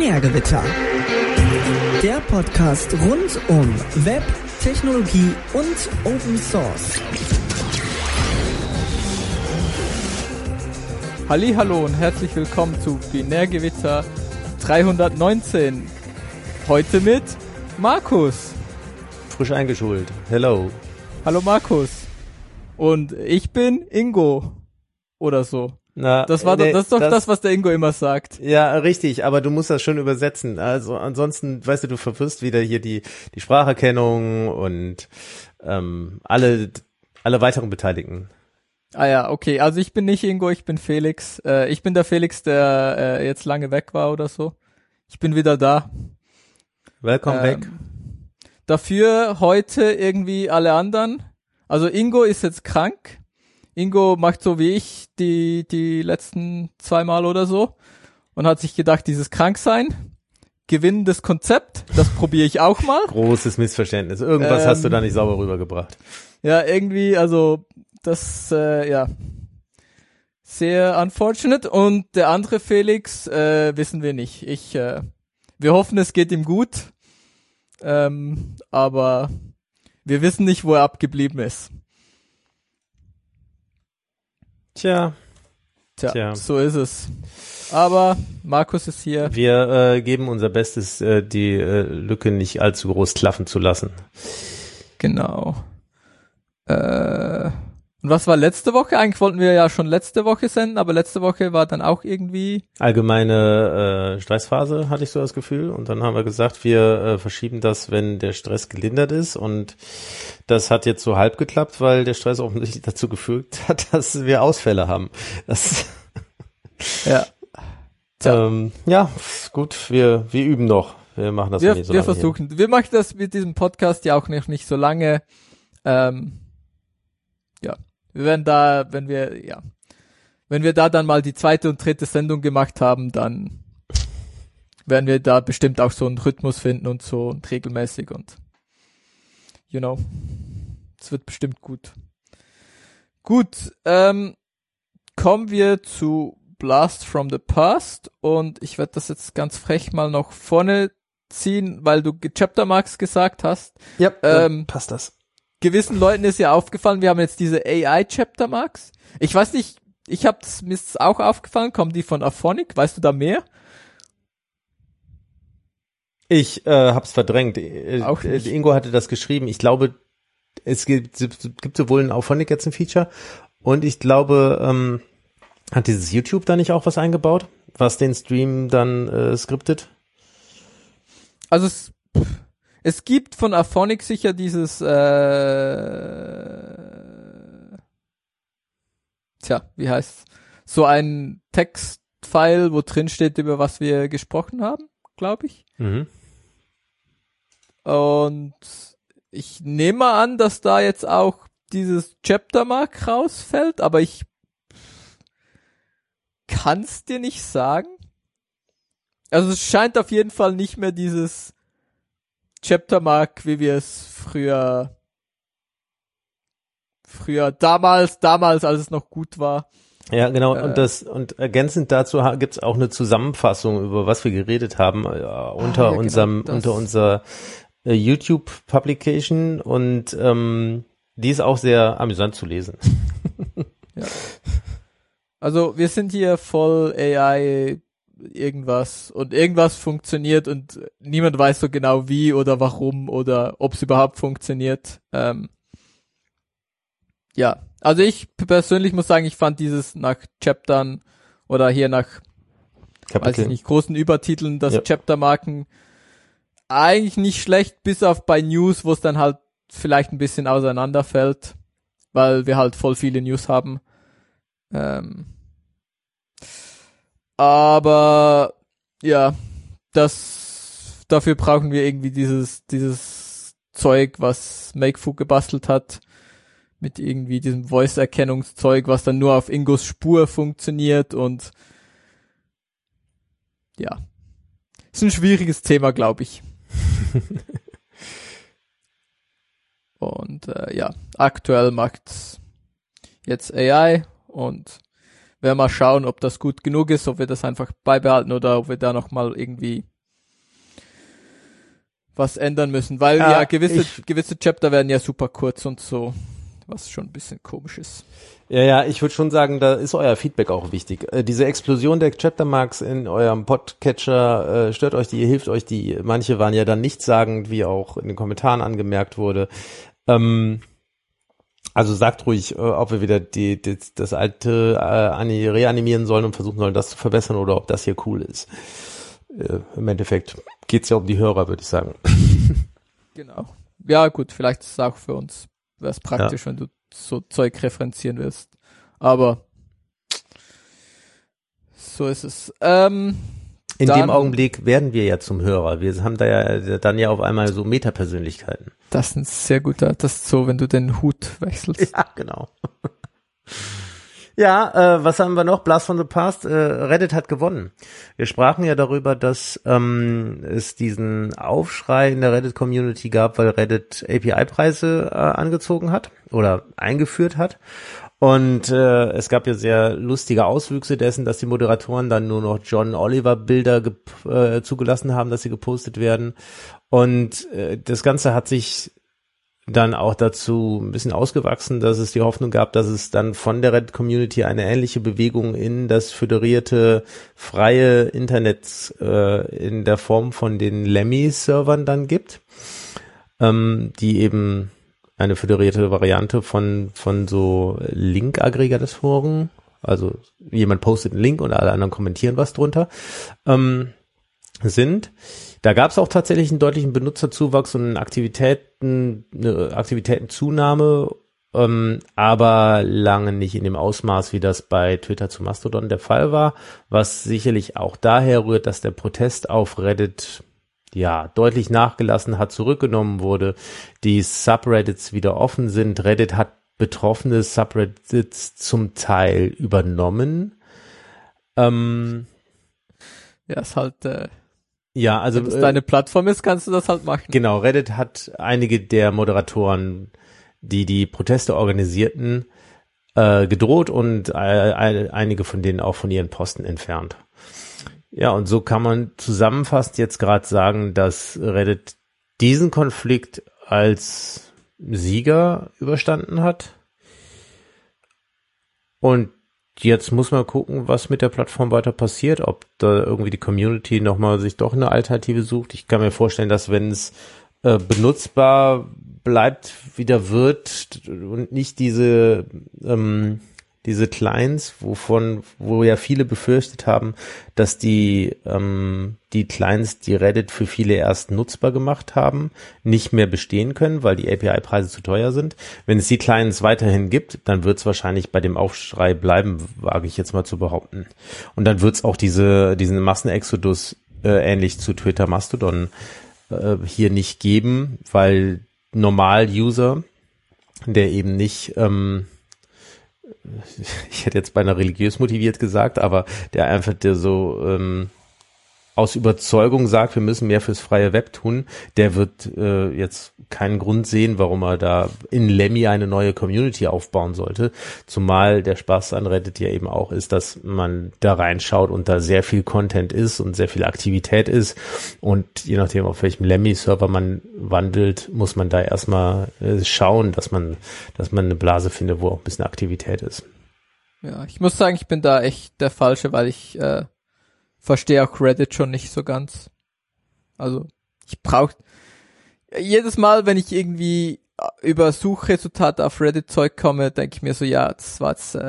Binärgewitter. Der Podcast rund um Web, Technologie und Open Source. Hallihallo und herzlich willkommen zu Binärgewitter 319. Heute mit Markus. Frisch eingeschult. Hello. Hallo Markus. Und ich bin Ingo. Oder so. Na, das ist doch das, was der Ingo immer sagt. Ja, richtig, aber du musst das schon übersetzen. Also ansonsten, weißt du verwirrst wieder hier die Spracherkennung und alle weiteren Beteiligten. Ah ja, okay. Also ich bin nicht Ingo, ich bin Felix. Ich bin der Felix, der jetzt lange weg war oder so. Ich bin wieder da. Welcome back. Dafür heute irgendwie alle anderen. Also Ingo ist jetzt krank. Ingo macht so wie ich die letzten 2 Mal oder so und hat sich gedacht, dieses Kranksein, gewinnendes Konzept, das probiere ich auch mal. Großes Missverständnis. Irgendwas hast du da nicht sauber rübergebracht. Ja, irgendwie, also das, sehr unfortunate. Und der andere Felix, wissen wir nicht. Wir hoffen, es geht ihm gut, aber wir wissen nicht, wo er abgeblieben ist. Tja, so ist es. Aber Markus ist hier. Wir geben unser Bestes, die Lücke nicht allzu groß klaffen zu lassen. Genau. Und was war letzte Woche? Eigentlich wollten wir ja schon letzte Woche senden, aber letzte Woche war dann auch irgendwie... Allgemeine Stressphase, hatte ich so das Gefühl. Und dann haben wir gesagt, wir verschieben das, wenn der Stress gelindert ist. Und das hat jetzt so halb geklappt, weil der Stress offensichtlich dazu geführt hat, dass wir Ausfälle haben. Ja. Ja, gut, wir üben noch. Wir machen das nicht so lange. Wir versuchen. Hier. Wir machen das mit diesem Podcast ja auch noch nicht so lange. Ja. Wir werden da, wenn wir da dann mal die 2. und 3. Sendung gemacht haben, dann werden wir da bestimmt auch so einen Rhythmus finden und so und regelmäßig und es wird bestimmt gut. Gut, kommen wir zu Blast from the Past und ich werde das jetzt ganz frech mal noch vorne ziehen, weil du Chaptermarks gesagt hast. Ja, passt das. Gewissen Leuten ist ja aufgefallen, wir haben jetzt diese AI-Chaptermarks. Ich weiß nicht, mir ist auch aufgefallen, kommen die von Aphonic? Weißt du da mehr? Ich hab's verdrängt. Auch nicht. Ingo hatte das geschrieben. Ich glaube, es gibt sowohl in Auphonic jetzt ein Feature und ich glaube, hat dieses YouTube da nicht auch was eingebaut, was den Stream dann skriptet? Also es gibt von Aphonic sicher dieses wie heißt's? So ein Textfile, wo drin steht, über was wir gesprochen haben, glaube ich. Mhm. Und ich nehme mal an, dass da jetzt auch dieses Chaptermark rausfällt, aber ich kann's dir nicht sagen. Also es scheint auf jeden Fall nicht mehr dieses Chaptermark, wie wir es früher damals, als es noch gut war. Ja, genau. Und ergänzend dazu gibt's auch eine Zusammenfassung, über was wir geredet haben, unter unserer YouTube-Publication und die ist auch sehr amüsant zu lesen. Ja. Also wir sind hier voll AI irgendwas und irgendwas funktioniert und niemand weiß so genau wie oder warum oder ob es überhaupt funktioniert. Ja, also ich persönlich muss sagen, ich fand dieses nach Chaptern oder hier nach Kapitel. weiß ich nicht, großen Übertiteln, das Chaptermarken eigentlich nicht schlecht, bis auf bei News, wo es dann halt vielleicht ein bisschen auseinanderfällt, weil wir halt voll viele News haben. Aber ja, dafür brauchen wir irgendwie dieses Zeug, was Makefu gebastelt hat, mit irgendwie diesem Voice-Erkennungszeug, was dann nur auf Ingos Spur funktioniert und ja, ist ein schwieriges Thema, glaube ich. Und aktuell macht's jetzt AI und werden mal schauen, ob das gut genug ist, ob wir das einfach beibehalten oder ob wir da nochmal irgendwie was ändern müssen, weil gewisse Chapter werden ja super kurz und so, was schon ein bisschen komisch ist. Ja, ich würde schon sagen, da ist euer Feedback auch wichtig. Diese Explosion der Chaptermarks in eurem Podcatcher, stört euch die, hilft euch die? Manche waren ja dann nichtssagend, wie auch in den Kommentaren angemerkt wurde. Also sagt ruhig, ob wir wieder das alte reanimieren sollen und versuchen sollen, das zu verbessern oder ob das hier cool ist. Im Endeffekt geht's ja um die Hörer, würde ich sagen. Genau. Ja gut, vielleicht ist es auch für uns, wäre es praktisch, wenn du so Zeug referenzieren wirst. Aber so ist es. In dem Augenblick werden wir ja zum Hörer. Wir haben da ja dann ja auf einmal so Metapersönlichkeiten. Das ist ein sehr guter, das ist so, wenn du den Hut wechselst. Ja, genau. Ja, was haben wir noch? Blast from the Past. Reddit hat gewonnen. Wir sprachen ja darüber, dass es diesen Aufschrei in der Reddit-Community gab, weil Reddit API-Preise angezogen hat oder eingeführt hat. Und es gab ja sehr lustige Auswüchse dessen, dass die Moderatoren dann nur noch John Oliver Bilder zugelassen haben, dass sie gepostet werden. Und das Ganze hat sich dann auch dazu ein bisschen ausgewachsen, dass es die Hoffnung gab, dass es dann von der Reddit-Community eine ähnliche Bewegung in das föderierte freie Internet in der Form von den Lemmy-Servern dann gibt, die eben eine föderierte Variante von so Link-Aggregatoren, also jemand postet einen Link und alle anderen kommentieren was drunter, sind. Da gab es auch tatsächlich einen deutlichen Benutzerzuwachs und eine Aktivitätenzunahme, aber lange nicht in dem Ausmaß, wie das bei Twitter zu Mastodon der Fall war, was sicherlich auch daher rührt, dass der Protest auf Reddit deutlich nachgelassen hat, zurückgenommen wurde, die Subreddits wieder offen sind. Reddit hat betroffene Subreddits zum Teil übernommen. Ist halt also wenn es deine Plattform ist, kannst du das halt machen. Genau, Reddit hat einige der Moderatoren, die Proteste organisierten, gedroht und einige von denen auch von ihren Posten entfernt. Ja, und so kann man zusammenfassend jetzt gerade sagen, dass Reddit diesen Konflikt als Sieger überstanden hat. Und jetzt muss man gucken, was mit der Plattform weiter passiert, ob da irgendwie die Community nochmal sich doch eine Alternative sucht. Ich kann mir vorstellen, dass wenn es benutzbar bleibt, wieder wird und nicht diese Clients, wo ja viele befürchtet haben, dass die Clients, die Reddit für viele erst nutzbar gemacht haben, nicht mehr bestehen können, weil die API-Preise zu teuer sind. Wenn es die Clients weiterhin gibt, dann wird es wahrscheinlich bei dem Aufschrei bleiben, wage ich jetzt mal zu behaupten. Und dann wird es auch diesen Massenexodus ähnlich zu Twitter Mastodon hier nicht geben, weil Normal-User, der eben nicht ich hätte jetzt beinahe religiös motiviert gesagt, aber der einfach so aus Überzeugung sagt, wir müssen mehr fürs freie Web tun, der wird jetzt keinen Grund sehen, warum er da in Lemmy eine neue Community aufbauen sollte. Zumal der Spaß an Reddit ja eben auch ist, dass man da reinschaut und da sehr viel Content ist und sehr viel Aktivität ist. Und je nachdem, auf welchem Lemmy-Server man wandelt, muss man da erstmal schauen, dass man eine Blase findet, wo auch ein bisschen Aktivität ist. Ja, ich muss sagen, ich bin da echt der Falsche, weil ich verstehe auch Reddit schon nicht so ganz. Also, ich brauche jedes Mal, wenn ich irgendwie über Suchresultate auf Reddit-Zeug komme, denke ich mir so, ja, das war jetzt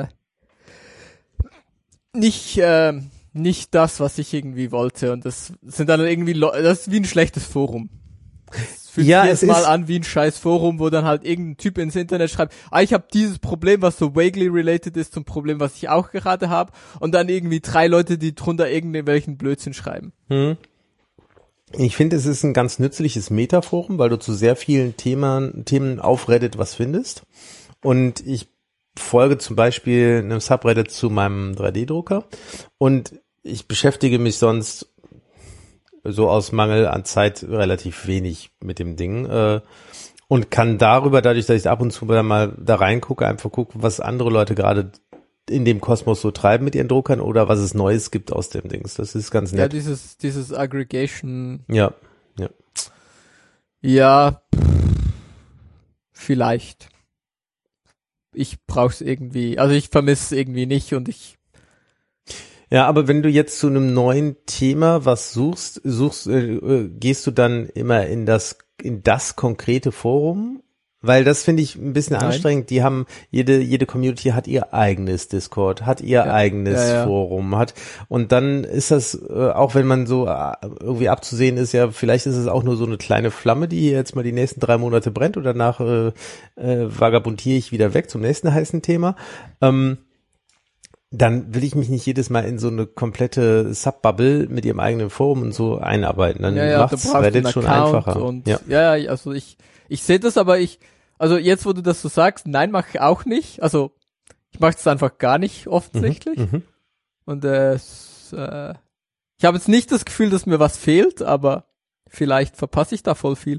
nicht das, was ich irgendwie wollte. Und das sind dann irgendwie das ist wie ein schlechtes Forum. Es fühlt sich jetzt mal an wie ein scheiß Forum, wo dann halt irgendein Typ ins Internet schreibt, ich habe dieses Problem, was so vaguely related ist zum Problem, was ich auch gerade habe, und dann irgendwie 3 Leute, die drunter irgendwelchen Blödsinn schreiben. Ich finde, es ist ein ganz nützliches Metaforum, weil du zu sehr vielen Themen auf Reddit was findest. Und ich folge zum Beispiel einem Subreddit zu meinem 3D-Drucker und ich beschäftige mich sonst so aus Mangel an Zeit relativ wenig mit dem Ding und kann dadurch, dass ich ab und zu mal da reingucke, einfach gucken, was andere Leute gerade in dem Kosmos so treiben mit ihren Druckern oder was es Neues gibt aus dem Dings. Das ist ganz nett. Ja, dieses Aggregation. Ja. Ja, vielleicht. Ich brauch's irgendwie, also ich vermisse es irgendwie nicht und Ja, aber wenn du jetzt zu einem neuen Thema was suchst, gehst du dann immer in das konkrete Forum? Weil das finde ich ein bisschen anstrengend. Die haben, jede Community hat ihr eigenes Discord, hat ihr eigenes Forum, und dann ist das, auch wenn man so irgendwie abzusehen ist, ja, vielleicht ist es auch nur so eine kleine Flamme, die jetzt mal die nächsten 3 Monate brennt, und danach vagabundiere ich wieder weg zum nächsten heißen Thema. Dann will ich mich nicht jedes Mal in so eine komplette Subbubble mit ihrem eigenen Forum und so einarbeiten. Dann macht's Reddit schon einfacher. Und also ich sehe das, aber also jetzt, wo du das so sagst, nein, mache ich auch nicht. Also ich mache es einfach gar nicht offensichtlich. Und ich habe jetzt nicht das Gefühl, dass mir was fehlt, aber vielleicht verpasse ich da voll viel.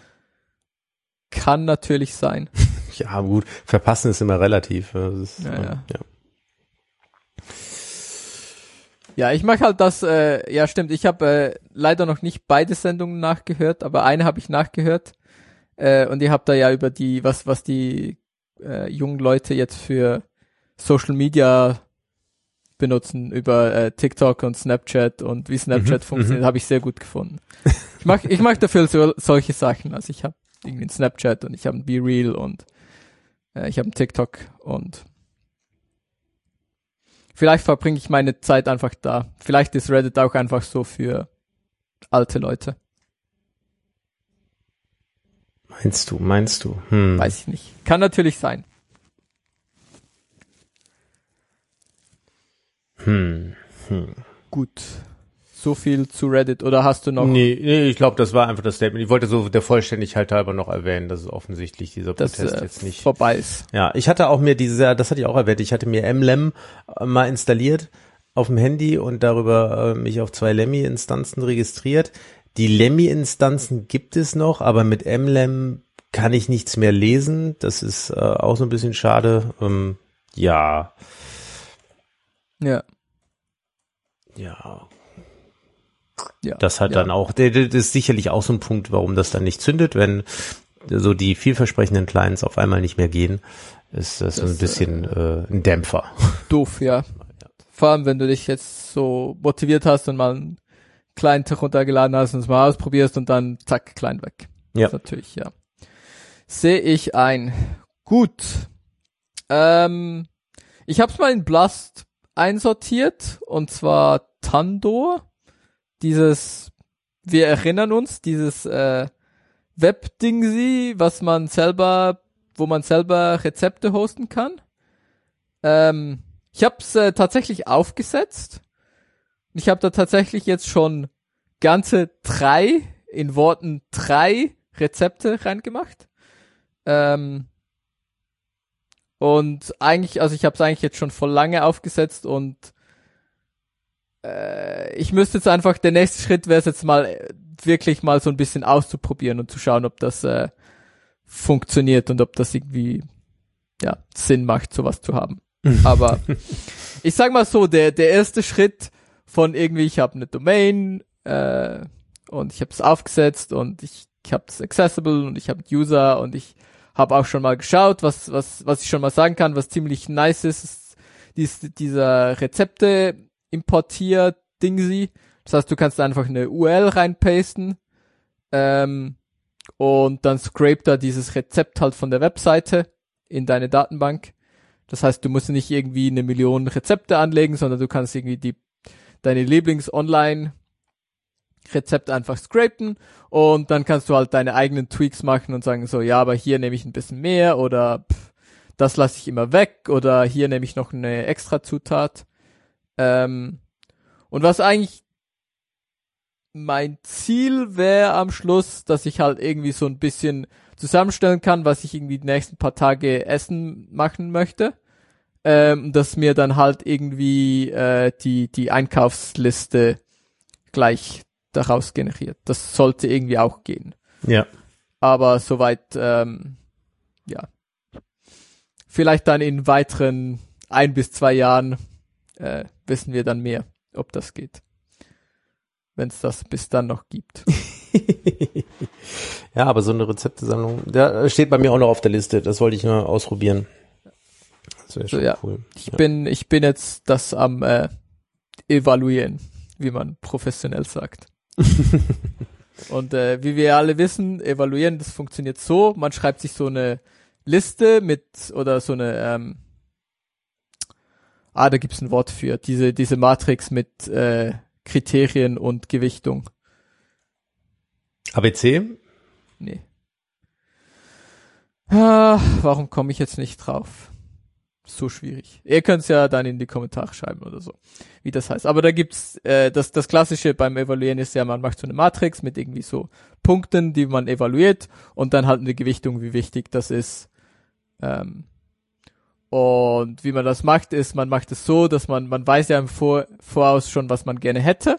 Kann natürlich sein. Ja, gut, verpassen ist immer relativ. Das ist, Ja, ich mache halt das, ja stimmt, ich habe leider noch nicht beide Sendungen nachgehört, aber eine habe ich nachgehört. Und ihr habt da ja über die, was die jungen Leute jetzt für Social Media benutzen, über TikTok und Snapchat und wie Snapchat funktioniert, habe ich sehr gut gefunden. Ich mag dafür solche Sachen. Also ich habe irgendwie einen Snapchat und ich habe ein BeReal und ich habe einen TikTok und vielleicht verbringe ich meine Zeit einfach da. Vielleicht ist Reddit auch einfach so für alte Leute. Meinst du? Weiß ich nicht. Kann natürlich sein. Gut. So viel zu Reddit. Oder hast du noch? Nee, ich glaube, das war einfach das Statement. Ich wollte so der Vollständigkeit halber noch erwähnen, dass es offensichtlich dieser Protest jetzt nicht vorbei ist. Ja, ich hatte auch mir das hatte ich auch erwähnt, ich hatte mir mLem mal installiert auf dem Handy und darüber mich auf 2 Lemmy-Instanzen registriert. Die Lemmy-Instanzen gibt es noch, aber mit mLem kann ich nichts mehr lesen. Das ist auch so ein bisschen schade. Ja. Das hat dann auch, das ist sicherlich auch so ein Punkt, warum das dann nicht zündet, wenn so die vielversprechenden Clients auf einmal nicht mehr gehen, ist das so ein bisschen ein Dämpfer. Doof, ja. Vor allem, wenn du dich jetzt so motiviert hast und mal einen Client runtergeladen hast und es mal ausprobierst und dann zack, Client weg. Ja. Das ist natürlich, ja. Sehe ich ein. Gut. Ich habe es mal in Blast einsortiert und zwar Tandor. Wir erinnern uns, dieses Web-Dingsi, wo man selber Rezepte hosten kann. Ich habe es tatsächlich aufgesetzt. Ich habe da tatsächlich jetzt schon ganze 3 Rezepte reingemacht. Und eigentlich, also ich habe es eigentlich jetzt schon voll lange aufgesetzt und ich müsste jetzt einfach, der nächste Schritt wäre es jetzt mal wirklich mal so ein bisschen auszuprobieren und zu schauen, ob das funktioniert und ob das irgendwie Sinn macht, sowas zu haben. Aber ich sag mal so, der erste Schritt von irgendwie, ich habe eine Domain und ich habe es aufgesetzt und ich habe es accessible und ich habe User und ich habe auch schon mal geschaut, was ich schon mal sagen kann, was ziemlich nice ist dieser Rezepte Importier-Dingsi. Das heißt, du kannst einfach eine URL reinpasten und dann scrapt er dieses Rezept halt von der Webseite in deine Datenbank. Das heißt, du musst nicht irgendwie 1 Million Rezepte anlegen, sondern du kannst irgendwie deine Lieblings-Online-Rezepte einfach scrapen und dann kannst du halt deine eigenen Tweaks machen und sagen so, ja, aber hier nehme ich ein bisschen mehr oder das lasse ich immer weg oder hier nehme ich noch eine extra Zutat. Und was eigentlich mein Ziel wäre am Schluss, dass ich halt irgendwie so ein bisschen zusammenstellen kann, was ich irgendwie die nächsten paar Tage Essen machen möchte. Dass mir dann halt irgendwie die Einkaufsliste gleich daraus generiert. Das sollte irgendwie auch gehen. Ja. Aber soweit, vielleicht dann in weiteren 1 bis 2 Jahren wissen wir dann mehr, ob das geht. Wenn es das bis dann noch gibt. Ja, aber so eine Rezeptesammlung, da steht bei mir auch noch auf der Liste. Das wollte ich nur ausprobieren. Das wäre schon cool. Ich bin jetzt das am evaluieren, wie man professionell sagt. Und wie wir alle wissen, evaluieren, das funktioniert so, man schreibt sich so eine Liste mit, oder so eine, da gibt's ein Wort für, diese Matrix mit Kriterien und Gewichtung. ABC? Nee. Warum komme ich jetzt nicht drauf? So schwierig. Ihr könnt es ja dann in die Kommentare schreiben oder so, wie das heißt. Aber da gibt's, das Klassische beim Evaluieren ist ja, man macht so eine Matrix mit irgendwie so Punkten, die man evaluiert und dann halt eine Gewichtung, wie wichtig das ist. Und wie man das macht, ist, man macht es so, dass man weiß ja im Voraus schon, was man gerne hätte.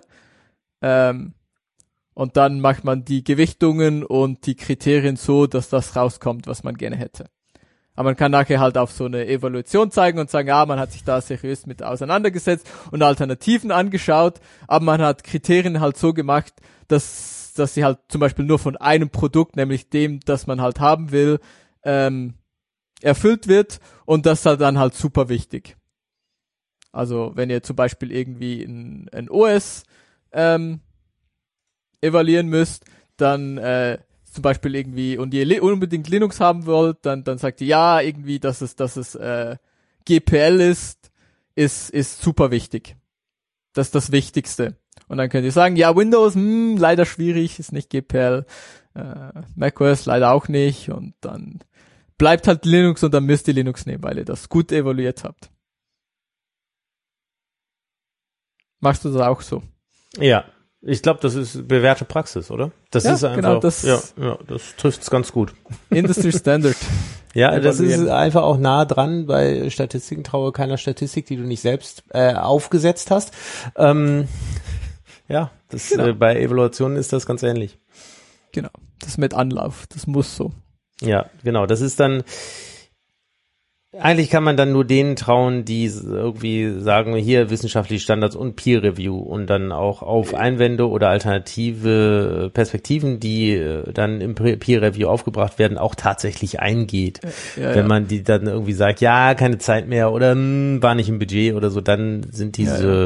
Und dann macht man die Gewichtungen und die Kriterien so, dass das rauskommt, was man gerne hätte. Aber man kann nachher halt auf so eine Evaluation zeigen und sagen, man hat sich da seriös mit auseinandergesetzt und Alternativen angeschaut, aber man hat Kriterien halt so gemacht, dass sie halt zum Beispiel nur von einem Produkt, nämlich dem, das man halt haben will, erfüllt wird und das ist dann halt super wichtig. Also wenn ihr zum Beispiel irgendwie ein OS evaluieren müsst, dann zum Beispiel irgendwie, und ihr unbedingt Linux haben wollt, dann sagt ihr, ja, irgendwie, dass es GPL ist super wichtig. Das ist das Wichtigste. Und dann könnt ihr sagen, ja, Windows, leider schwierig, ist nicht GPL, macOS leider auch nicht, und dann bleibt halt Linux und dann müsst ihr Linux nehmen, weil ihr das gut evaluiert habt. Machst du das auch so? Ja. Ich glaube, das ist bewährte Praxis, oder? Das ist einfach, genau, das trifft es ganz gut. Industry Standard. Ja, das ist einfach auch nah dran. Bei Statistiken traue keiner Statistik, die du nicht selbst aufgesetzt hast. Bei Evaluationen ist das ganz ähnlich. Genau, das mit Anlauf, das muss so. Ja, genau, das ist dann, eigentlich kann man dann nur denen trauen, die irgendwie sagen, hier wissenschaftliche Standards und Peer Review und dann auch auf Einwände oder alternative Perspektiven, die dann im Peer Review aufgebracht werden, auch tatsächlich eingeht. Wenn man die dann irgendwie sagt, ja, keine Zeit mehr oder war nicht im Budget oder so, dann sind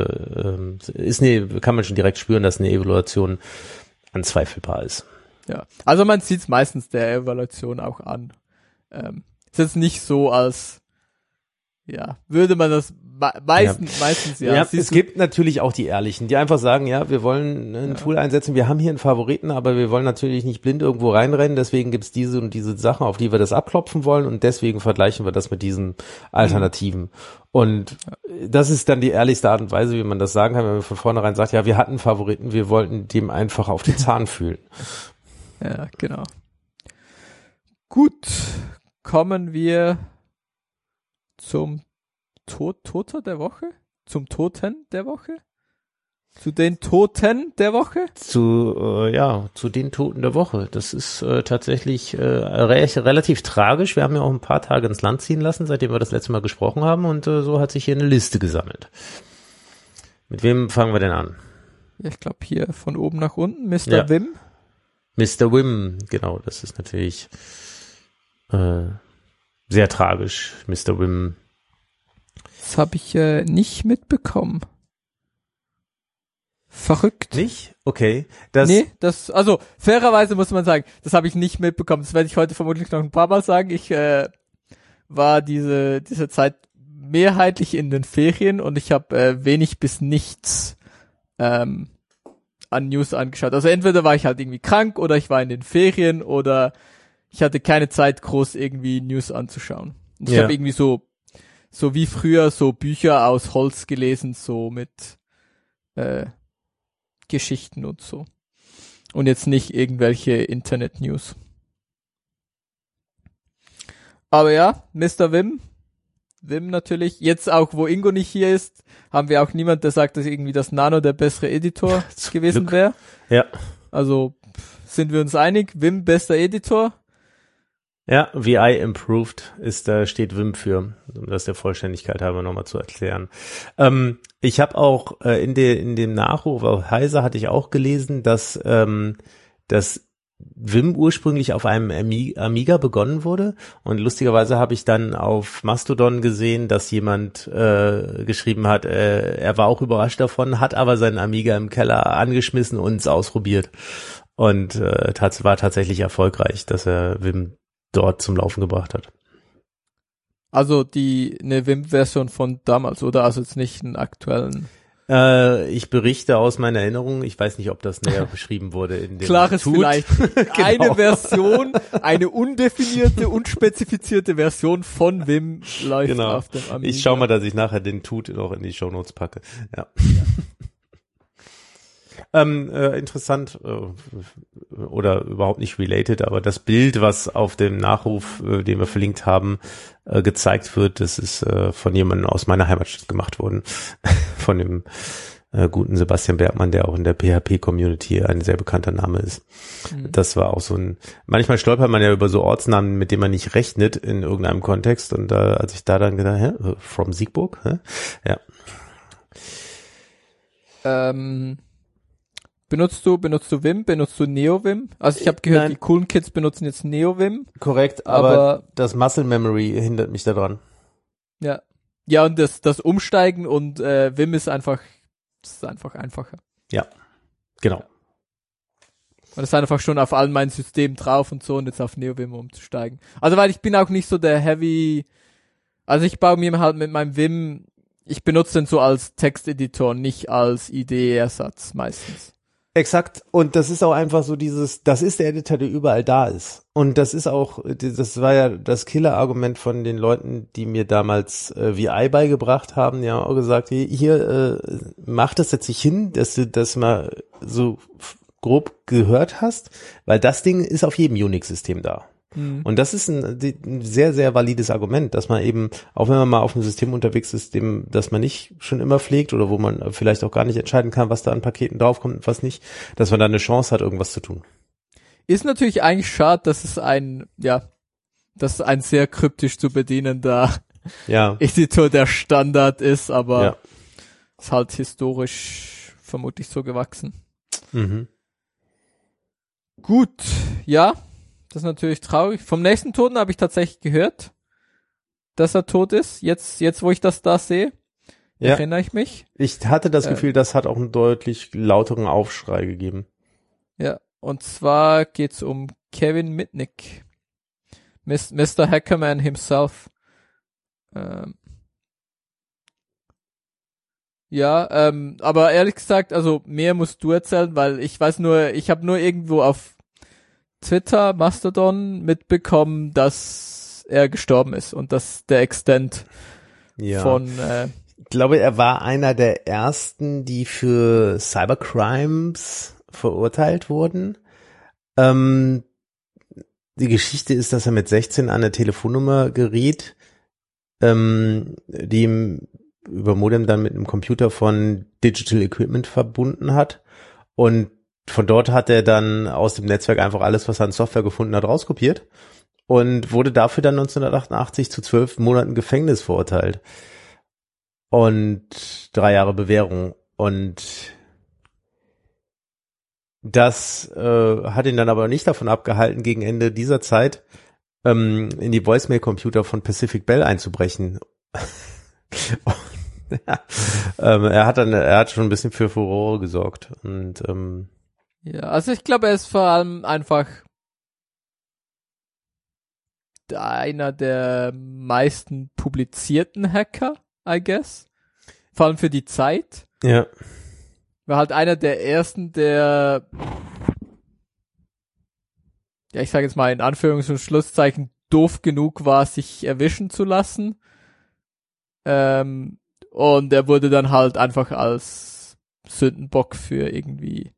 kann man schon direkt spüren, dass eine Evaluation anzweifelbar ist. Ja, also man sieht es meistens der Evaluation auch an. Ist jetzt nicht so, als würde man das meistens. Ja, es gibt natürlich auch die Ehrlichen, die einfach sagen, ja, wir wollen ein Tool einsetzen, wir haben hier einen Favoriten, aber wir wollen natürlich nicht blind irgendwo reinrennen, deswegen gibt's diese und diese Sachen, auf die wir das abklopfen wollen, und deswegen vergleichen wir das mit diesen Alternativen. Und das ist dann die ehrlichste Art und Weise, wie man das sagen kann, wenn man von vornherein sagt, ja, wir hatten einen Favoriten, wir wollten dem einfach auf den Zahn fühlen. Ja, genau. Gut, kommen wir zum Toter der Woche? Zum Toten der Woche? Zu den Toten der Woche? Zu den Toten der Woche. Das ist tatsächlich relativ tragisch. Wir haben ja auch ein paar Tage ins Land ziehen lassen, seitdem wir das letzte Mal gesprochen haben, und so hat sich hier eine Liste gesammelt. Mit wem fangen wir denn an? Ja, ich glaube hier von oben nach unten, Mr. Wim. Mr. Wim, genau, das ist natürlich sehr tragisch, Mr. Wim. Das habe ich nicht mitbekommen. Verrückt. Nicht? Okay. Also fairerweise muss man sagen, das habe ich nicht mitbekommen. Das werde ich heute vermutlich noch ein paar Mal sagen. Ich war diese Zeit mehrheitlich in den Ferien und ich habe wenig bis nichts an News angeschaut. Also entweder war ich halt irgendwie krank oder ich war in den Ferien oder ich hatte keine Zeit, groß irgendwie News anzuschauen. Und ich habe irgendwie so wie früher so Bücher aus Holz gelesen, so mit Geschichten und so. Und jetzt nicht irgendwelche Internet-News. Aber ja, Mr. Wim natürlich. Jetzt auch, wo Ingo nicht hier ist, haben wir auch niemand, der sagt, dass irgendwie das Nano der bessere Editor gewesen wäre. Ja. Also sind wir uns einig, Wim bester Editor. Ja, VI Improved steht Wim für, um das der Vollständigkeit halber nochmal zu erklären. Ich habe auch in dem Nachruf auf Heise hatte ich auch gelesen, dass Vim ursprünglich auf einem Amiga begonnen wurde und lustigerweise habe ich dann auf Mastodon gesehen, dass jemand geschrieben hat, er war auch überrascht davon, hat aber seinen Amiga im Keller angeschmissen und es ausprobiert und war tatsächlich erfolgreich, dass er Vim dort zum Laufen gebracht hat. Also eine Vim-Version von damals, oder? Also jetzt nicht einen aktuellen. Ich berichte aus meiner Erinnerung, ich weiß nicht, ob das näher beschrieben wurde in dem Klares Tut. vielleicht. Genau. Eine Version, eine undefinierte, unspezifizierte Version von Vim läuft auf dem Amiga. Ich schau mal, dass ich nachher den Tut noch in die Shownotes packe. Ja. Interessant oder überhaupt nicht related, aber das Bild, was auf dem Nachruf, den wir verlinkt haben, gezeigt wird, das ist von jemandem aus meiner Heimatstadt gemacht worden, von dem guten Sebastian Bergmann, der auch in der PHP-Community ein sehr bekannter Name ist. Das war auch so manchmal stolpert man ja über so Ortsnamen, mit denen man nicht rechnet in irgendeinem Kontext und als ich da dann gedacht, from Siegburg? Ja. Benutzt du Vim? Benutzt du NeoVim? Also ich habe gehört, Nein. Die coolen Kids benutzen jetzt NeoVim. Korrekt, aber das Muscle Memory hindert mich daran. Ja. Ja, und das Umsteigen und Vim ist einfach einfacher. Ja, genau. Und das ist einfach schon auf allen meinen Systemen drauf und so und jetzt auf NeoVim umzusteigen. Also weil ich bin auch nicht so der Heavy, also ich baue mir halt mit meinem Vim, ich benutze den so als Texteditor, nicht als IDE-Ersatz meistens. Exakt. Und das ist auch einfach so das ist der Editor, der überall da ist. Und das ist auch, das war ja das Killer-Argument von den Leuten, die mir damals VI beigebracht haben, die haben auch gesagt, hier, mach das jetzt nicht hin, dass du das mal so grob gehört hast, weil das Ding ist auf jedem Unix-System da. Und das ist ein sehr, sehr valides Argument, dass man eben, auch wenn man mal auf einem System unterwegs ist, das man nicht schon immer pflegt oder wo man vielleicht auch gar nicht entscheiden kann, was da an Paketen draufkommt und was nicht, dass man da eine Chance hat, irgendwas zu tun. Ist natürlich eigentlich schade, dass es ein sehr kryptisch zu bedienender Editor der Standard ist, aber ist halt historisch vermutlich so gewachsen. Mhm. Gut, ja. Das ist natürlich traurig. Vom nächsten Toten habe ich tatsächlich gehört, dass er tot ist. Jetzt wo ich das da sehe, erinnere ich mich. Ich hatte das Gefühl, das hat auch einen deutlich lauteren Aufschrei gegeben. Ja, und zwar geht's um Kevin Mitnick. Mr. Hackerman himself. Aber ehrlich gesagt, also mehr musst du erzählen, weil ich habe nur irgendwo auf Twitter, Mastodon mitbekommen, dass er gestorben ist und dass der Extent von ich glaube, er war einer der ersten, die für Cybercrimes verurteilt wurden. Die Geschichte ist, dass er mit 16 an eine Telefonnummer geriet, die ihm über Modem dann mit einem Computer von Digital Equipment verbunden hat und von dort hat er dann aus dem Netzwerk einfach alles, was er an Software gefunden hat, rauskopiert und wurde dafür dann 1988 zu 12 Monaten Gefängnis verurteilt und 3 Jahre Bewährung. Und das hat ihn dann aber nicht davon abgehalten, gegen Ende dieser Zeit in die Voicemail-Computer von Pacific Bell einzubrechen. Er hat schon ein bisschen für Furore gesorgt und ja, also ich glaube, er ist vor allem einfach einer der meisten publizierten Hacker, I guess. Vor allem für die Zeit. Ja. War halt einer der ersten, der, ja, ich sage jetzt mal in Anführungs- und Schlusszeichen, doof genug war, sich erwischen zu lassen. Und er wurde dann halt einfach als Sündenbock für irgendwie,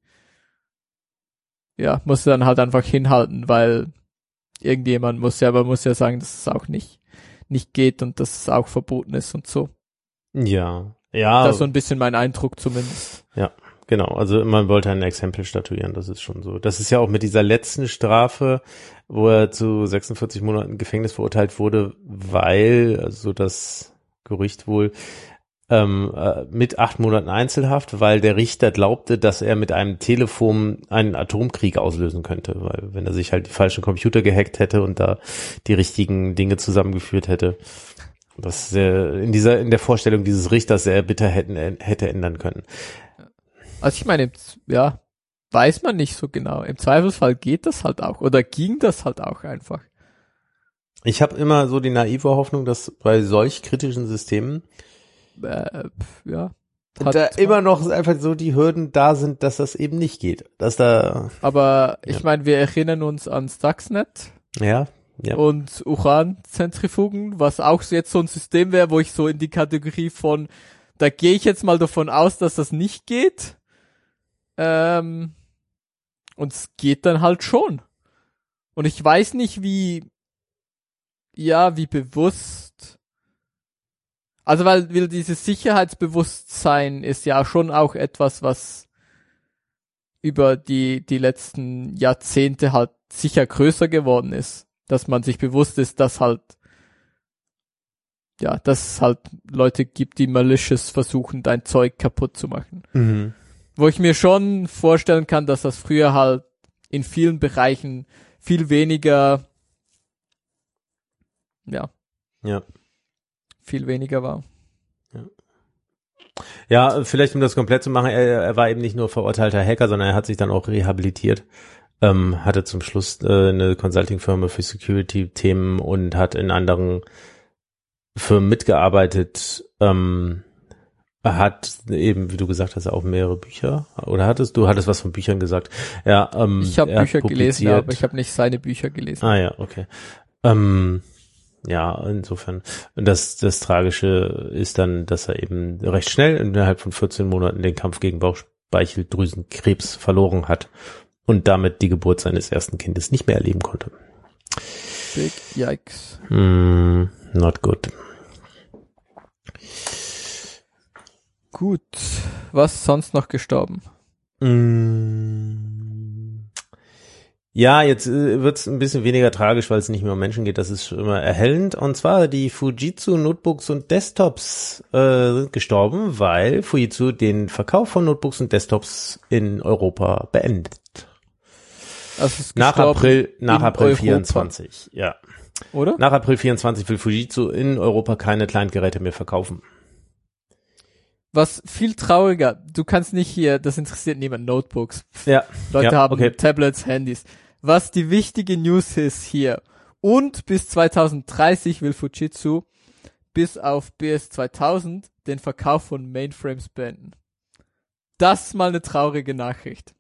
ja, musste dann halt einfach hinhalten, weil irgendjemand muss ja sagen, dass es auch nicht geht und dass es auch verboten ist und so. Ja. Das ist so ein bisschen mein Eindruck zumindest. Ja, genau. Also man wollte ein Exempel statuieren, das ist schon so. Das ist ja auch mit dieser letzten Strafe, wo er zu 46 Monaten Gefängnis verurteilt wurde, weil, also das Gerücht wohl, mit 8 Monaten Einzelhaft, weil der Richter glaubte, dass er mit einem Telefon einen Atomkrieg auslösen könnte, weil wenn er sich halt die falschen Computer gehackt hätte und da die richtigen Dinge zusammengeführt hätte, das in der Vorstellung dieses Richters sehr bitter hätte ändern können. Also ich meine, ja, weiß man nicht so genau. Im Zweifelsfall geht das halt auch oder ging das halt auch einfach. Ich habe immer so die naive Hoffnung, dass bei solch kritischen Systemen ja. da immer noch einfach so die Hürden da sind, dass das eben nicht geht. Aber ich meine, wir erinnern uns an Stuxnet. Ja. Und Uranzentrifugen, was auch jetzt so ein System wäre, wo ich so in die Kategorie von, da gehe ich jetzt mal davon aus, dass das nicht geht. Und es geht dann halt schon. Und ich weiß nicht, wie bewusst. Also weil dieses Sicherheitsbewusstsein ist ja schon auch etwas, was über die letzten Jahrzehnte halt sicher größer geworden ist. Dass man sich bewusst ist, dass es halt Leute gibt, die malicious versuchen, dein Zeug kaputt zu machen. Mhm. Wo ich mir schon vorstellen kann, dass das früher halt in vielen Bereichen viel weniger viel weniger war. Ja, vielleicht um das komplett zu machen, er war eben nicht nur verurteilter Hacker, sondern er hat sich dann auch rehabilitiert, hatte zum Schluss eine Consulting-Firma für Security-Themen und hat in anderen Firmen mitgearbeitet, hat eben, wie du gesagt hast, auch mehrere Bücher, oder du hattest was von Büchern gesagt. Ja, ich habe Bücher gelesen, aber ich habe nicht seine Bücher gelesen. Ah ja, okay. Ja, insofern. Und das Tragische ist dann, dass er eben recht schnell innerhalb von 14 Monaten den Kampf gegen Bauchspeicheldrüsenkrebs verloren hat und damit die Geburt seines ersten Kindes nicht mehr erleben konnte. Big yikes. Not good. Gut. Was ist sonst noch gestorben? Ja, jetzt wird's ein bisschen weniger tragisch, weil es nicht mehr um Menschen geht. Das ist schon immer erhellend. Und zwar die Fujitsu Notebooks und Desktops sind gestorben, weil Fujitsu den Verkauf von Notebooks und Desktops in Europa beendet. Also nach April 24, ja. Oder? Nach April 24 will Fujitsu in Europa keine Clientgeräte mehr verkaufen. Was viel trauriger, du kannst nicht hier, das interessiert niemand, Notebooks. Ja. Leute haben Tablets, Handys. Was die wichtige News ist hier. Und bis 2030 will Fujitsu bis auf BS2000 den Verkauf von Mainframes beenden. Das ist mal eine traurige Nachricht.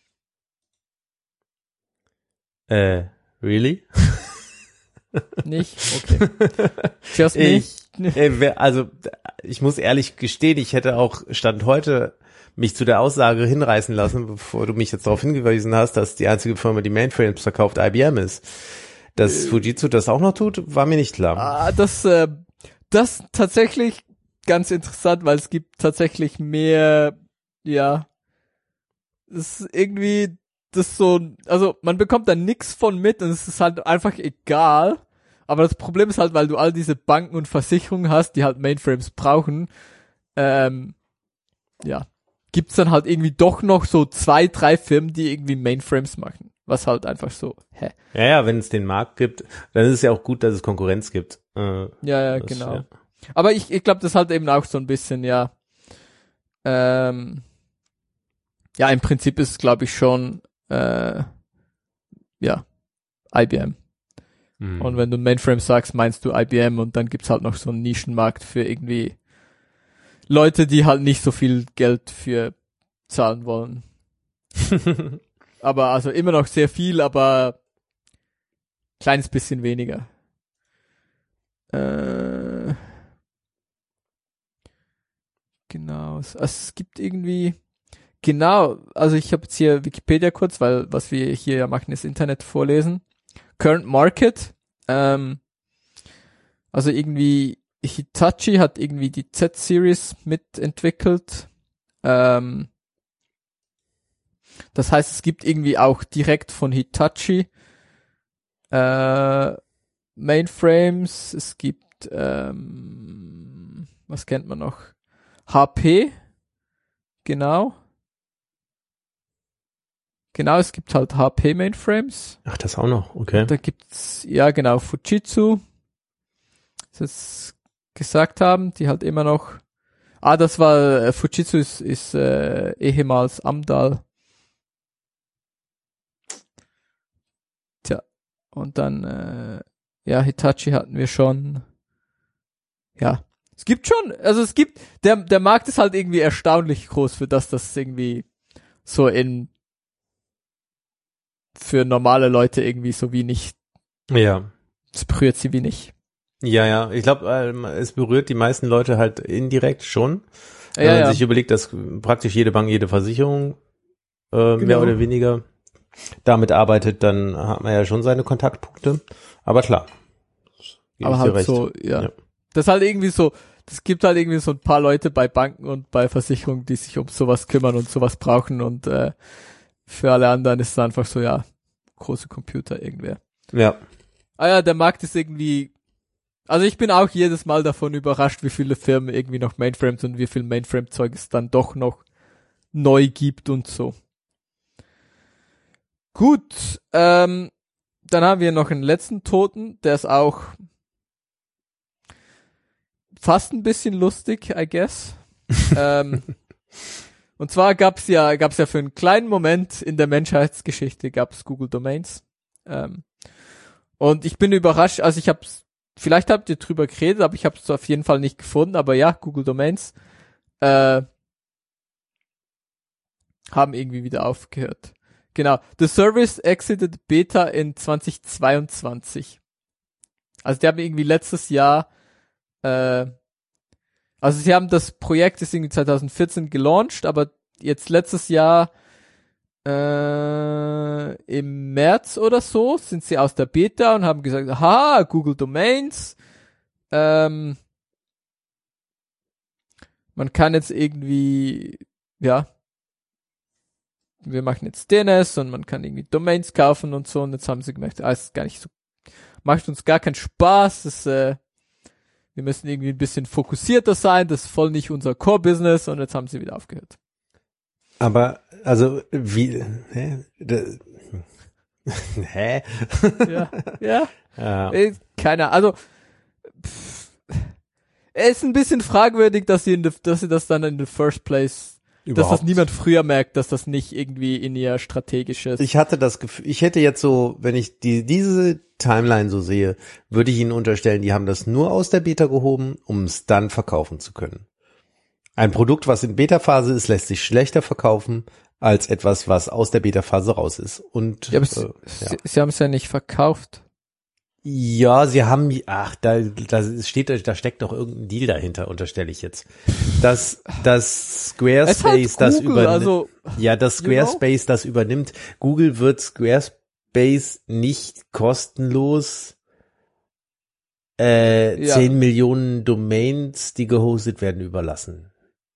Really? Nicht? Okay. Just nicht. Also, ich muss ehrlich gestehen, ich hätte auch Stand heute mich zu der Aussage hinreißen lassen, bevor du mich jetzt darauf hingewiesen hast, dass die einzige Firma, die Mainframes verkauft, IBM ist. Dass Fujitsu das auch noch tut, war mir nicht klar. Das tatsächlich ganz interessant, weil es gibt tatsächlich mehr, das ist irgendwie, das so, also man bekommt da nix von mit und es ist halt einfach egal. Aber das Problem ist halt, weil du all diese Banken und Versicherungen hast, die halt Mainframes brauchen, gibt's dann halt irgendwie doch noch so 2, 3 Firmen, die irgendwie Mainframes machen. Was halt einfach so, Ja, wenn es den Markt gibt, dann ist es ja auch gut, dass es Konkurrenz gibt. Genau. Ja. Aber ich glaube, das halt eben auch so ein bisschen, im Prinzip ist es, glaube ich, schon, IBM. Und wenn du Mainframe sagst, meinst du IBM und dann gibt's halt noch so einen Nischenmarkt für irgendwie Leute, die halt nicht so viel Geld für zahlen wollen. Aber also immer noch sehr viel, aber kleines bisschen weniger. Genau. Also es gibt irgendwie also ich habe jetzt hier Wikipedia kurz, weil was wir hier ja machen, ist Internet vorlesen. Current Market, also irgendwie Hitachi hat irgendwie die Z-Series mitentwickelt. Das heißt, es gibt irgendwie auch direkt von Hitachi Mainframes. Es gibt, was kennt man noch? HP, genau. Genau, es gibt halt HP Mainframes. Ach, das auch noch, okay. Da gibt's, ja genau, Fujitsu, das gesagt haben, die halt immer noch, das war, Fujitsu ist ehemals Amdahl. Tja, und dann, Hitachi hatten wir schon, ja. Es gibt schon, also es gibt, der Markt ist halt irgendwie erstaunlich groß für das irgendwie so für normale Leute irgendwie so wenig. Ja. Es berührt sie wenig. Ja, ich glaube, es berührt die meisten Leute halt indirekt schon. Wenn man sich überlegt, dass praktisch jede Bank, jede Versicherung mehr oder weniger damit arbeitet, dann hat man ja schon seine Kontaktpunkte. Aber klar. Aber halt so, ja. Das ist halt irgendwie so, es gibt halt irgendwie so ein paar Leute bei Banken und bei Versicherungen, die sich um sowas kümmern und sowas brauchen und für alle anderen ist es einfach so, ja, große Computer irgendwer. Ja. Der Markt ist irgendwie, also ich bin auch jedes Mal davon überrascht, wie viele Firmen irgendwie noch Mainframes und wie viel Mainframe-Zeug es dann doch noch neu gibt und so. Gut, dann haben wir noch einen letzten Toten, der ist auch fast ein bisschen lustig, I guess. Und zwar gab's ja für einen kleinen Moment in der Menschheitsgeschichte gab's Google Domains. Und ich bin überrascht, also vielleicht habt ihr drüber geredet, aber ich habe es auf jeden Fall nicht gefunden, aber ja, Google Domains haben irgendwie wieder aufgehört. Genau, the service exited Beta in 2022. Also die haben irgendwie letztes Jahr also sie haben das Projekt ist irgendwie 2014 gelauncht, aber jetzt letztes Jahr im März oder so sind sie aus der Beta und haben gesagt, aha, Google Domains, man kann jetzt irgendwie, ja, wir machen jetzt DNS und man kann irgendwie Domains kaufen und so und jetzt haben sie gemerkt, ist gar nicht so, macht uns gar keinen Spaß, wir müssen irgendwie ein bisschen fokussierter sein, das ist voll nicht unser Core-Business und jetzt haben sie wieder aufgehört. Aber, also, wie, hä? Ja. Keiner, also, es ist ein bisschen fragwürdig, dass sie das dann in the first place, dass das niemand früher merkt, dass das nicht irgendwie in ihr strategisches. Ich hatte das Gefühl, ich hätte jetzt so, wenn ich diese Timeline so sehe, würde ich ihnen unterstellen, die haben das nur aus der Beta gehoben, um es dann verkaufen zu können. Ein Produkt, was in Beta-Phase ist, lässt sich schlechter verkaufen als etwas, was aus der Beta-Phase raus ist. Und ja, aber sie haben es ja nicht verkauft. Ja, sie haben, da steckt doch irgendein Deal dahinter, unterstelle ich jetzt. Das Squarespace halt das Google, übernimmt. also, Das Squarespace das übernimmt. Google wird Squarespace nicht kostenlos 10 Millionen Domains, die gehostet werden, überlassen.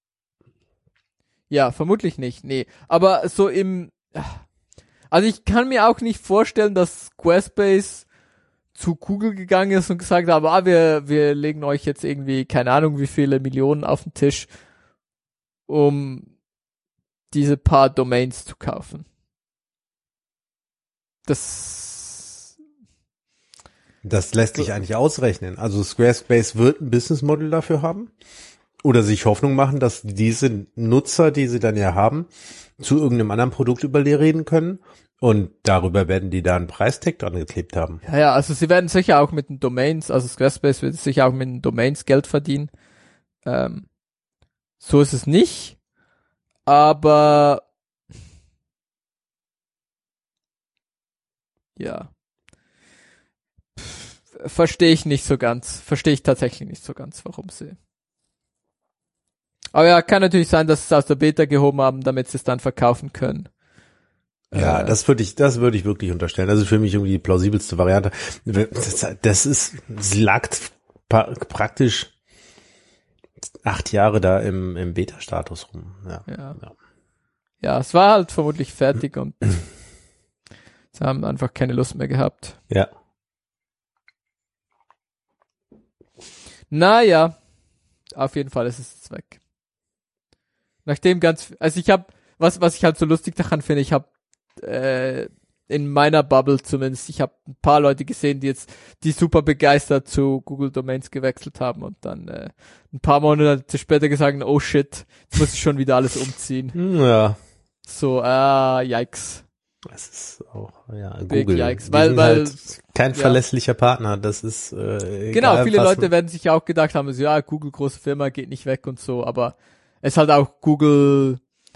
Ja, vermutlich nicht, nee. Aber so also ich kann mir auch nicht vorstellen, dass Squarespace zu Google gegangen ist und gesagt hat, wir legen euch jetzt irgendwie, keine Ahnung, wie viele Millionen auf den Tisch, um diese paar Domains zu kaufen. Das lässt sich eigentlich ausrechnen. Also Squarespace wird ein Business Model dafür haben oder sich Hoffnung machen, dass diese Nutzer, die sie dann ja haben, zu irgendeinem anderen Produkt überreden können. Und darüber werden die da einen Preistag dran geklebt haben. Ja, also sie werden sicher auch mit den Domains, also Squarespace wird sicher auch mit den Domains Geld verdienen. So ist es nicht. Aber ja. Verstehe ich tatsächlich nicht so ganz, warum sie. Aber ja, kann natürlich sein, dass sie es aus der Beta gehoben haben, damit sie es dann verkaufen können. Ja, das würde ich wirklich unterstellen. Das ist für mich irgendwie die plausibelste Variante. Es lag praktisch 8 Jahre da im Beta-Status rum. Ja, es war halt vermutlich fertig und sie haben einfach keine Lust mehr gehabt. Ja. Naja, auf jeden Fall ist es weg. Nachdem also ich habe, was ich halt so lustig daran finde, ich habe in meiner Bubble zumindest, ich habe ein paar Leute gesehen, die super begeistert zu Google Domains gewechselt haben und dann ein paar Monate später gesagt, oh shit, jetzt muss ich schon wieder alles umziehen. Ja. So, yikes. Das ist auch, ja, Big Google. Yikes, Die weil sind halt kein verlässlicher Partner, das ist genau, viele Leute werden sich auch gedacht haben, so, ja, Google, große Firma, geht nicht weg und so, aber es ist halt auch Google,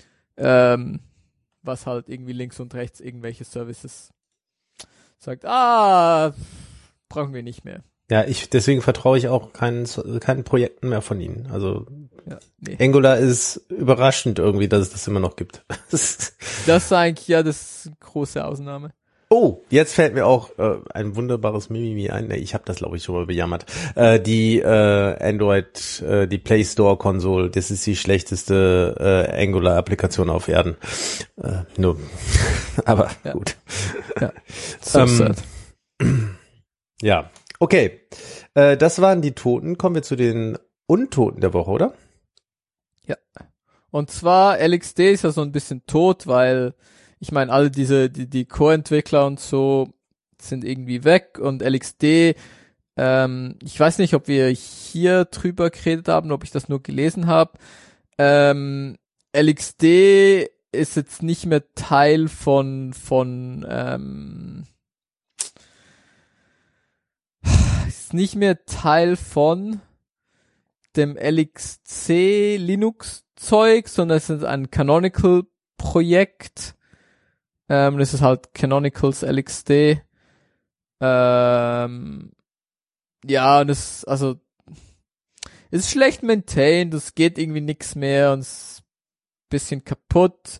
was halt irgendwie links und rechts irgendwelche Services sagt, brauchen wir nicht mehr. Ja, deswegen vertraue ich auch keinen Projekten mehr von ihnen. Also Nee. Angular ist überraschend irgendwie, dass es das immer noch gibt. Das ist eigentlich, das ist eine große Ausnahme. Oh, jetzt fällt mir auch ein wunderbares Mimimi ein. Ich habe das, glaube ich, schon mal bejammert. Die Android, die Play Store Konsole, das ist die schlechteste Angular-Applikation auf Erden. Nur, aber gut. Ja, so sad. Ja, okay. Das waren die Toten. Kommen wir zu den Untoten der Woche, oder? Ja. Und zwar LXD ist ja so ein bisschen tot, weil ich meine, alle die Core-Entwickler und so sind irgendwie weg und LXD, ich weiß nicht, ob wir hier drüber geredet haben, ob ich das nur gelesen habe. LXD ist jetzt nicht mehr Teil von ist nicht mehr Teil von dem LXC Linux Zeug, sondern es ist ein Canonical Projekt. Das ist halt Canonicals LXD. Ja, und es ist schlecht maintained, es geht irgendwie nix mehr und es ist ein bisschen kaputt.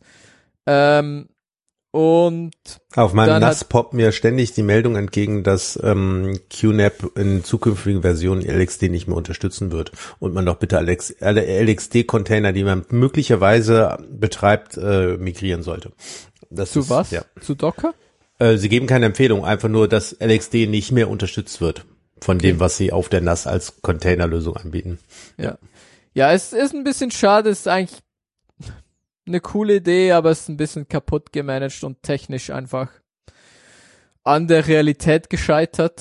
Und auf meinem NAS poppt mir ständig die Meldung entgegen, dass QNAP in zukünftigen Versionen LXD nicht mehr unterstützen wird und man doch bitte alle LXD-Container, die man möglicherweise betreibt, migrieren sollte. Zu was? Ja. Zu Docker? Sie geben keine Empfehlung, einfach nur, dass LXD nicht mehr unterstützt wird von dem, was sie auf der NAS als Containerlösung anbieten. Ja. Ja, es ist ein bisschen schade, es ist eigentlich eine coole Idee, aber es ist ein bisschen kaputt gemanagt und technisch einfach an der Realität gescheitert.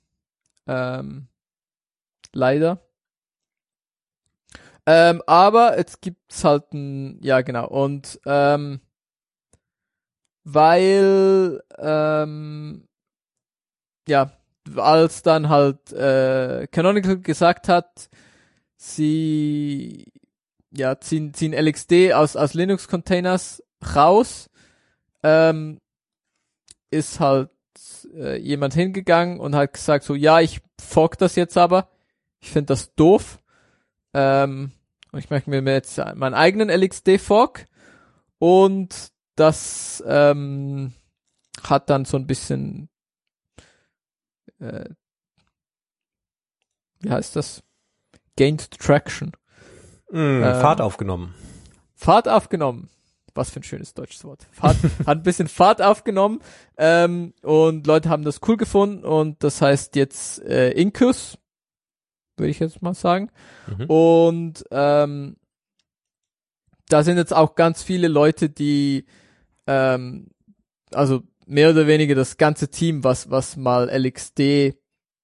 Leider. Aber jetzt gibt's halt ja genau, und weil ja, als dann halt Canonical gesagt hat, sie ziehen LXD aus Linux-Containers raus, ist halt jemand hingegangen und hat gesagt so, ja, ich fork das jetzt aber, ich finde das doof, und ich mache mir jetzt meinen eigenen LXD-Fork und das hat dann so ein bisschen wie heißt das? Gained Traction. Fahrt aufgenommen. Fahrt aufgenommen. Was für ein schönes deutsches Wort. Hat ein bisschen Fahrt aufgenommen und Leute haben das cool gefunden und das heißt jetzt Incus, würde ich jetzt mal sagen. Mhm. Und da sind jetzt auch ganz viele Leute, die also mehr oder weniger das ganze Team, was mal LXD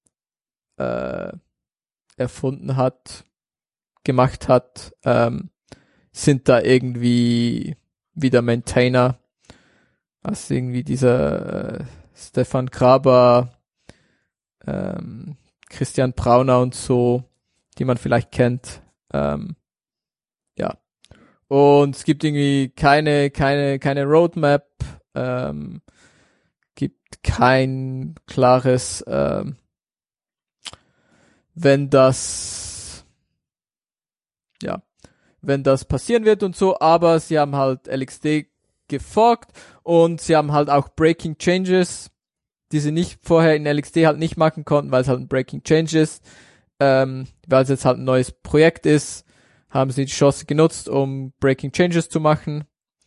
erfunden hat, gemacht hat, sind da irgendwie wieder Maintainer, was irgendwie dieser Stefan Graber, Christian Brauner und so, die man vielleicht kennt, ja. Und es gibt irgendwie keine Roadmap, gibt kein klares, wenn das passieren wird und so, aber sie haben halt LXD geforkt und sie haben halt auch Breaking Changes, die sie nicht vorher in LXD halt nicht machen konnten, weil es halt ein Breaking Change ist, weil es jetzt halt ein neues Projekt ist, haben sie die Chance genutzt, um Breaking Changes zu machen.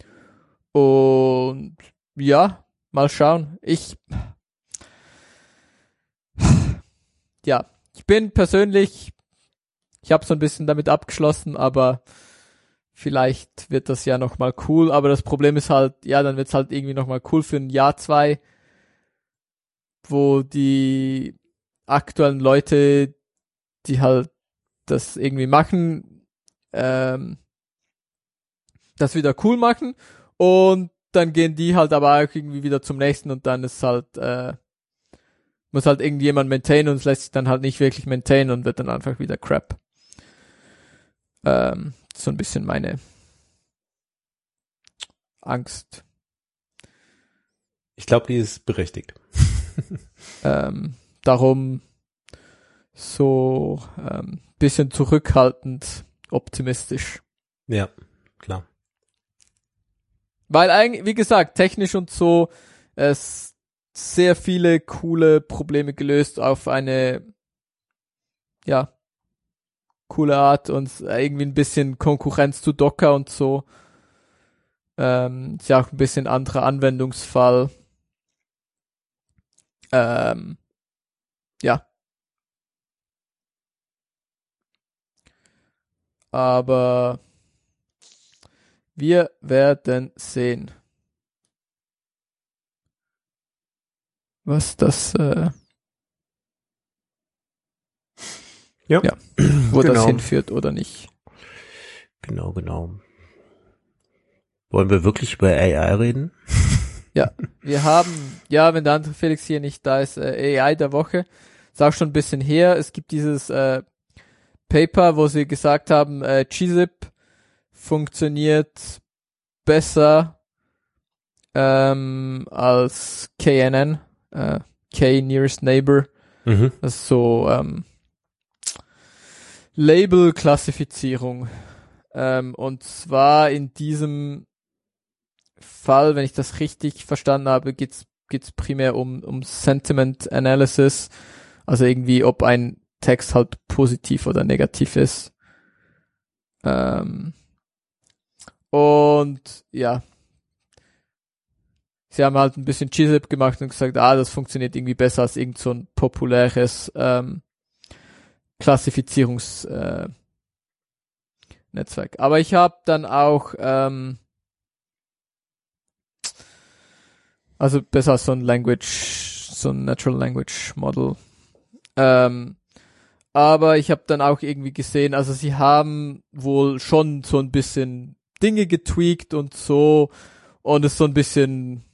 Und ja, mal schauen. Ich bin persönlich, ich habe so ein bisschen damit abgeschlossen, aber vielleicht wird das ja nochmal cool, aber das Problem ist halt, ja, dann wird's halt irgendwie nochmal cool für ein Jahr, 2, wo die aktuellen Leute, die halt das irgendwie machen, das wieder cool machen und dann gehen die halt aber auch irgendwie wieder zum nächsten und dann ist halt, muss halt irgendjemand maintainen und es lässt sich dann halt nicht wirklich maintainen und wird dann einfach wieder crap. So ein bisschen meine Angst. Ich glaube, die ist berechtigt. Darum so bisschen zurückhaltend optimistisch. Ja, klar. Weil eigentlich, wie gesagt, technisch und so es sehr viele coole Probleme gelöst auf eine ja coole Art und irgendwie ein bisschen Konkurrenz zu Docker und so. Ist ja auch ein bisschen anderer Anwendungsfall. Ja. Aber wir werden sehen, was das Ja. wo das Genau. hinführt oder nicht. Genau. Wollen wir wirklich über AI reden? Ja, wir haben, ja, wenn der andere Felix hier nicht da ist, AI der Woche. Ist auch schon ein bisschen her. Es gibt dieses Paper, wo sie gesagt haben, gzip funktioniert besser als KNN, K Nearest Neighbor. Mhm. Das ist so Label-Klassifizierung. Und zwar in diesem Fall, wenn ich das richtig verstanden habe, geht's primär um Sentiment Analysis, also irgendwie, ob ein Text halt positiv oder negativ ist. Und ja, sie haben halt ein bisschen gzip gemacht und gesagt, das funktioniert irgendwie besser als irgend so ein populäres Klassifizierungsnetzwerk. Aber ich habe dann auch also besser als so ein Natural Language Model. Aber ich habe dann auch irgendwie gesehen, also sie haben wohl schon so ein bisschen Dinge getweakt und so und es so ein bisschen,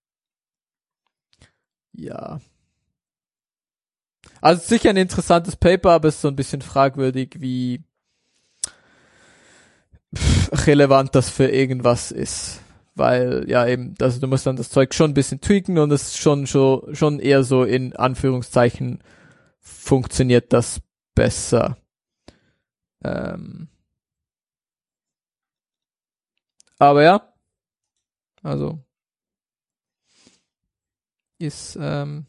ja. Also sicher ein interessantes Paper, aber es ist so ein bisschen fragwürdig, wie relevant das für irgendwas ist. Weil, ja eben, also du musst dann das Zeug schon ein bisschen tweaken und es ist schon eher so in Anführungszeichen funktioniert das besser. Aber ja, also ist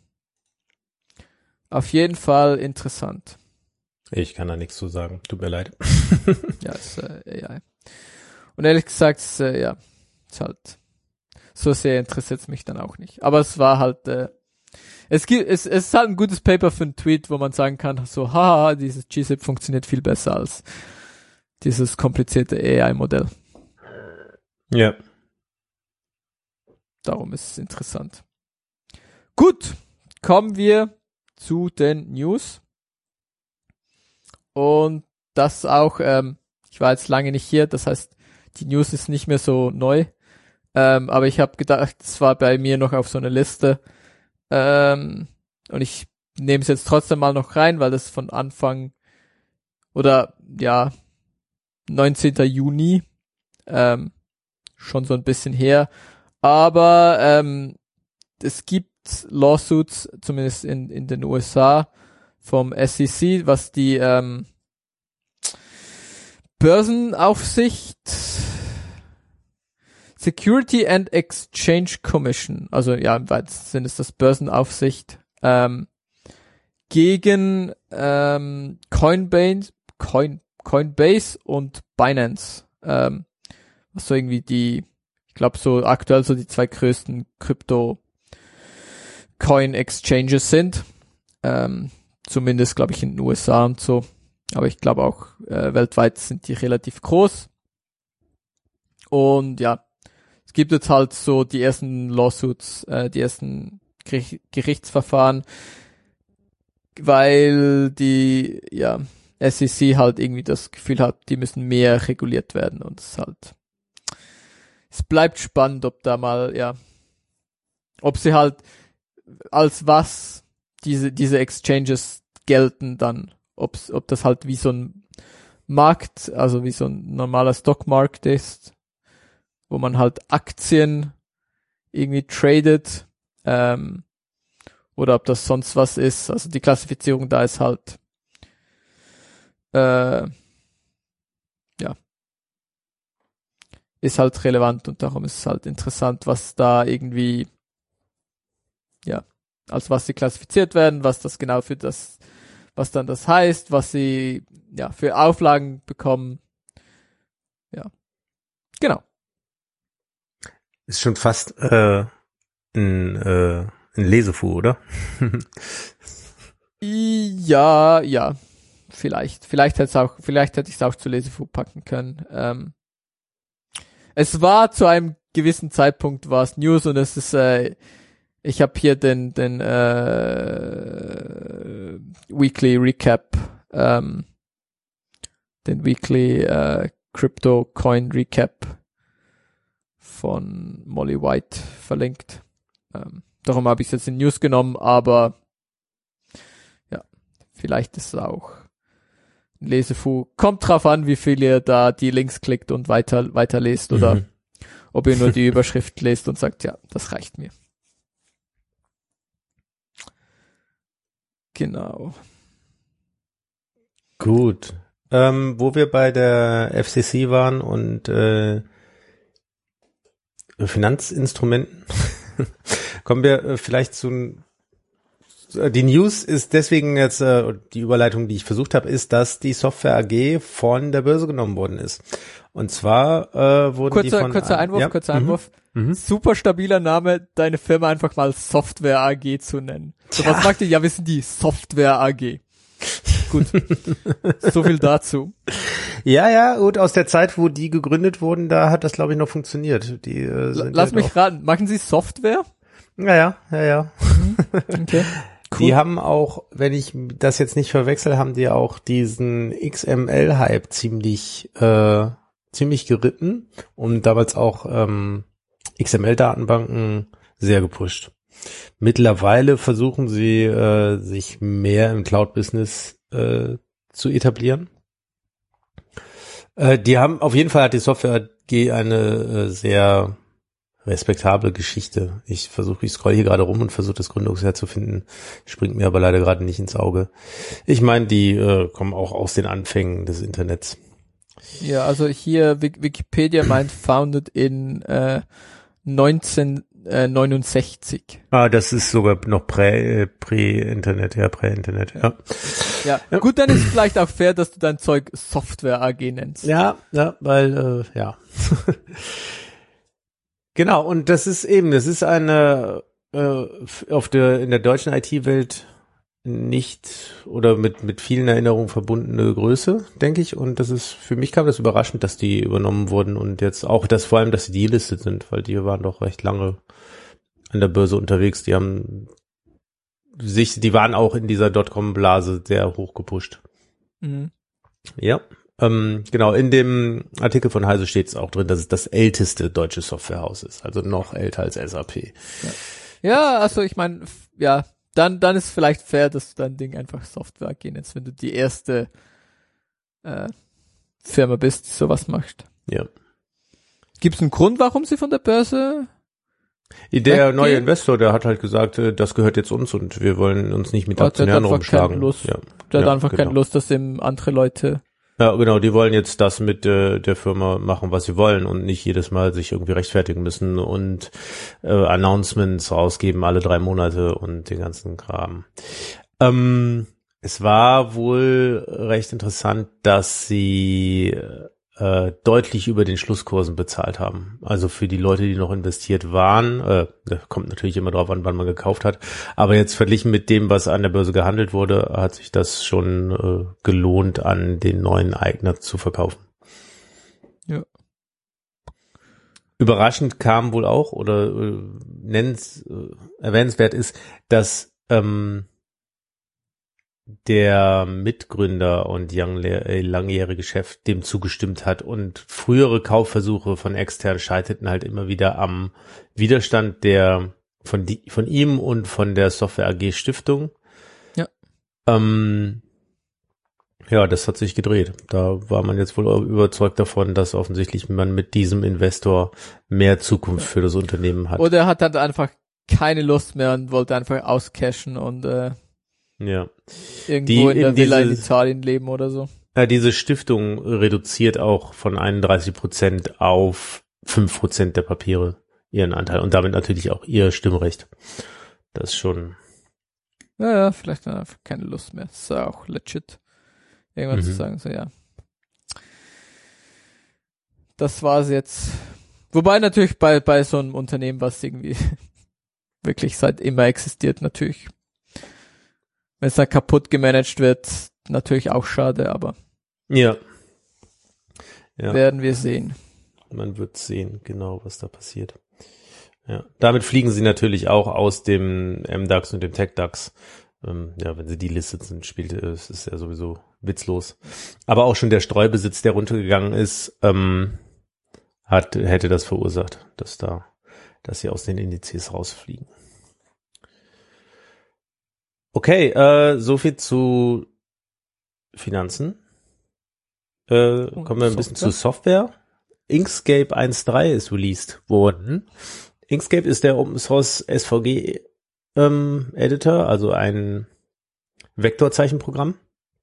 auf jeden Fall interessant. Ich kann da nichts zu sagen. Tut mir leid. Ja, ist AI. Und ehrlich gesagt, ja, ist halt so sehr interessiert es mich dann auch nicht. Aber es war halt, es ist halt ein gutes Paper für einen Tweet, wo man sagen kann, so, haha, dieses gzip funktioniert viel besser als dieses komplizierte AI-Modell. Ja. Darum ist es interessant. Gut, kommen wir zu den News. Und das auch, ich war jetzt lange nicht hier, das heißt, die News ist nicht mehr so neu. Aber ich habe gedacht, es war bei mir noch auf so einer Liste. Und ich nehme es jetzt trotzdem mal noch rein, weil das von Anfang oder ja 19. Juni schon so ein bisschen her. Aber es gibt Lawsuits, zumindest in den USA, vom SEC, was die Börsenaufsicht Security and Exchange Commission, also ja, im weitesten Sinne ist das Börsenaufsicht, gegen Coinbase und Binance, was so irgendwie ich glaube so aktuell so die 2 größten Crypto-Coin-Exchanges sind, zumindest glaube ich in den USA und so, aber ich glaube auch weltweit sind die relativ groß. Und ja, es gibt jetzt halt so die ersten Lawsuits, die ersten Gerichtsverfahren, weil die SEC halt irgendwie das Gefühl hat, die müssen mehr reguliert werden und es bleibt spannend, ob da mal, ob sie halt als was diese Exchanges gelten dann, ob das halt wie so ein Markt, also wie so ein normaler Stockmarkt ist, wo man halt Aktien irgendwie tradet, oder ob das sonst was ist. Also die Klassifizierung da ist halt ist halt relevant und darum ist es halt interessant, was da irgendwie als was sie klassifiziert werden, was das genau was dann das heißt, was sie für Auflagen bekommen. Ja. Genau. Ist schon fast ein Lesefu, oder? Ja. Vielleicht hätte ich es auch zu Lesefu packen können. Es war zu einem gewissen Zeitpunkt war es News und es ist ich habe hier den Weekly Recap, den Weekly Crypto Coin Recap von Molly White verlinkt. Darum habe ich es jetzt in News genommen, aber vielleicht ist es auch ein Lesefu. Kommt drauf an, wie viel ihr da die Links klickt und weiter lest oder ob ihr nur die Überschrift lest und sagt, ja, das reicht mir. Genau. Gut. Wo wir bei der FCC waren und Finanzinstrumenten, kommen wir vielleicht zu die News ist deswegen jetzt, die Überleitung, die ich versucht habe, ist, dass die Software AG von der Börse genommen worden ist. Und zwar wurden die von... Kurzer Einwurf. Super stabiler Name, deine Firma einfach mal Software AG zu nennen. So, was sagt ihr? Ja, wir sind die Software AG. Gut. So viel dazu. Ja, gut, aus der Zeit, wo die gegründet wurden, da hat das, glaube ich, noch funktioniert. Die Lass mich raten, machen Sie Software? Ja. Okay. Cool. Die haben auch, wenn ich das jetzt nicht verwechsel, haben die auch diesen XML-Hype ziemlich geritten und damals auch XML-Datenbanken sehr gepusht. Mittlerweile versuchen sie, sich mehr im Cloud-Business zu etablieren. Die haben, auf jeden Fall hat die Software AG eine sehr respektable Geschichte. Ich scroll hier gerade rum und versuche das Gründungsjahr zu finden. Springt mir aber leider gerade nicht ins Auge. Ich meine, die kommen auch aus den Anfängen des Internets. Ja, also hier Wikipedia meint founded in 1969. Das ist sogar noch Prä-Internet, ja. Ja, gut, dann ist vielleicht auch fair, dass du dein Zeug Software AG nennst. Ja, weil, Genau, und das ist eine in der deutschen IT-Welt nicht oder mit vielen Erinnerungen verbundene Größe, denke ich. Und für mich kam das überraschend, dass die übernommen wurden und jetzt auch vor allem, dass sie delistet sind, weil die waren doch recht lange an der Börse unterwegs. Die waren auch in dieser Dotcom-Blase sehr hoch gepusht. Mhm. Ja. Genau, in dem Artikel von Heise steht es auch drin, dass es das älteste deutsche Softwarehaus ist, also noch älter als SAP. Ja, also ich meine, dann ist vielleicht fair, dass du dein Ding einfach Software AG nennst, wenn du die erste Firma bist, die sowas macht. Ja. Gibt es einen Grund, warum sie von der Börse der neue Investor, der hat halt gesagt, das gehört jetzt uns und wir wollen uns nicht mit Aktionären rumschlagen. Der hat einfach keine Lust, dass eben andere Leute... Ja, genau, die wollen jetzt das mit der Firma machen, was sie wollen und nicht jedes Mal sich irgendwie rechtfertigen müssen und Announcements rausgeben alle 3 Monate und den ganzen Kram. Es war wohl recht interessant, dass sie deutlich über den Schlusskursen bezahlt haben. Also für die Leute, die noch investiert waren, kommt natürlich immer drauf an, wann man gekauft hat, aber jetzt verglichen mit dem, was an der Börse gehandelt wurde, hat sich das schon gelohnt, an den neuen Eigner zu verkaufen. Ja. Überraschend kam wohl auch oder erwähnenswert ist, dass der Mitgründer und langjährige Chef dem zugestimmt hat und frühere Kaufversuche von extern scheiterten halt immer wieder am Widerstand der von ihm und von der Software AG Stiftung. Ja. Ja, das hat sich gedreht. Da war man jetzt wohl überzeugt davon, dass offensichtlich man mit diesem Investor mehr Zukunft für das Unternehmen hat. Oder er hat dann einfach keine Lust mehr und wollte einfach auscashen und ja. irgendwo in der Villa in Italien leben oder so. Ja, diese Stiftung reduziert auch von 31% auf 5% der Papiere ihren Anteil und damit natürlich auch ihr Stimmrecht. Das ist schon... Ja, vielleicht dann einfach keine Lust mehr. Das ist ja auch legit. Irgendwann zu sagen, so ja. Das war's jetzt. Wobei natürlich bei so einem Unternehmen, was irgendwie wirklich seit immer existiert, natürlich, wenn es dann kaputt gemanagt wird, natürlich auch schade, aber ja. werden wir sehen. Man wird sehen, genau, was da passiert. Ja, damit fliegen sie natürlich auch aus dem MDAX und dem TechDAX. Ja, wenn sie delistet sind, ist es ja sowieso witzlos. Aber auch schon der Streubesitz, der runtergegangen ist, hätte das verursacht, dass sie aus den Indizes rausfliegen. Okay, so viel zu Finanzen. Kommen wir ein bisschen zu Software. Inkscape 1.3 ist released worden. Inkscape ist der Open Source SVG Editor, also ein Vektorzeichenprogramm.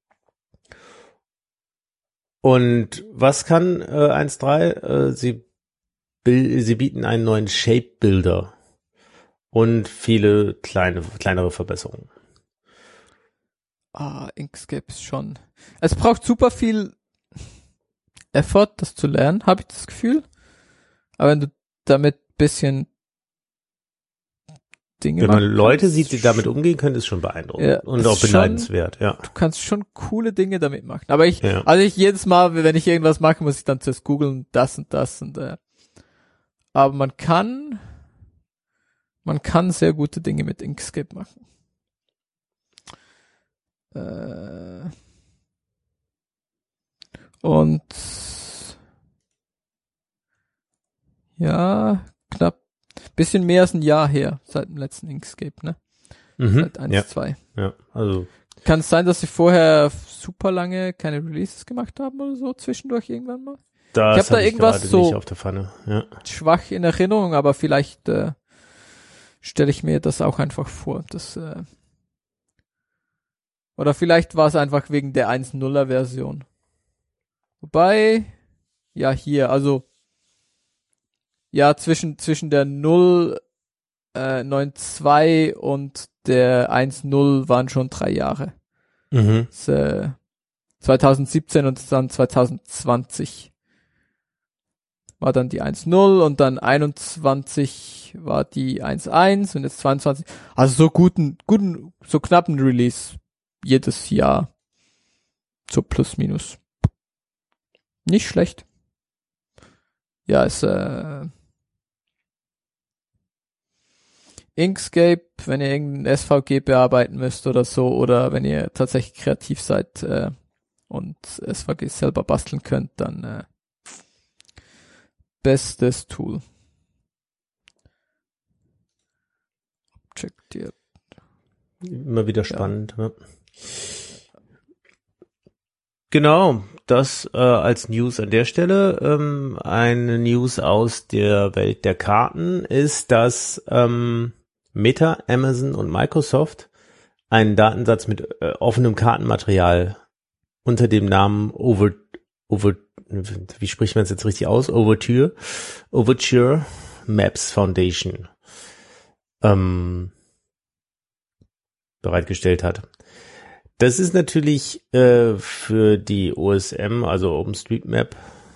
Und was kann 1.3? Sie bieten einen neuen Shape Builder und viele kleinere Verbesserungen. Inkscape ist schon... Es braucht super viel Effort, das zu lernen, habe ich das Gefühl. Aber wenn du damit bisschen Dinge wenn man Leute sieht, die damit umgehen können, ist schon beeindruckend ja, und auch beneidenswert, ja. Du kannst schon coole Dinge damit machen. Aber ich jedes Mal, wenn ich irgendwas mache, muss ich dann zuerst googeln, das und das und aber man kann sehr gute Dinge mit Inkscape machen. Und ja, knapp bisschen mehr als ein Jahr her, seit dem letzten Inkscape, ne? Seit 1.2. Ja, also. Kann es sein, dass sie vorher super lange keine Releases gemacht haben oder so, zwischendurch irgendwann mal? Ich habe da irgendwas so nicht auf der Pfanne. Ja. Schwach in Erinnerung, aber vielleicht stelle ich mir das auch einfach vor. Oder vielleicht war es einfach wegen der 1.0er Version. Wobei, ja hier, also ja, zwischen der 0.9.2 und der 1.0 waren schon 3 Jahre. Das, 2017 und dann 2020 war dann die 1.0 und dann 21 war die 1.1 und jetzt 22. Also so so knappen Release jedes Jahr. So plus minus. Nicht schlecht. Ja, Inkscape, wenn ihr irgendein SVG bearbeiten müsst oder so, oder wenn ihr tatsächlich kreativ seid und SVG selber basteln könnt, dann bestes Tool. Objective. Immer wieder spannend. Ja. Genau, das als News an der Stelle. Eine News aus der Welt der Karten ist, dass Meta, Amazon und Microsoft einen Datensatz mit offenem Kartenmaterial unter dem Namen wie spricht man es jetzt richtig aus? Overture Maps Foundation bereitgestellt hat. Das ist natürlich für die OSM, also OpenStreetMap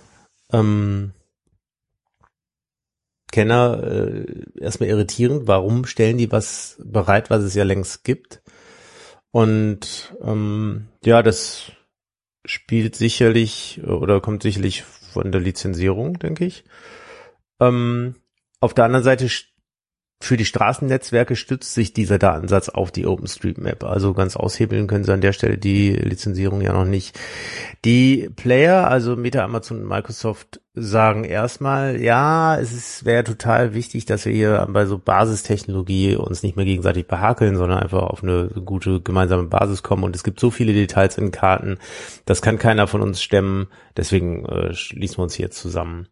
Kenner erstmal irritierend. Warum stellen die was bereit, was es ja längst gibt? Und das spielt sicherlich oder kommt sicherlich von der Lizenzierung, denke ich. Auf der anderen Seite für die Straßennetzwerke stützt sich dieser Datensatz auf die OpenStreetMap. Also ganz aushebeln können sie an der Stelle die Lizenzierung ja noch nicht. Die Player, also Meta, Amazon und Microsoft, sagen erstmal, ja, wäre total wichtig, dass wir hier bei so Basistechnologie uns nicht mehr gegenseitig behakeln, sondern einfach auf eine gute gemeinsame Basis kommen. Und es gibt so viele Details in Karten, das kann keiner von uns stemmen. Deswegen schließen wir uns hier zusammen.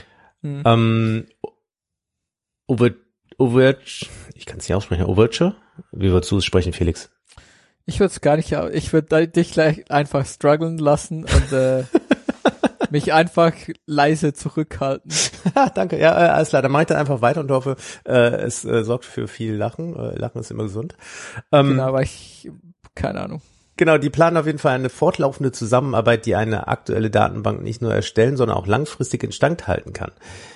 Overture, ich kann es nicht aussprechen, Overture? Wie würdest du es sprechen, Felix? Ich würde es gar nicht, ich würde dich gleich einfach strugglen lassen und mich einfach leise zurückhalten. Danke, ja, alles klar, dann mache ich dann einfach weiter und hoffe, es sorgt für viel Lachen. Lachen ist immer gesund. Genau, aber keine Ahnung. Genau, die planen auf jeden Fall eine fortlaufende Zusammenarbeit, die eine aktuelle Datenbank nicht nur erstellen, sondern auch langfristig instand halten kann.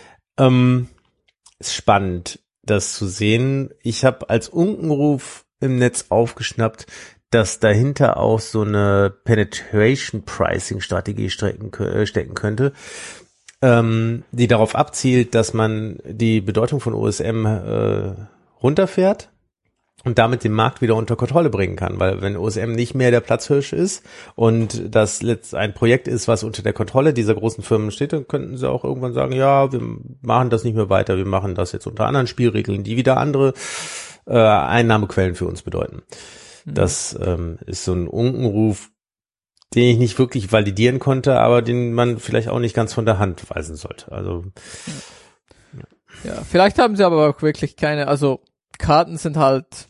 Ist spannend, das zu sehen. Ich habe als Unkenruf im Netz aufgeschnappt, dass dahinter auch so eine Penetration Pricing Strategie stecken könnte, die darauf abzielt, dass man die Bedeutung von OSM runterfährt und damit den Markt wieder unter Kontrolle bringen kann, weil wenn OSM nicht mehr der Platzhirsch ist und das ein Projekt ist, was unter der Kontrolle dieser großen Firmen steht, dann könnten sie auch irgendwann sagen, ja, wir machen das nicht mehr weiter, wir machen das jetzt unter anderen Spielregeln, die wieder andere Einnahmequellen für uns bedeuten. Das ist so ein Unkenruf, den ich nicht wirklich validieren konnte, aber den man vielleicht auch nicht ganz von der Hand weisen sollte. Also ja, vielleicht haben sie aber auch wirklich keine, also Karten sind halt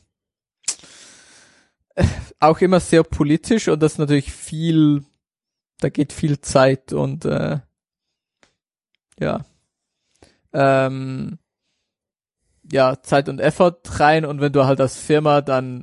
auch immer sehr politisch und das ist natürlich da geht viel Zeit und Zeit und Effort rein und wenn du halt als Firma dann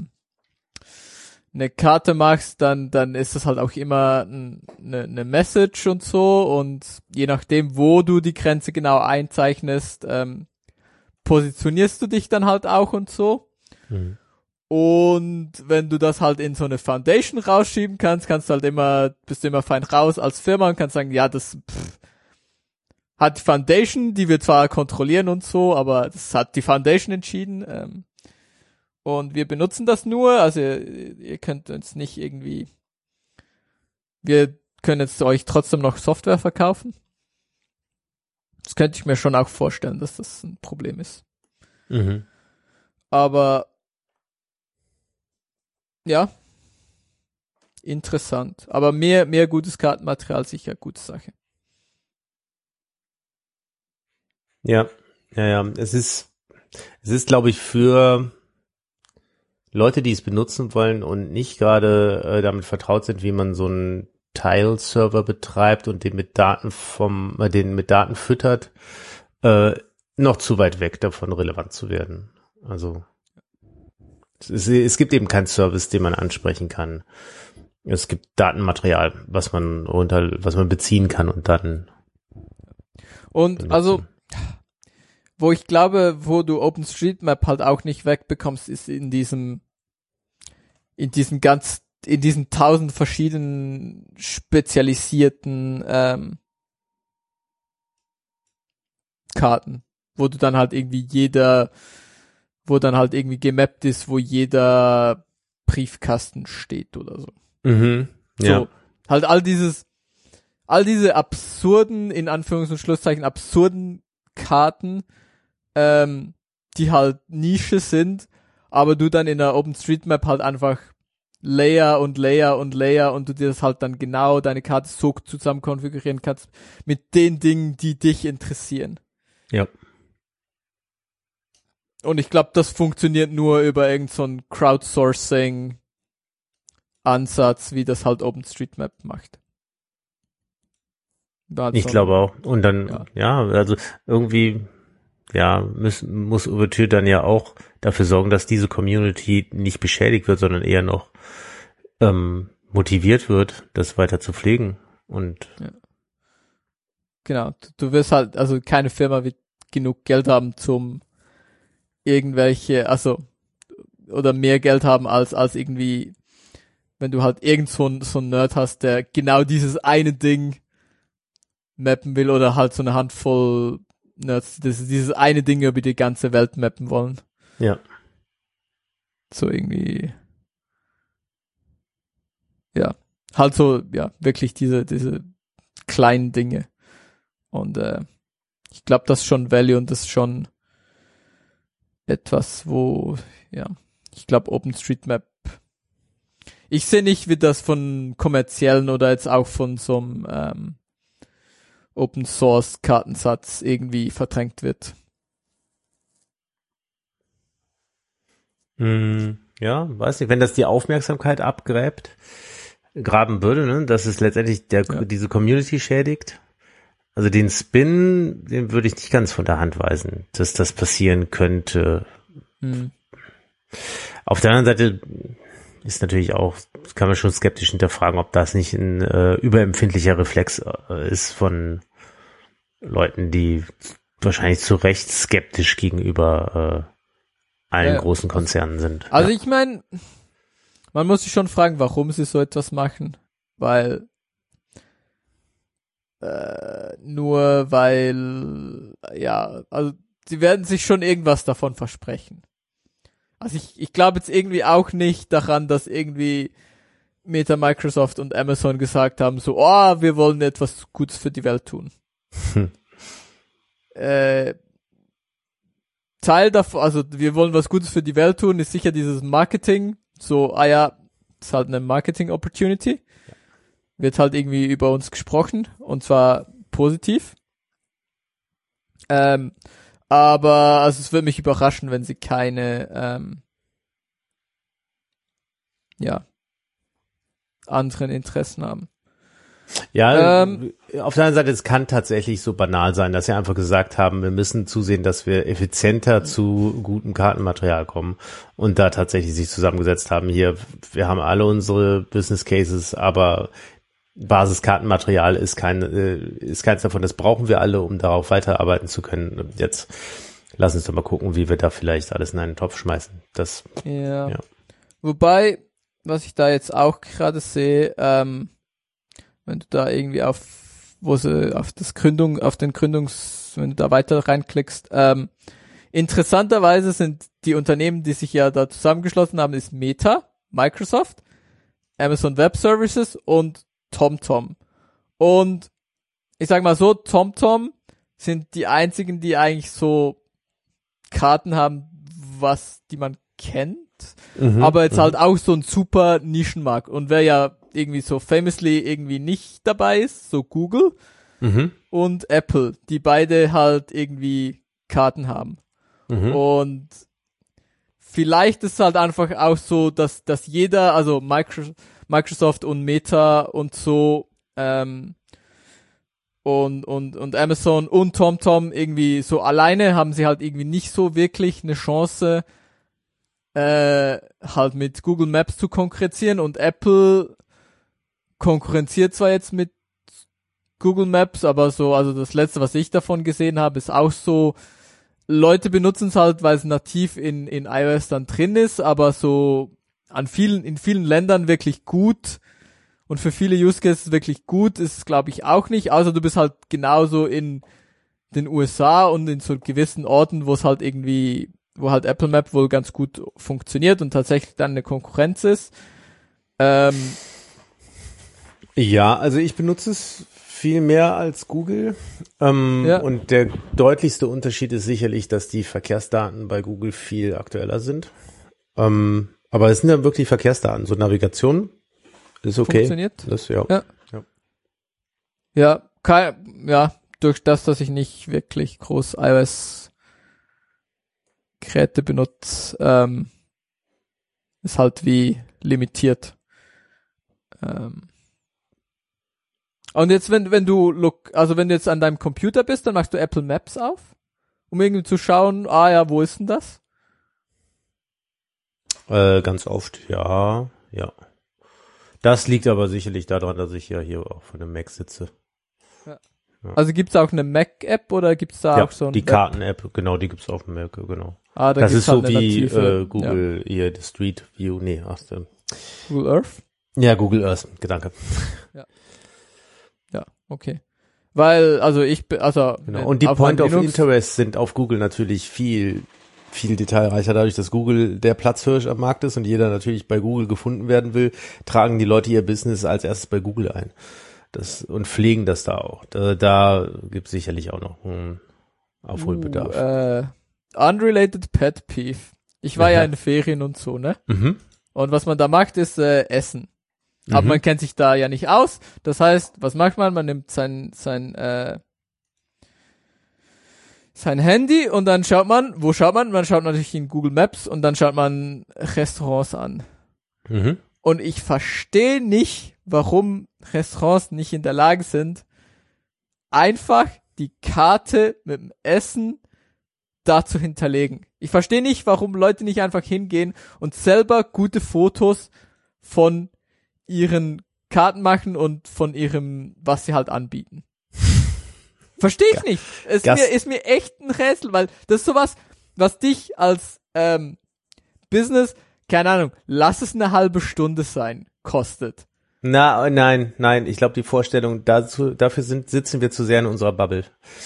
eine Karte machst, dann ist das halt auch immer eine Message und so und je nachdem, wo du die Grenze genau einzeichnest, positionierst du dich dann halt auch und so. Mhm. Und wenn du das halt in so eine Foundation rausschieben kannst, bist du immer fein raus als Firma und kannst sagen, ja, das hat die Foundation, die wir zwar kontrollieren und so, aber das hat die Foundation entschieden. Und wir benutzen das nur, also ihr könnt uns nicht irgendwie, wir können jetzt euch trotzdem noch Software verkaufen. Das könnte ich mir schon auch vorstellen, dass das ein Problem ist. Mhm. Aber ja, interessant. Aber mehr gutes Kartenmaterial sicher gute Sache. Ja. Es ist, glaube ich, für Leute, die es benutzen wollen und nicht gerade damit vertraut sind, wie man so einen Tile-Server betreibt und den mit Daten füttert, noch zu weit weg davon relevant zu werden. Also es gibt eben keinen Service, den man ansprechen kann. Es gibt Datenmaterial, was man beziehen kann und dann benutzen. Also wo ich glaube, wo du OpenStreetMap halt auch nicht wegbekommst, ist in diesen 1000 verschiedenen spezialisierten Karten, wo du dann halt irgendwie wo dann halt irgendwie gemappt ist, wo jeder Briefkasten steht oder so. Mhm, ja. So, halt all diese absurden, in Anführungs- und Schlusszeichen, absurden Karten, die halt Nische sind, aber du dann in der OpenStreetMap halt einfach Layer und Layer und Layer und du dir das halt dann genau deine Karte so zusammen konfigurieren kannst mit den Dingen, die dich interessieren. Ja. Und ich glaube, das funktioniert nur über irgend so einen Crowdsourcing-Ansatz, wie das halt OpenStreetMap macht. Ich glaube auch. Und dann, also irgendwie, muss Overture dann ja auch dafür sorgen, dass diese Community nicht beschädigt wird, sondern eher noch motiviert wird, das weiter zu pflegen. Und genau, du wirst halt, also keine Firma wird genug Geld haben zum oder mehr Geld haben als irgendwie, wenn du halt irgend so ein Nerd hast, der genau dieses eine Ding mappen will oder halt so eine Handvoll das ist dieses eine Ding über die ganze Welt mappen wollen. Ja. So irgendwie, ja, halt so, ja, wirklich diese kleinen Dinge. Und ich glaube, das ist schon Value und das ist schon etwas, wo, ja, ich glaube, OpenStreetMap, ich sehe nicht, wie das von kommerziellen oder jetzt auch von so einem Open Source Kartensatz irgendwie verdrängt wird. Ja, weiß nicht, wenn das die Aufmerksamkeit graben würde, ne, dass es letztendlich diese Community schädigt. Also den Spin, den würde ich nicht ganz von der Hand weisen, dass das passieren könnte. Auf der anderen Seite ist natürlich auch, kann man schon skeptisch hinterfragen, ob das nicht ein überempfindlicher Reflex ist von Leuten, die wahrscheinlich zu Recht skeptisch gegenüber allen großen Konzernen sind. Also ich meine, man muss sich schon fragen, warum sie so etwas machen, weil nur weil, ja, also sie werden sich schon irgendwas davon versprechen. Also ich glaube jetzt irgendwie auch nicht daran, dass irgendwie Meta, Microsoft und Amazon gesagt haben, so, oh, wir wollen etwas Gutes für die Welt tun. Teil davon, also wir wollen was Gutes für die Welt tun, ist sicher dieses Marketing, so, ist halt eine Marketing-Opportunity. Wird halt irgendwie über uns gesprochen, und zwar positiv. Aber also es würde mich überraschen, wenn sie keine anderen Interessen haben. Ja, auf der anderen Seite, es kann tatsächlich so banal sein, dass sie einfach gesagt haben, wir müssen zusehen, dass wir effizienter zu gutem Kartenmaterial kommen und da tatsächlich sich zusammengesetzt haben, hier, wir haben alle unsere Business Cases, aber Basiskartenmaterial ist keins davon, das brauchen wir alle, um darauf weiterarbeiten zu können. Jetzt lass uns doch mal gucken, wie wir da vielleicht alles in einen Topf schmeißen. Ja. Wobei, was ich da jetzt auch gerade sehe, wenn du da irgendwie wenn du da weiter reinklickst, interessanterweise sind die Unternehmen, die sich ja da zusammengeschlossen haben, ist Meta, Microsoft, Amazon Web Services und TomTom. Und ich sag mal so, TomTom sind die einzigen, die eigentlich so Karten haben, die man kennt, aber jetzt halt auch so ein super Nischenmarkt. Und wer ja irgendwie so famously irgendwie nicht dabei ist, so Google und Apple, die beide halt irgendwie Karten haben. Und vielleicht ist es halt einfach auch so, dass jeder, also Microsoft und Meta und so und Amazon und TomTom irgendwie so alleine haben sie halt irgendwie nicht so wirklich eine Chance halt mit Google Maps zu konkurrieren, und Apple konkurrenziert zwar jetzt mit Google Maps, aber so, also das letzte, was ich davon gesehen habe, ist auch so, Leute benutzen es halt, weil es nativ in iOS dann drin ist, aber so in vielen Ländern wirklich gut und für viele Use Cases wirklich gut ist es, glaube ich, auch nicht, außer du bist halt genauso in den USA und in so gewissen Orten, wo halt Apple Map wohl ganz gut funktioniert und tatsächlich dann eine Konkurrenz ist. Ja, also ich benutze es viel mehr als Google. Und der deutlichste Unterschied ist sicherlich, dass die Verkehrsdaten bei Google viel aktueller sind. Aber es sind ja wirklich Verkehrsdaten, so Navigation ist okay. Funktioniert. Das, Durch das, dass ich nicht wirklich groß iOS-Geräte benutze, ist halt wie limitiert. Und jetzt, wenn du jetzt an deinem Computer bist, dann machst du Apple Maps auf, um irgendwie zu schauen, wo ist denn das? Ganz oft, ja. Das liegt aber sicherlich daran, dass ich ja hier auch von einem Mac sitze. Ja. Also gibt's auch eine Mac-App oder gibt's da auch so ein die Karten-App, genau, die gibt's auf dem Mac, genau. Das ist halt so wie Google hier, die Street View, Google Earth? Ja, Google Earth, Gedanke. Ja, okay. Weil, Genau. Und die Point of Interest sind auf Google natürlich viel detailreicher. Dadurch, dass Google der Platzhirsch am Markt ist und jeder natürlich bei Google gefunden werden will, tragen die Leute ihr Business als erstes bei Google ein. Und pflegen das da auch. Da gibt es sicherlich auch noch einen Aufholbedarf. Unrelated Pet Peeve. Ich war ja in Ferien und so, ne? Mhm. Und was man da macht, ist Essen. Aber man kennt sich da ja nicht aus. Das heißt, was macht man? Man nimmt sein Handy und dann schaut man, wo schaut man? Man schaut natürlich in Google Maps und dann schaut man Restaurants an. Mhm. Und ich verstehe nicht, warum Restaurants nicht in der Lage sind, einfach die Karte mit dem Essen da zu hinterlegen. Ich verstehe nicht, warum Leute nicht einfach hingehen und selber gute Fotos von ihren Karten machen und von ihrem, was sie halt anbieten. Verstehe ich nicht. Ist mir echt ein Rätsel, weil das ist sowas, was dich als Business, keine Ahnung, lass es eine halbe Stunde sein, kostet. Nein, ich glaube, die Vorstellung dafür sitzen wir zu sehr in unserer Bubble.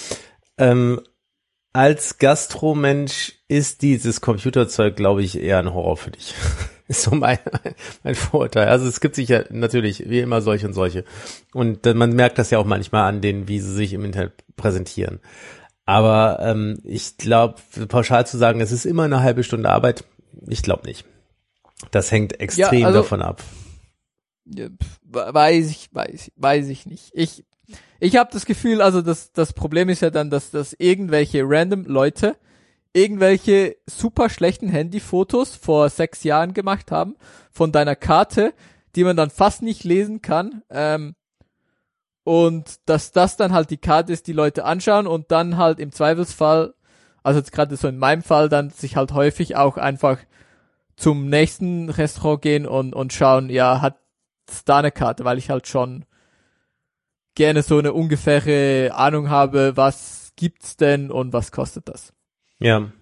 Als Gastromensch ist dieses Computerzeug, glaube ich, eher ein Horror für dich. Ist so mein Vorurteil. Also es gibt sicher natürlich wie immer solche und solche. Und man merkt das ja auch manchmal an denen, wie sie sich im Internet präsentieren. Aber ich glaube, pauschal zu sagen, es ist immer eine halbe Stunde Arbeit, ich glaube nicht. Das hängt extrem davon ab. Ja, weiß ich nicht. Ich habe das Gefühl, also das Problem ist ja dann, dass irgendwelche random Leute irgendwelche super schlechten Handyfotos vor 6 Jahren gemacht haben von deiner Karte, die man dann fast nicht lesen kann. Und dass das dann halt die Karte ist, die Leute anschauen und dann halt im Zweifelsfall, also jetzt gerade so in meinem Fall, dann sich halt häufig auch einfach zum nächsten Restaurant gehen und schauen, ja, hat es da eine Karte, weil ich halt schon gerne so eine ungefähre Ahnung habe, was gibt's denn und was kostet das. Ja.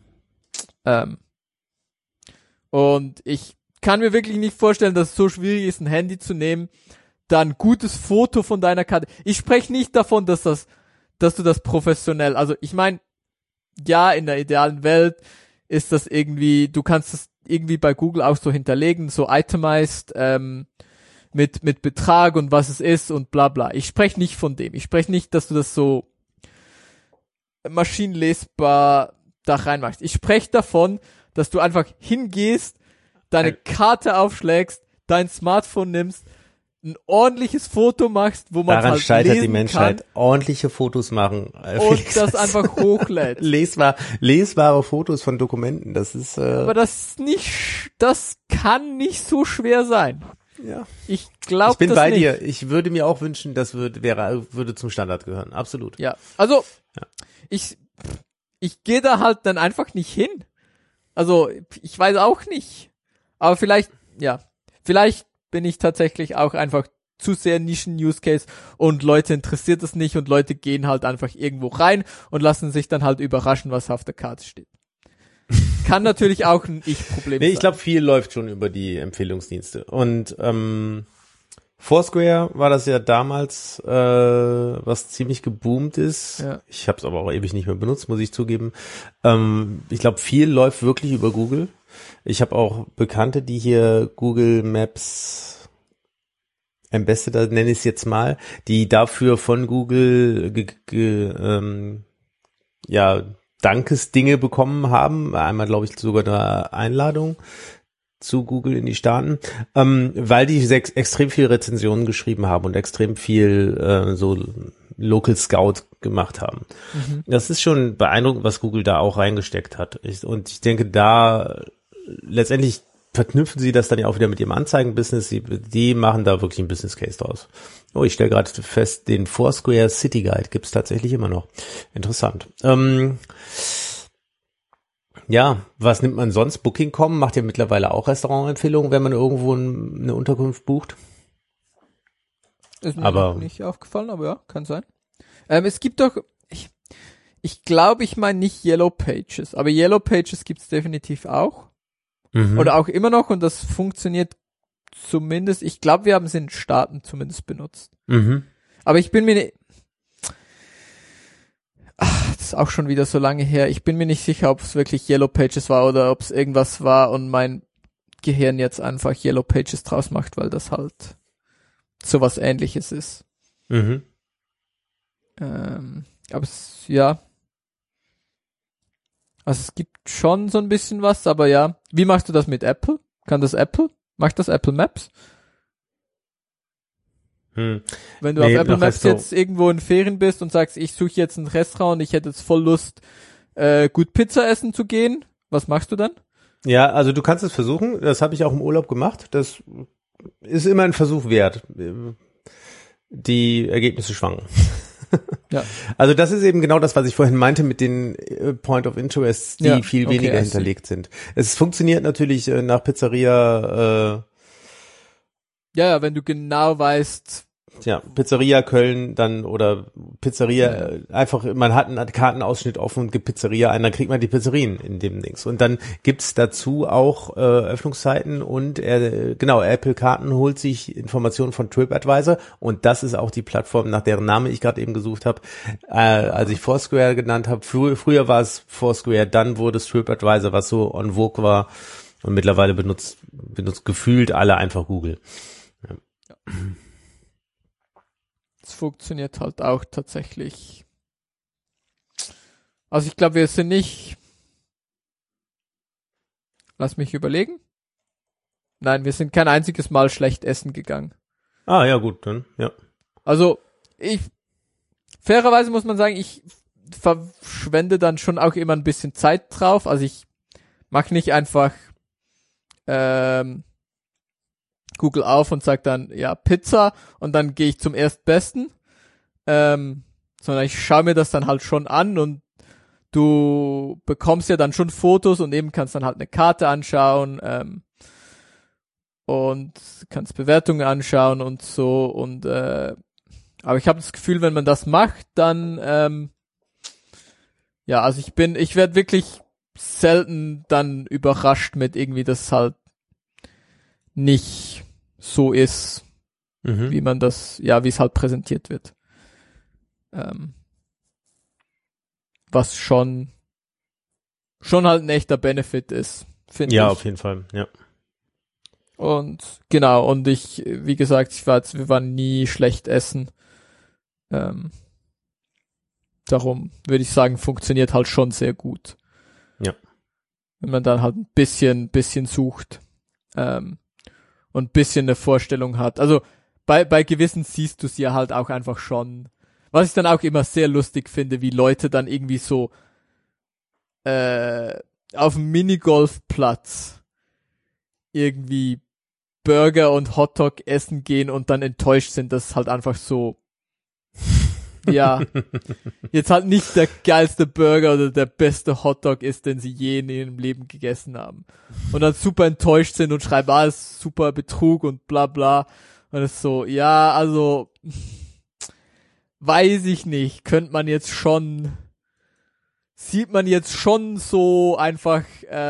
Und ich kann mir wirklich nicht vorstellen, dass es so schwierig ist, ein Handy zu nehmen, dann gutes Foto von deiner Karte. Ich spreche nicht davon, dass du das professionell, also ich meine, ja, in der idealen Welt ist das irgendwie, du kannst das irgendwie bei Google auch so hinterlegen, so itemized, mit Betrag und was es ist und bla bla. Ich spreche nicht von dem. Ich spreche nicht, dass du das so maschinenlesbar da reinmachst. Ich spreche davon, dass du einfach hingehst, deine Karte aufschlägst, dein Smartphone nimmst, ein ordentliches Foto machst, wo man daran halt scheitert lesen die Menschheit. kann, ordentliche Fotos machen. und das einfach hochlädt. Lesbare Fotos von Dokumenten, das ist Aber das kann nicht so schwer sein. Ja. Ich glaube, ich bin bei dir. Ich würde mir auch wünschen, das würde zum Standard gehören. Absolut. Ja. Also, ich gehe da halt dann einfach nicht hin. Also, ich weiß auch nicht. Aber vielleicht bin ich tatsächlich auch einfach zu sehr Nischen-Use-Case und Leute interessiert es nicht und Leute gehen halt einfach irgendwo rein und lassen sich dann halt überraschen, was auf der Karte steht. Kann natürlich auch ein Ich-Problem sein. Ich glaube, viel läuft schon über die Empfehlungsdienste. Und Foursquare war das ja damals, was ziemlich geboomt ist. Ja. Ich habe es aber auch ewig nicht mehr benutzt, muss ich zugeben. Ich glaube, viel läuft wirklich über Google. Ich habe auch Bekannte, die hier Google Maps Ambassador, nenne ich es jetzt mal, die dafür von Google Dankesdinge bekommen haben. Einmal, glaube ich, sogar eine Einladung zu Google in die Staaten, weil die extrem viel Rezensionen geschrieben haben und extrem viel so Local Scout gemacht haben. Mhm. Das ist schon beeindruckend, was Google da auch reingesteckt hat. Und ich denke, da letztendlich verknüpfen sie das dann ja auch wieder mit ihrem Anzeigenbusiness. Die machen da wirklich einen Business Case draus. Oh, ich stelle gerade fest, den Foursquare City Guide gibt's tatsächlich immer noch. Interessant. Ja, was nimmt man sonst? Booking.com macht ja mittlerweile auch Restaurantempfehlungen, wenn man irgendwo eine Unterkunft bucht. Ist mir noch nicht aufgefallen, aber ja, kann sein. Es gibt doch, ich glaube, ich meine nicht Yellow Pages, aber Yellow Pages gibt's definitiv auch. Mhm. Oder auch immer noch, und das funktioniert zumindest, ich glaube, wir haben es in Staaten zumindest benutzt. Mhm. Aber ich bin mir ist auch schon wieder so lange her. Ich bin mir nicht sicher, ob es wirklich Yellow Pages war oder ob es irgendwas war und mein Gehirn jetzt einfach Yellow Pages draus macht, weil das halt sowas Ähnliches ist. Mhm. Aber ja. Also es gibt schon so ein bisschen was, aber ja. Wie machst du das mit Apple? Kann das Apple? Macht das Apple Maps? Wenn du auf Apple Maps jetzt irgendwo in Ferien bist und sagst, ich suche jetzt ein Restaurant und ich hätte jetzt voll Lust, gut Pizza essen zu gehen, was machst du dann? Ja, also du kannst es versuchen. Das habe ich auch im Urlaub gemacht. Das ist immer ein Versuch wert. Die Ergebnisse schwanken. Ja. Also das ist eben genau das, was ich vorhin meinte mit den Point of Interests, die viel weniger hinterlegt sind. Es funktioniert natürlich nach Pizzeria. Ja, wenn du genau weißt. Ja, Pizzeria Köln dann oder Pizzeria, einfach, man hat einen Kartenausschnitt offen und gibt Pizzeria ein, dann kriegt man die Pizzerien in dem Dings. Und dann gibt's dazu auch Öffnungszeiten und Apple Karten holt sich Informationen von TripAdvisor und das ist auch die Plattform, nach deren Name ich gerade eben gesucht habe, als ich Foursquare genannt habe. Früher war es Foursquare, dann wurde es TripAdvisor, was so en vogue war und mittlerweile benutzt gefühlt alle einfach Google. Ja. Es funktioniert halt auch tatsächlich. Also ich glaube, wir sind nicht. Lass mich überlegen. Nein, wir sind kein einziges Mal schlecht essen gegangen. Ah, ja, gut, dann, ja. Also, fairerweise muss man sagen, ich verschwende dann schon auch immer ein bisschen Zeit drauf. Also ich mache nicht einfach Google auf und sag dann, ja, Pizza und dann gehe ich zum Erstbesten, sondern ich schaue mir das dann halt schon an und du bekommst ja dann schon Fotos und eben kannst dann halt eine Karte anschauen und kannst Bewertungen anschauen und so und aber ich habe das Gefühl, wenn man das macht, dann ja, also ich werde wirklich selten dann überrascht mit irgendwie, das halt nicht so ist, wie man das, ja, wie es halt präsentiert wird. Was schon halt ein echter Benefit ist, finde ich. Ja, auf jeden Fall, ja. Und genau, und wie gesagt, wir waren nie schlecht essen. Darum würde ich sagen, funktioniert halt schon sehr gut. Ja. Wenn man dann halt ein bisschen sucht. Und ein bisschen eine Vorstellung hat. Also bei gewissen siehst du es ja halt auch einfach schon. Was ich dann auch immer sehr lustig finde, wie Leute dann irgendwie so auf dem Minigolfplatz irgendwie Burger und Hotdog essen gehen und dann enttäuscht sind, dass es halt einfach so ja, jetzt halt nicht der geilste Burger oder der beste Hotdog ist, den sie je in ihrem Leben gegessen haben. Und dann super enttäuscht sind und schreiben, es ist super Betrug und bla bla. Und es ist so, ja, also weiß ich nicht, sieht man jetzt schon so einfach,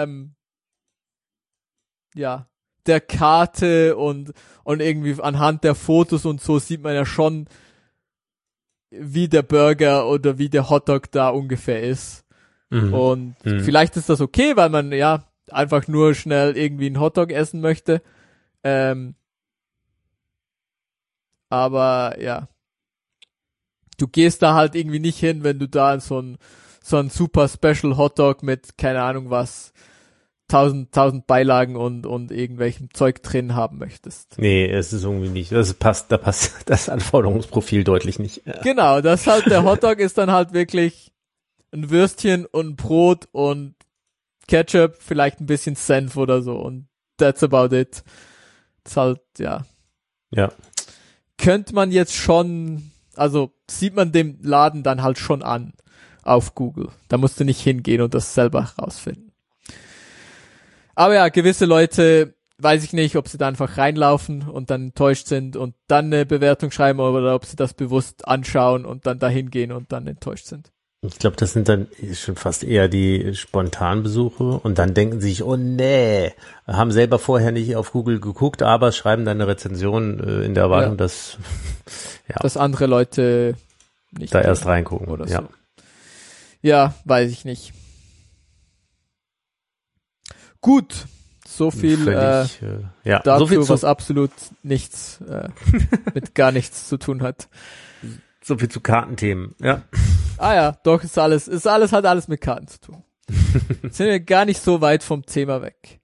ja, der Karte und irgendwie anhand der Fotos und so sieht man ja schon, wie der Burger oder wie der Hotdog da ungefähr ist. Und vielleicht ist das okay, weil man ja einfach nur schnell irgendwie einen Hotdog essen möchte. Aber ja, du gehst da halt irgendwie nicht hin, wenn du da so ein super Special Hotdog mit keine Ahnung was 1000 Beilagen und irgendwelchem Zeug drin haben möchtest. Nee, es ist irgendwie nicht. Da passt das Anforderungsprofil deutlich nicht. Ja. Genau, das halt, der Hotdog ist dann halt wirklich ein Würstchen und Brot und Ketchup, vielleicht ein bisschen Senf oder so und that's about it. Das ist halt, ja. Ja. Könnte man jetzt schon, also sieht man dem Laden dann halt schon an auf Google. Da musst du nicht hingehen und das selber rausfinden. Aber ja, gewisse Leute, weiß ich nicht, ob sie da einfach reinlaufen und dann enttäuscht sind und dann eine Bewertung schreiben oder ob sie das bewusst anschauen und dann dahin gehen und dann enttäuscht sind. Ich glaube, das sind dann schon fast eher die Spontanbesuche und dann denken sie sich, oh nee, haben selber vorher nicht auf Google geguckt, aber schreiben dann eine Rezension in der Erwartung, dass andere Leute nicht da erst reingucken oder ja. so. Ja, weiß ich nicht. Gut, so viel Völlig, dazu, so viel was absolut nichts mit gar nichts zu tun hat. so viel zu Kartenthemen, ja. Ah ja, doch, hat alles mit Karten zu tun. Sind wir gar nicht so weit vom Thema weg.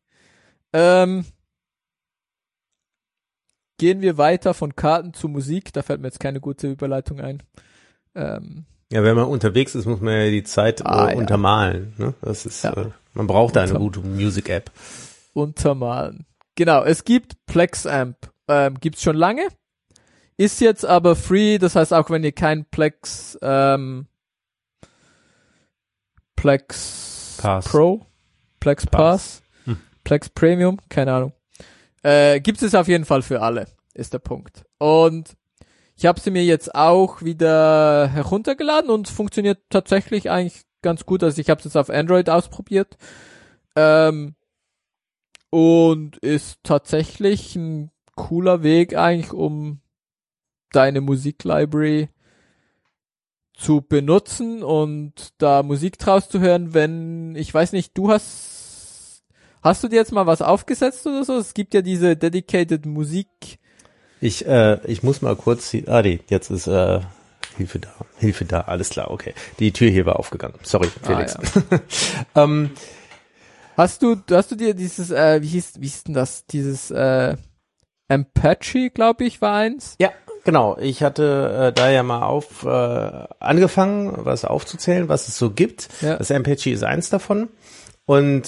Gehen wir weiter von Karten zu Musik, da fällt mir jetzt keine gute Überleitung ein. Ja, wenn man unterwegs ist, muss man ja die Zeit untermalen. Ne? Das ist, man braucht eine gute Music-App. Untermalen. Genau, es gibt PlexAmp. Gibt's schon lange. Ist jetzt aber free, das heißt auch wenn ihr kein Plex Pass. Pro, Plex Pass, Plex Premium, keine Ahnung. Gibt es auf jeden Fall für alle, ist der Punkt. Und ich habe sie mir jetzt auch wieder heruntergeladen und funktioniert tatsächlich eigentlich ganz gut. Also ich habe es jetzt auf Android ausprobiert und ist tatsächlich ein cooler Weg eigentlich, um deine Musiklibrary zu benutzen und da Musik draus zu hören, wenn, ich weiß nicht, hast du dir jetzt mal was aufgesetzt oder so? Es gibt ja diese Dedicated Musik. Ich muss mal kurz, jetzt ist Hilfe da, alles klar, okay. Die Tür hier war aufgegangen. Sorry, Felix. Ja. Hast du dir dieses, wie hieß denn das? Dieses Apache, glaube ich, war eins? Ja, genau. Ich hatte da ja mal angefangen, was aufzuzählen, was es so gibt. Ja. Das Apache ist eins davon. Und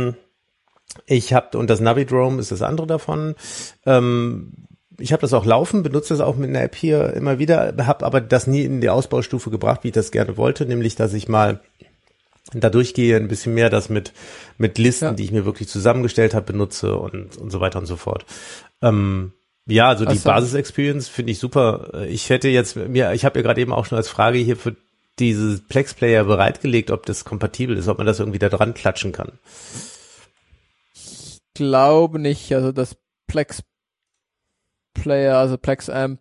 und das Navidrome ist das andere davon. Ich habe das auch laufen, benutze das auch mit einer App hier immer wieder, habe aber das nie in die Ausbaustufe gebracht, wie ich das gerne wollte, nämlich, dass ich mal da durchgehe, ein bisschen mehr das mit Listen, die ich mir wirklich zusammengestellt habe, benutze und so weiter und so fort. Also die Basis-Experience finde ich super. Ich habe ja gerade eben auch schon als Frage hier für diese Plex-Player bereitgelegt, ob das kompatibel ist, ob man das irgendwie da dran klatschen kann. Ich glaube nicht, also das Plex-Player, also PlexAmp,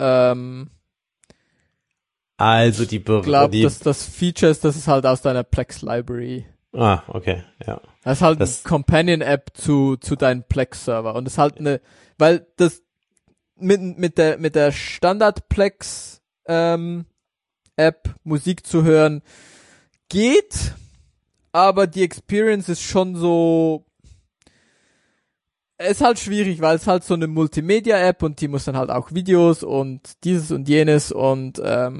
also ich glaube, dass das Feature ist, dass es halt aus deiner Plex-Library. Ah, okay, ja. Das ist halt eine Companion-App zu deinem Plex-Server und das ist halt weil das mit der Standard-Plex App Musik zu hören geht, aber die Experience ist schon so, ist halt schwierig, weil es halt so eine Multimedia-App und die muss dann halt auch Videos und dieses und jenes und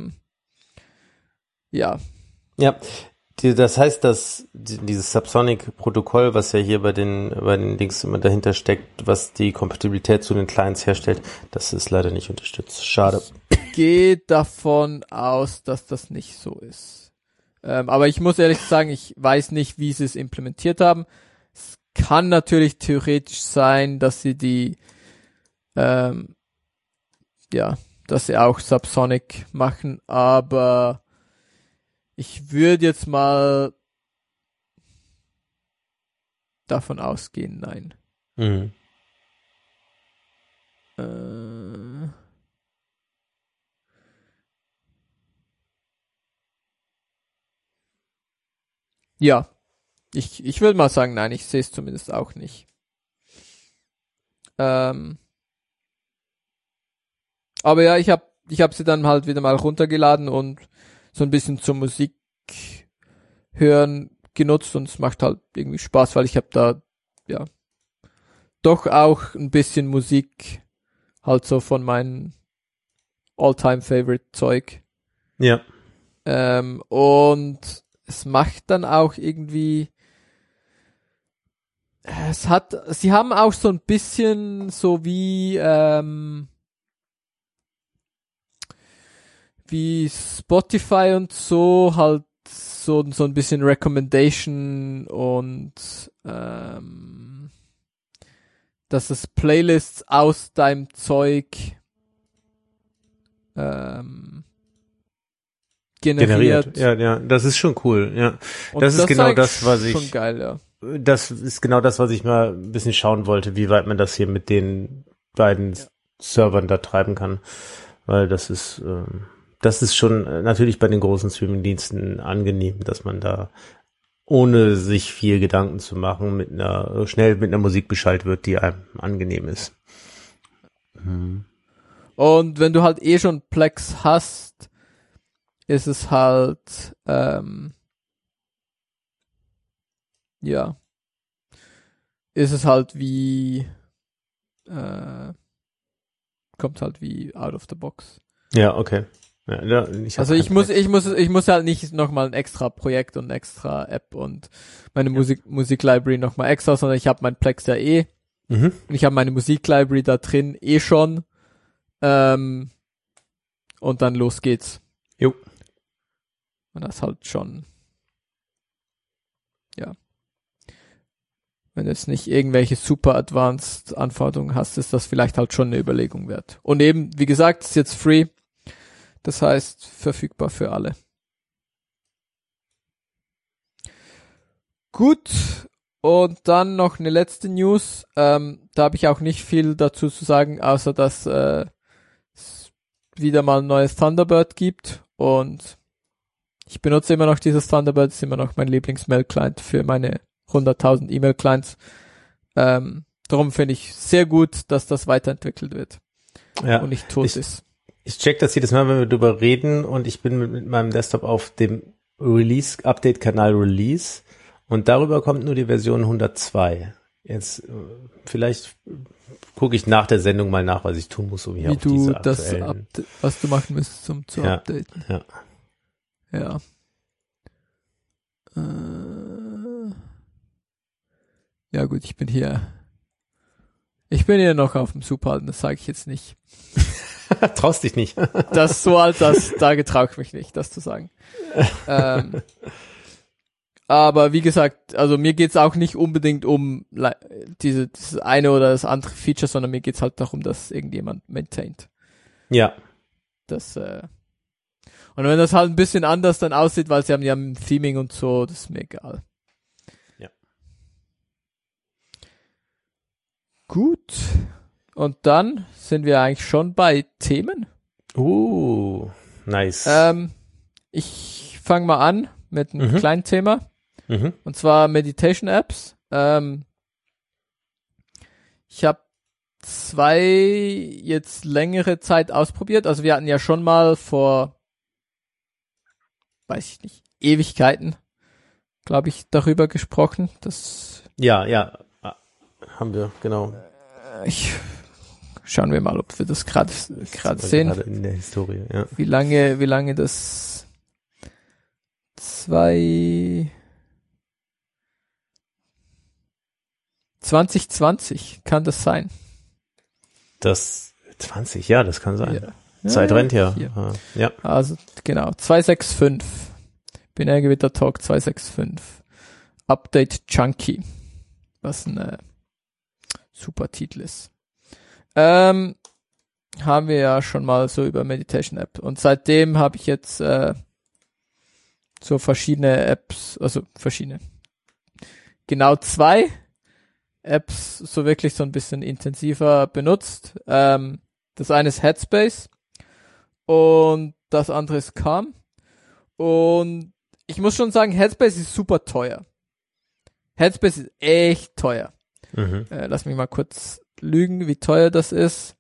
ja. Ja, das heißt, dass dieses Subsonic-Protokoll, was ja hier bei den Dings immer dahinter steckt, was die Kompatibilität zu den Clients herstellt, das ist leider nicht unterstützt. Schade. Ich gehe davon aus, dass das nicht so ist. Aber ich muss ehrlich sagen, ich weiß nicht, wie sie es implementiert haben. Es kann natürlich theoretisch sein, dass sie dass sie auch Subsonic machen, aber ich würde jetzt mal davon ausgehen, nein. Mhm. Ja, ich würde mal sagen, nein, ich sehe es zumindest auch nicht. Aber ja, ich hab sie dann halt wieder mal runtergeladen und so ein bisschen zur Musik hören genutzt und es macht halt irgendwie Spaß, weil ich habe da ja doch auch ein bisschen Musik halt so von meinen All-Time-Favorite-Zeug. Ja. Und es macht dann auch irgendwie sie haben auch so ein bisschen so wie Spotify und so halt so ein bisschen Recommendation und dass es Playlists aus deinem Zeug generiert. Ja, das ist schon cool, ja. Und das ist genau das, was ich schon geil, ja. Das ist genau das, was ich mal ein bisschen schauen wollte, wie weit man das hier mit den beiden Servern da treiben kann, weil das ist das ist schon natürlich bei den großen Streaming-Diensten angenehm, dass man da ohne sich viel Gedanken zu machen schnell mit einer Musik Bescheid wird, die einem angenehm ist. Und wenn du halt schon Plex hast, ist es halt ist es halt wie kommt halt wie out of the box. Ja, okay. Ja, ich muss halt nicht nochmal ein extra Projekt und extra App und meine Musik-Library nochmal extra, sondern ich habe mein Plex ja und ich habe meine Musik-Library da drin schon und dann los geht's. Jo. Und das halt schon wenn du jetzt nicht irgendwelche super advanced Anforderungen hast, ist das vielleicht halt schon eine Überlegung wert. Und eben, wie gesagt, ist jetzt free. Das heißt, verfügbar für alle. Gut. Und dann noch eine letzte News. Da habe ich auch nicht viel dazu zu sagen, außer dass es wieder mal ein neues Thunderbird gibt. Und ich benutze immer noch dieses Thunderbird. Das ist immer noch mein Lieblings-Mail-Client für meine 100.000 E-Mail-Clients. Darum finde ich sehr gut, dass das weiterentwickelt wird. Ja, und nicht tot ist. Ich check das jedes Mal, wenn wir drüber reden, und ich bin mit meinem Desktop auf dem Update-Kanal Release und darüber kommt nur die Version 102. Jetzt vielleicht gucke ich nach der Sendung mal nach, was ich tun muss, um hier auf diese aktuellen... was du machen müsstest, um zu updaten. Ja. Ja gut, ich bin hier noch auf dem Superalten, das sage ich jetzt nicht. Traust dich nicht. Das so alt, da getraue ich mich nicht, das zu sagen. Aber wie gesagt, also mir geht's auch nicht unbedingt um dieses eine oder das andere Feature, sondern mir geht's halt darum, dass irgendjemand maintaint. Ja. Und wenn das halt ein bisschen anders dann aussieht, weil sie haben ja ein Theming und so, das ist mir egal. Ja. Gut. Und dann sind wir eigentlich schon bei Themen. Nice. Ich fange mal an mit einem kleinen Thema. Und zwar Meditation Apps. Ich habe 2 jetzt längere Zeit ausprobiert. Also wir hatten ja schon mal vor, weiß ich nicht, Ewigkeiten, glaube ich, darüber gesprochen. Ja, haben wir, genau. Schauen wir mal, ob wir das gerade sehen. Gerade in der Historie, ja. Wie lange das 2020 kann das sein. Das 20, ja, das kann sein. Ja. Zeit rennt ja. Ja. Also genau, 265. Binärgewitter Talk 265. Update Chunky. Was ein super Titel ist. Haben wir ja schon mal so über Meditation App. Und seitdem habe ich jetzt so verschiedene Apps, also verschiedene. Genau 2 Apps so wirklich so ein bisschen intensiver benutzt. Das eine ist Headspace und das andere ist Calm. Und ich muss schon sagen, Headspace ist super teuer. Headspace ist echt teuer. Lass mich mal kurz lügen, wie teuer das ist.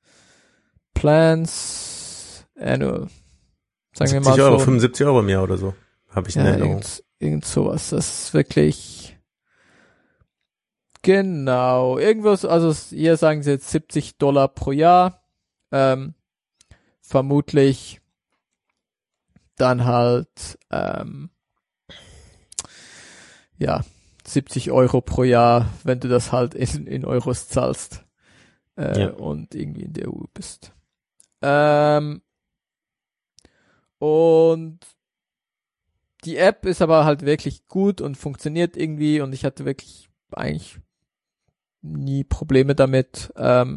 Plans annual. Sagen wir mal €70, so. 75 € im Jahr oder so. Habe ich in Erinnerung. Irgend sowas. Das ist wirklich genau. Irgendwas, also hier sagen sie jetzt $70 pro Jahr. Vermutlich dann halt 70 € pro Jahr, wenn du das halt in Euros zahlst und irgendwie in der EU bist. Und die App ist aber halt wirklich gut und funktioniert irgendwie und ich hatte wirklich eigentlich nie Probleme damit.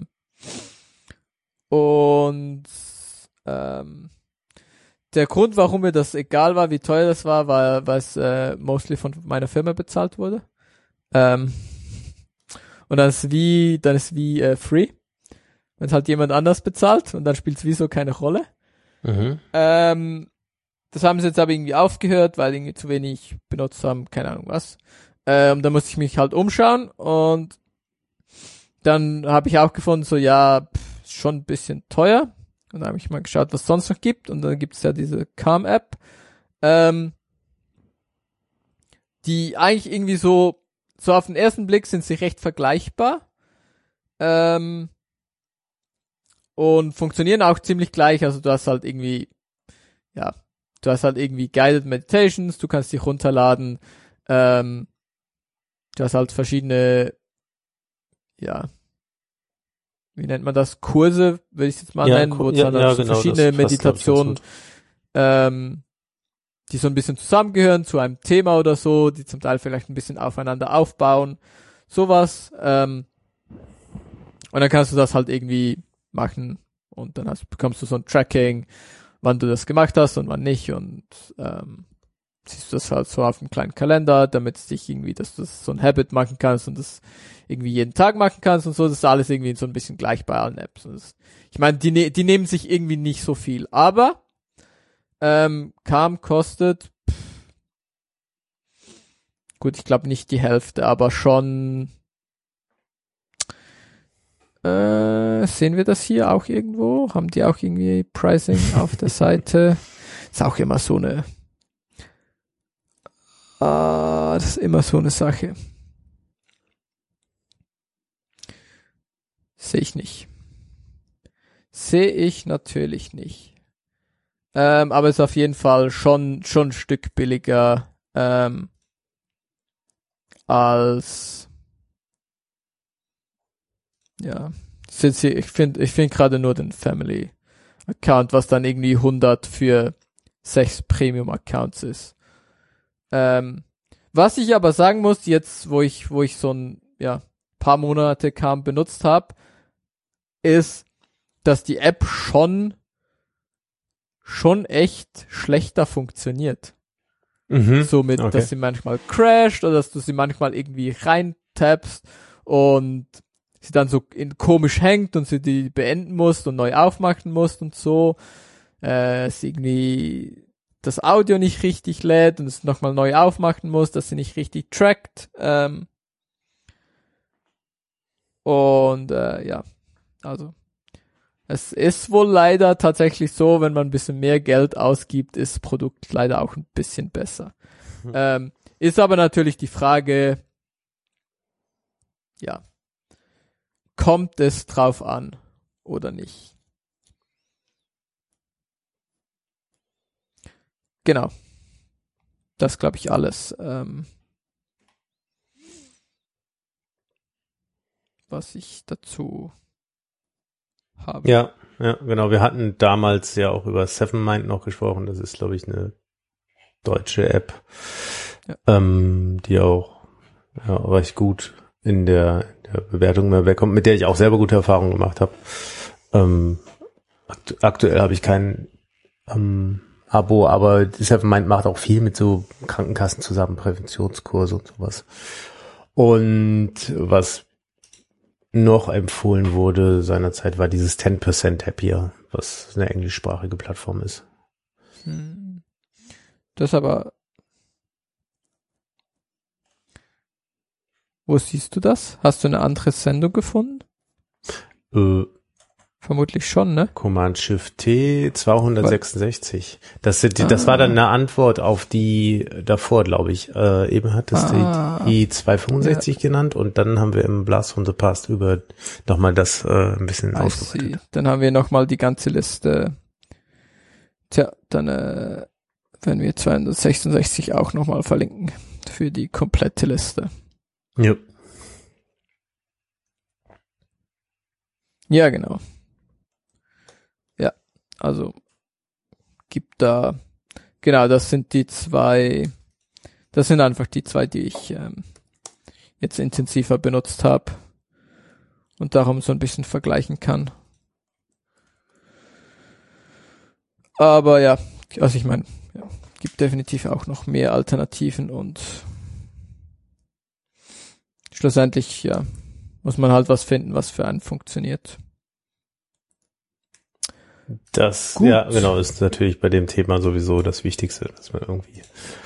Der Grund, warum mir das egal war, wie teuer das war, weil es mostly von meiner Firma bezahlt wurde. Und dann ist wie free. Wenn es halt jemand anders bezahlt und dann spielt es wie so keine Rolle. Das haben sie jetzt aber irgendwie aufgehört, weil irgendwie zu wenig benutzt haben, keine Ahnung was. Da musste ich mich halt umschauen und dann habe ich auch gefunden, so ja, ist schon ein bisschen teuer. Und dann habe ich mal geschaut, was es sonst noch gibt. Und dann gibt es ja diese Calm-App, die eigentlich irgendwie so auf den ersten Blick sind sie recht vergleichbar. Und funktionieren auch ziemlich gleich. Also du hast halt irgendwie, ja, Guided Meditations, du kannst dich runterladen. Du hast halt verschiedene, ja, wie nennt man das? Kurse, würde ich es jetzt mal nennen, wo es dann so genau, verschiedene Meditationen, die so ein bisschen zusammengehören zu einem Thema oder so, die zum Teil vielleicht ein bisschen aufeinander aufbauen, sowas. Und dann kannst du das halt irgendwie machen und dann bekommst du so ein Tracking, wann du das gemacht hast und wann nicht und siehst du das halt so auf einem kleinen Kalender, damit es dich irgendwie, dass du das so ein Habit machen kannst und das irgendwie jeden Tag machen kannst und so, das ist alles irgendwie so ein bisschen gleich bei allen Apps. Ich meine, die nehmen sich irgendwie nicht so viel, aber Calm kostet gut, ich glaube nicht die Hälfte, aber schon sehen wir das hier auch irgendwo? Haben die auch irgendwie Pricing auf der Seite? Ist auch immer so eine das ist immer so eine Sache. Sehe ich nicht. Sehe ich natürlich nicht. Aber ist auf jeden Fall schon ein Stück billiger als ja. Ich finde gerade nur den Family Account, was dann irgendwie 100 für 6 Premium Accounts ist. Was ich aber sagen muss, jetzt, wo ich so ein, paar Monate Calm benutzt habe, ist, dass die App schon echt schlechter funktioniert. Somit, okay, dass sie manchmal crasht oder dass du sie manchmal irgendwie reintappst und sie dann so komisch hängt und sie die beenden musst und neu aufmachen musst und so. Es irgendwie das Audio nicht richtig lädt und es nochmal neu aufmachen muss, dass sie nicht richtig trackt. Also es ist wohl leider tatsächlich so, wenn man ein bisschen mehr Geld ausgibt, ist das Produkt leider auch ein bisschen besser. Ist aber natürlich die Frage, ja, kommt es drauf an oder nicht? Genau. Das glaube ich alles. Was ich dazu habe. Ja, genau. Wir hatten damals ja auch über Sevenmind noch gesprochen. Das ist, glaube ich, eine deutsche App, die auch recht gut in der Bewertung mehr wegkommt, mit der ich auch selber gute Erfahrungen gemacht habe. Aktuell habe ich kein Abo, aber Sevenmind macht auch viel mit so Krankenkassen zusammen, Präventionskurse und sowas. Und was noch empfohlen wurde seinerzeit, war dieses 10% Happier, was eine englischsprachige Plattform ist. Das aber, wo siehst du das? Hast du eine andere Sendung gefunden? Vermutlich schon, ne? Command-Shift-T 266. Das war dann eine Antwort auf die davor, glaube ich. Eben hattest du die 265 genannt und dann haben wir im Blast from the Past über nochmal das ein bisschen ausgeweitet. Dann haben wir nochmal die ganze Liste. Tja, dann werden wir 266 auch nochmal verlinken für die komplette Liste. Ja. Ja, genau. Ja, also gibt da, genau, das sind einfach die zwei, die ich jetzt intensiver benutzt habe und darum so ein bisschen vergleichen kann. Aber ja, also ich meine, gibt definitiv auch noch mehr Alternativen und schlussendlich, muss man halt was finden, was für einen funktioniert. Das, Gut. ja, genau, ist natürlich bei dem Thema sowieso das Wichtigste, dass man irgendwie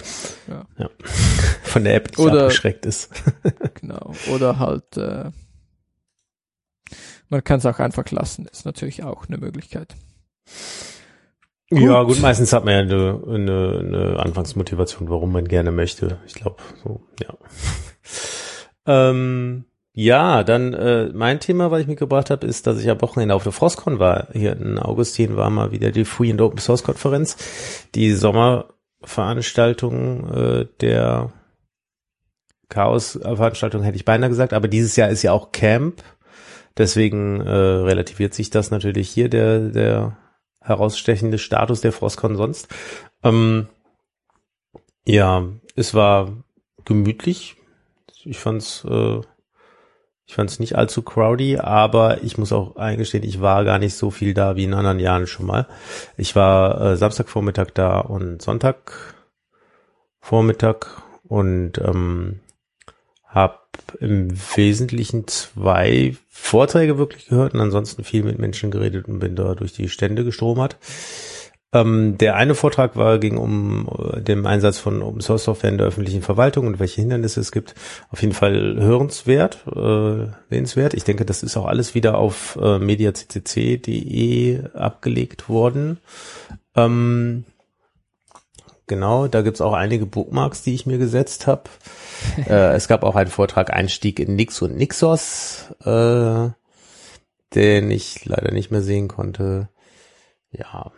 von der App nicht abgeschreckt ist. Genau. Oder halt, man kann es auch einfach lassen, ist natürlich auch eine Möglichkeit. Ja, gut, meistens hat man ja eine Anfangsmotivation, warum man gerne möchte. Ich glaube, so, ja. Ja, dann mein Thema, was ich mitgebracht habe, ist, dass ich am Wochenende auf der Frostcon war. Hier in Augustin war mal wieder die Free and Open Source Konferenz, die Sommerveranstaltung der Chaos-Veranstaltung, hätte ich beinahe gesagt, aber dieses Jahr ist ja auch Camp, deswegen relativiert sich das natürlich hier, der herausstechende Status der Frostcon sonst. Ja, es war gemütlich. Ich fand's nicht allzu crowdy, aber ich muss auch eingestehen, ich war gar nicht so viel da wie in anderen Jahren schon mal. Ich war Samstagvormittag da und Sonntagvormittag und habe im Wesentlichen 2 Vorträge wirklich gehört und ansonsten viel mit Menschen geredet und bin da durch die Stände gestromert. Der eine Vortrag ging um den Einsatz von Open Source Software in der öffentlichen Verwaltung und welche Hindernisse es gibt. Auf jeden Fall hörenswert, sehenswert. Ich denke, das ist auch alles wieder auf mediaccc.de abgelegt worden. Genau, da gibt's auch einige Bookmarks, die ich mir gesetzt habe. Es gab auch einen Vortrag Einstieg in Nix und Nixos, den ich leider nicht mehr sehen konnte. Ja.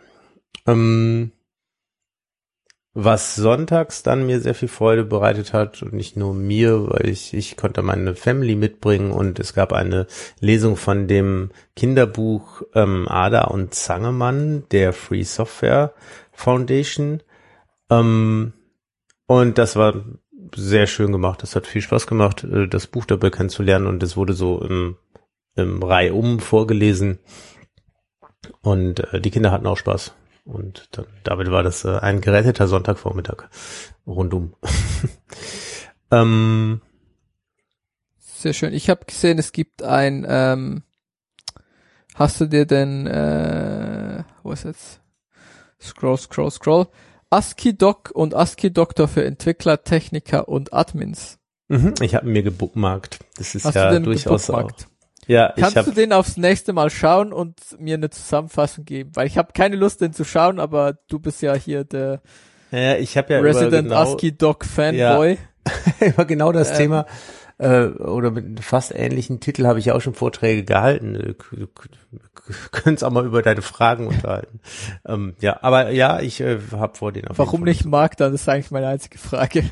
Was sonntags dann mir sehr viel Freude bereitet hat und nicht nur mir, weil ich konnte meine Family mitbringen und es gab eine Lesung von dem Kinderbuch Ada und Zangemann der Free Software Foundation und das war sehr schön gemacht, das hat viel Spaß gemacht, das Buch dabei kennenzulernen und es wurde so im Reihum vorgelesen und die Kinder hatten auch Spaß. Und dann, damit war das ein geretteter Sonntagvormittag rundum. Sehr schön. Ich habe gesehen, es gibt ein, hast du dir denn, wo ist jetzt? Scroll. ASCII-Doc und ASCII-Doktor für Entwickler, Techniker und Admins. Ich habe mir gebookmarkt. Das ist Hast ja du den durchaus auch. gebookmarkt? Ja, Kannst du den aufs nächste Mal schauen und mir eine Zusammenfassung geben? Weil ich habe keine Lust, den zu schauen, aber du bist ja hier der ich habe ja Resident ASCII-Doc Fanboy. Ja, über genau das Thema oder mit einem fast ähnlichen Titel habe ich ja auch schon Vorträge gehalten. Du könntest auch mal über deine Fragen unterhalten. Ja, aber ja, ich habe vor, den auf jeden Warum Fall nicht Mark dann? Das ist eigentlich meine einzige Frage.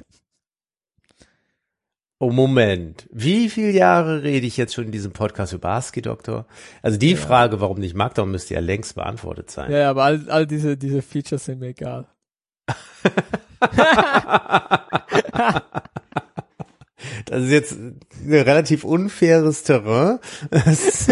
Oh, Moment. Wie viele Jahre rede ich jetzt schon in diesem Podcast über ASCII-Doktor? Also die Frage, warum nicht Markdown, müsste ja längst beantwortet sein. Ja, aber all diese Features sind mir egal. Das ist jetzt ein relativ unfaires Terrain. Es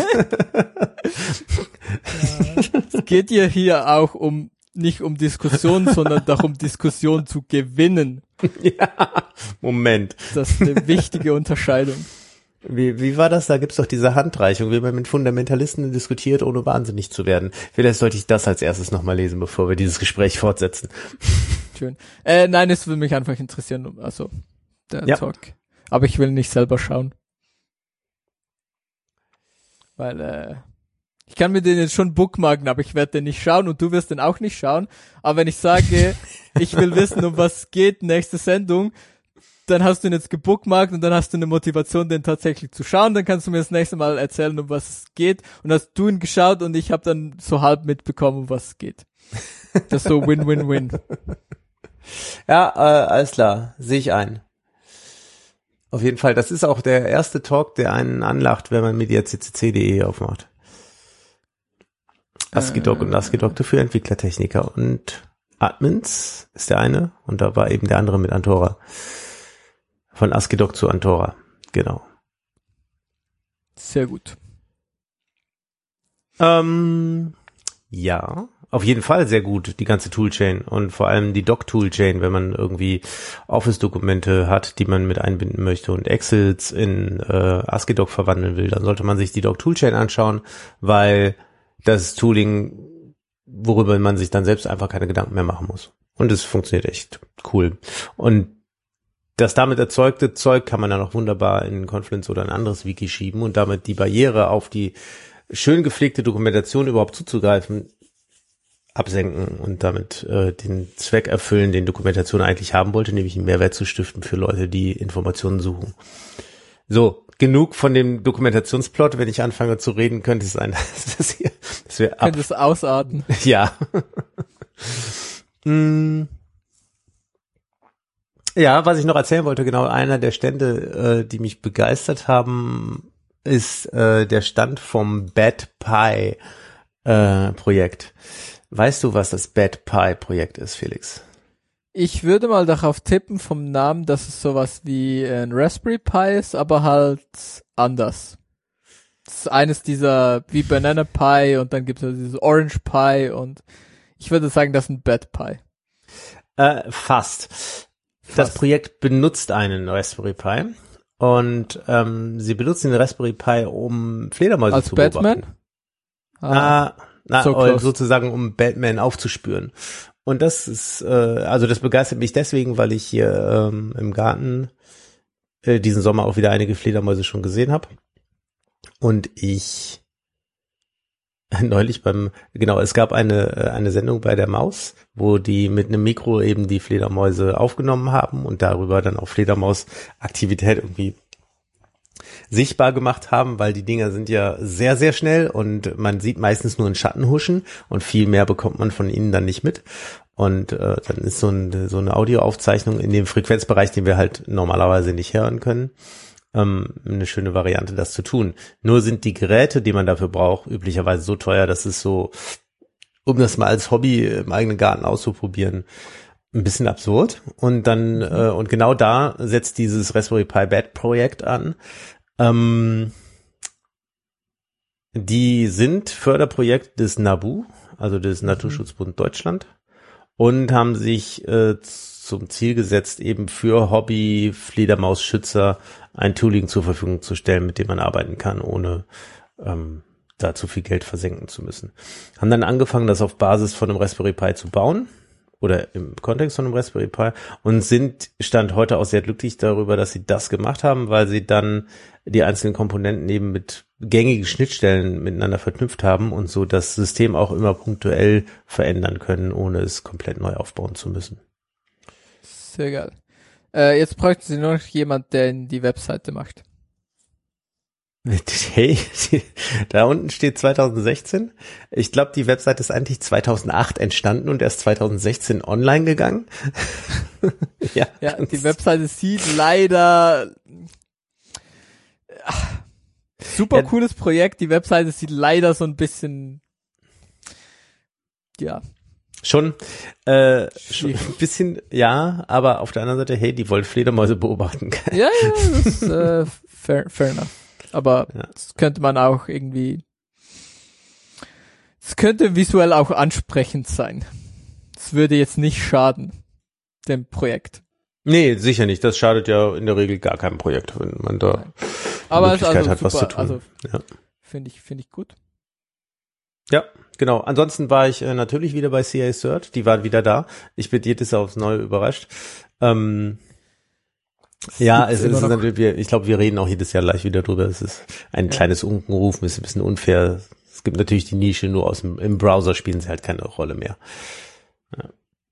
geht hier auch nicht um Diskussion, sondern darum, Diskussion zu gewinnen. Ja, Moment. Das ist eine wichtige Unterscheidung. Wie war das? Da gibt's doch diese Handreichung, wie man mit Fundamentalisten diskutiert, ohne wahnsinnig zu werden. Vielleicht sollte ich das als erstes nochmal lesen, bevor wir dieses Gespräch fortsetzen. Schön. Nein, es würde mich einfach interessieren, also der Talk. Aber ich will nicht selber schauen. Weil, ich kann mir den jetzt schon bookmarken, aber ich werde den nicht schauen und du wirst den auch nicht schauen. Aber wenn ich sage, ich will wissen, um was es geht, nächste Sendung, dann hast du ihn jetzt gebookmarkt und dann hast du eine Motivation, den tatsächlich zu schauen. Dann kannst du mir das nächste Mal erzählen, um was es geht. Und hast du ihn geschaut und ich habe dann so halb mitbekommen, um was es geht. Das ist so Win-Win-Win. Ja, alles klar, sehe ich ein. Auf jeden Fall, das ist auch der erste Talk, der einen anlacht, wenn man mediaccc.de aufmacht. ASCII-Doc und ASCII-Doktor für Entwicklertechniker und Admins ist der eine und da war eben der andere mit Antora. Von ASCII-Doc zu Antora, genau. Sehr gut. Ja, auf jeden Fall sehr gut, die ganze Toolchain und vor allem die Doc-Toolchain, wenn man irgendwie Office-Dokumente hat, die man mit einbinden möchte und Excels in ASCII-Doc verwandeln will, dann sollte man sich die Doc-Toolchain anschauen, weil das Tooling worüber man sich dann selbst einfach keine Gedanken mehr machen muss. Und es funktioniert echt cool. Und das damit erzeugte Zeug kann man dann auch wunderbar in Confluence oder ein anderes Wiki schieben und damit die Barriere auf die schön gepflegte Dokumentation überhaupt zuzugreifen, absenken und damit den Zweck erfüllen, den Dokumentation eigentlich haben wollte, nämlich einen Mehrwert zu stiften für Leute, die Informationen suchen. So, genug von dem Dokumentationsplot. Wenn ich anfange zu reden, könnte es sein, dass wir könnte es ausarten. Ja. Ja, was ich noch erzählen wollte, genau, einer der Stände, die mich begeistert haben, ist der Stand vom Bad Pie Projekt. Weißt du, was das Bad Pie Projekt ist, Felix? Ich würde mal darauf tippen vom Namen, dass es sowas wie ein Raspberry Pi ist, aber halt anders. Das ist eines dieser, wie Banana Pi und dann gibt es dieses Orange Pi und ich würde sagen, das ist ein Bad Pi. Fast. Das Projekt benutzt einen Raspberry Pi und sie benutzen den Raspberry Pi, um Fledermäuse als zu Batman? beobachten. So sozusagen, um Batman aufzuspüren. Und das ist, also das begeistert mich deswegen, weil ich hier im Garten diesen Sommer auch wieder einige Fledermäuse schon gesehen habe. Und ich neulich es gab eine Sendung bei der Maus, wo die mit einem Mikro eben die Fledermäuse aufgenommen haben und darüber dann auch Fledermausaktivität irgendwie sichtbar gemacht haben, weil die Dinger sind ja sehr, sehr schnell und man sieht meistens nur einen Schatten huschen und viel mehr bekommt man von ihnen dann nicht mit. Und dann ist so eine Audioaufzeichnung in dem Frequenzbereich, den wir halt normalerweise nicht hören können, eine schöne Variante, das zu tun. Nur sind die Geräte, die man dafür braucht, üblicherweise so teuer, dass es so, um das mal als Hobby im eigenen Garten auszuprobieren, ein bisschen absurd. Und dann, und genau da setzt dieses Raspberry Pi Bad Projekt an. Die sind Förderprojekt des NABU, also des Naturschutzbund Deutschland, und haben sich zum Ziel gesetzt, eben für Hobby-Fledermausschützer ein Tooling zur Verfügung zu stellen, mit dem man arbeiten kann, ohne da zu viel Geld versenken zu müssen. Haben dann angefangen, das auf Basis von einem Raspberry Pi zu bauen oder im Kontext von einem Raspberry Pi und Stand heute auch sehr glücklich darüber, dass sie das gemacht haben, weil sie dann die einzelnen Komponenten eben mit gängigen Schnittstellen miteinander verknüpft haben und so das System auch immer punktuell verändern können, ohne es komplett neu aufbauen zu müssen. Sehr geil. Jetzt bräuchten Sie nur noch jemand, der die Webseite macht. Hey, da unten steht 2016. Ich glaube, die Webseite ist eigentlich 2008 entstanden und erst 2016 online gegangen. Ja, die Webseite sieht leider super cooles Projekt. Die Webseite sieht leider so ein bisschen schon ein bisschen, ja, aber auf der anderen Seite, hey, die wollen Fledermäuse beobachten. Ja, das ist fair enough. Aber das könnte man auch irgendwie, es könnte visuell auch ansprechend sein. Es würde jetzt nicht schaden, dem Projekt. Nee, sicher nicht. Das schadet ja in der Regel gar keinem Projekt, wenn man da die Möglichkeit hat, was zu tun. Also, finde ich gut. Ja, genau. Ansonsten war ich natürlich wieder bei CA Cert. Die waren wieder da. Ich bin jedes Jahr aufs Neue überrascht. Ja, es ist natürlich, ich glaube, wir reden auch jedes Jahr gleich wieder drüber. Es ist ein kleines Unkenrufen, ist ein bisschen unfair. Es gibt natürlich die Nische, nur im Browser spielen sie halt keine Rolle mehr. Ja.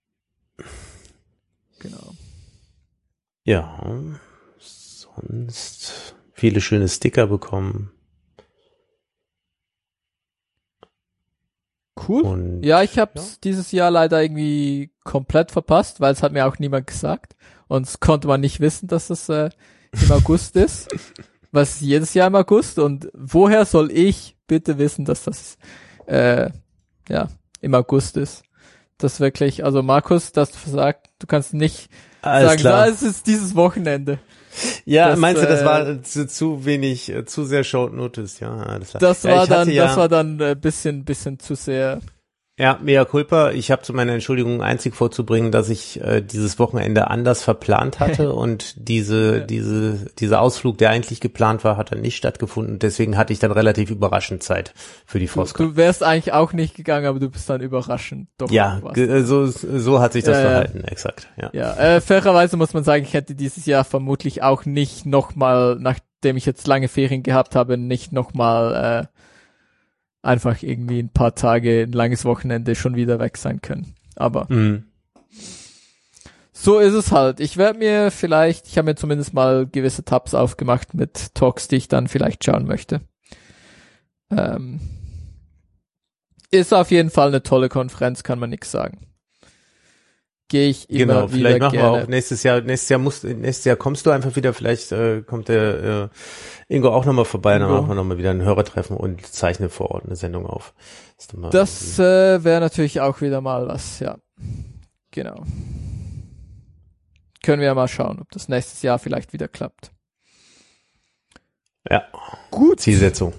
Genau. Ja, sonst viele schöne Sticker bekommen. Cool. Und, ja, ich habe dieses Jahr leider irgendwie komplett verpasst, weil es hat mir auch niemand gesagt. Und es konnte man nicht wissen, dass es im August ist. Was jedes Jahr im August. Und woher soll ich bitte wissen, dass das im August ist? Das wirklich, also Markus, das versagt, du kannst nicht sagen, es ist dieses Wochenende. Ja, meinst du, das war zu wenig, zu sehr Short Notice, ja. Das war dann ein bisschen zu sehr. Ja, mea culpa. Ich habe zu meiner Entschuldigung einzig vorzubringen, dass ich dieses Wochenende anders verplant hatte und dieser Ausflug, der eigentlich geplant war, hat dann nicht stattgefunden. Deswegen hatte ich dann relativ überraschend Zeit für die Foscon. Du wärst eigentlich auch nicht gegangen, aber du bist dann überraschend doch. Ja, so hat sich das verhalten, exakt. Ja, fairerweise muss man sagen, ich hätte dieses Jahr vermutlich auch nicht nochmal, nachdem ich jetzt lange Ferien gehabt habe, nicht nochmal einfach irgendwie ein paar Tage, ein langes Wochenende schon wieder weg sein können. Aber so ist es halt. Ich habe mir zumindest mal gewisse Tabs aufgemacht mit Talks, die ich dann vielleicht schauen möchte. Ist auf jeden Fall eine tolle Konferenz, kann man nichts sagen. Gehe ich immer wieder vielleicht machen gerne. wir auch nächstes Jahr kommst du einfach wieder, vielleicht kommt der Ingo auch nochmal vorbei, dann machen wir nochmal wieder ein Hörertreffen und zeichne vor Ort eine Sendung auf. Das wäre natürlich auch wieder mal was, ja. Genau. Können wir ja mal schauen, ob das nächstes Jahr vielleicht wieder klappt. Ja. Gut. Zielsetzung.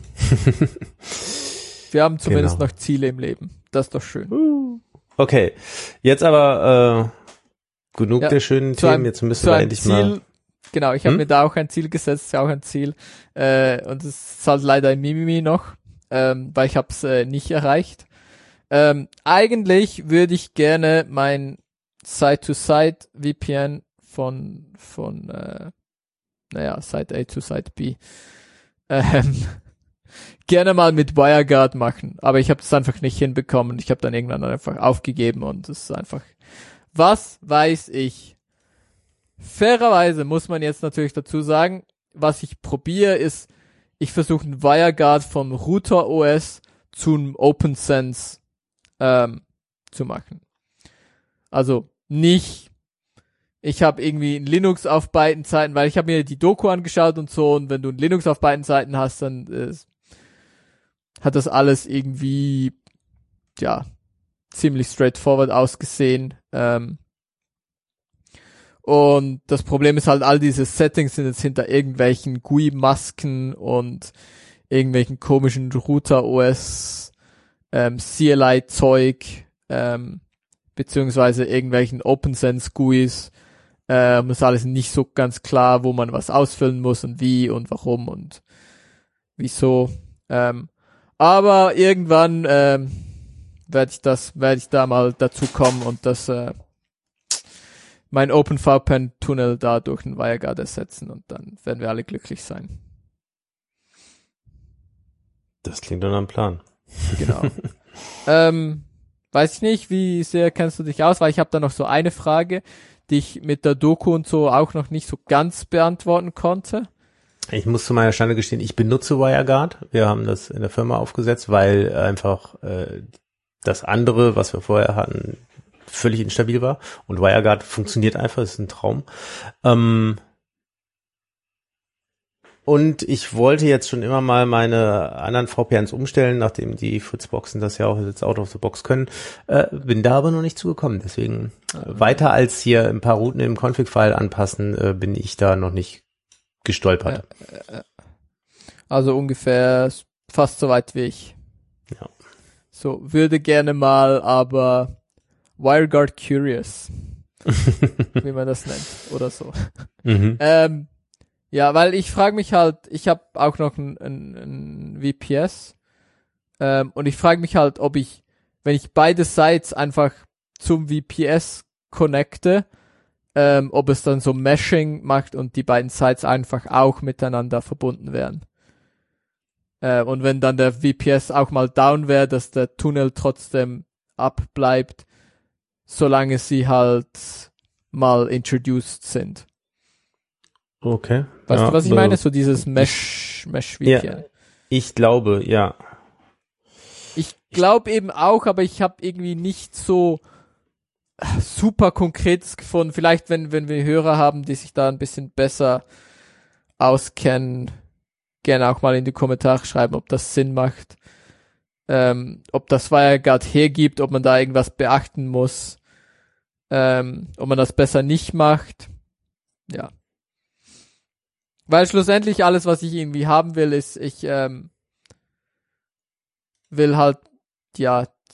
Wir haben zumindest noch Ziele im Leben. Das ist doch schön. Okay, jetzt aber genug der schönen Themen, jetzt müssen wir endlich mal... Genau, ich habe mir da auch ein Ziel gesetzt, ist ja auch ein Ziel, und es ist halt leider ein Mimimi noch, weil ich habe es nicht erreicht. Eigentlich würde ich gerne mein Side-to-Side-VPN von Side A zu Side B gerne mal mit WireGuard machen, aber ich habe das einfach nicht hinbekommen. Ich habe dann irgendwann einfach aufgegeben und es ist einfach, was weiß ich. Fairerweise muss man jetzt natürlich dazu sagen, was ich probiere ist, ich versuche ein WireGuard vom Router OS zum OpenSense zu machen. Also nicht, ich habe irgendwie ein Linux auf beiden Seiten, weil ich habe mir die Doku angeschaut und so, und wenn du ein Linux auf beiden Seiten hast, dann hat das alles irgendwie, ja, ziemlich straightforward ausgesehen. Und das Problem ist halt, all diese Settings sind jetzt hinter irgendwelchen GUI-Masken und irgendwelchen komischen Router-OS CLI-Zeug, beziehungsweise irgendwelchen OpenSense-GUIs. Ist alles nicht so ganz klar, wo man was ausfüllen muss und wie und warum und wieso. Aber irgendwann werde ich da mal dazu kommen und das mein OpenVPN-Tunnel da durch den WireGuard ersetzen, und dann werden wir alle glücklich sein. Das klingt dann am Plan. Genau. Weiß ich nicht, wie sehr kennst du dich aus, weil ich habe da noch so eine Frage, die ich mit der Doku und so auch noch nicht so ganz beantworten konnte. Ich muss zu meiner Schande gestehen, ich benutze WireGuard. Wir haben das in der Firma aufgesetzt, weil einfach das andere, was wir vorher hatten, völlig instabil war. Und WireGuard funktioniert einfach, ist ein Traum. Und ich wollte jetzt schon immer mal meine anderen VPNs umstellen, nachdem die Fritzboxen das ja auch jetzt out of the box können. Bin da aber noch nicht zugekommen. Deswegen weiter als hier ein paar Routen im Config-File anpassen, bin ich da noch nicht gestolpert. Also ungefähr fast so weit wie ich. Ja. So, würde gerne mal, aber WireGuard Curious, wie man das nennt, oder so. Mhm. Ja, weil ich frage mich halt, ich habe auch noch ein VPS, und ich frage mich halt, ob ich, wenn ich beide Sites einfach zum VPS connecte, ob es dann so Meshing macht und die beiden Sites einfach auch miteinander verbunden werden. Und wenn dann der VPS auch mal down wäre, dass der Tunnel trotzdem abbleibt, solange sie halt mal introduced sind. Okay. Weißt du, was ich meine? So dieses Mesh-VPN. Ja, ich glaube, ja. Ich glaube eben auch, aber ich habe irgendwie nicht so super Konkretes gefunden. Vielleicht, wenn wir Hörer haben, die sich da ein bisschen besser auskennen, gerne auch mal in die Kommentare schreiben, ob das Sinn macht. Ob das WireGuard hergibt, ob man da irgendwas beachten muss. Ob man das besser nicht macht. Ja. Weil schlussendlich alles, was ich irgendwie haben will, ist, ich will halt, ja,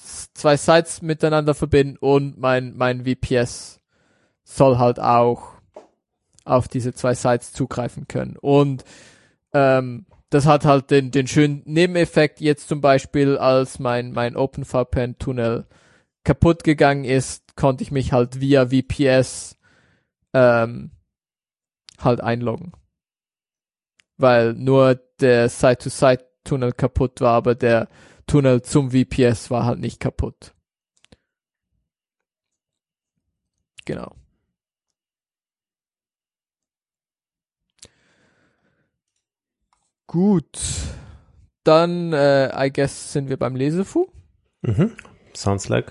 zwei Sites miteinander verbinden und mein VPS soll halt auch auf diese zwei Sites zugreifen können. Und das hat halt den schönen Nebeneffekt, jetzt zum Beispiel, als mein OpenVPN-Tunnel kaputt gegangen ist, konnte ich mich halt via VPS halt einloggen. Weil nur der Site-to-Site-Tunnel kaputt war, aber der Tunnel zum VPS war halt nicht kaputt. Genau. Gut. Dann, I guess, sind wir beim Lesefu. Sounds like.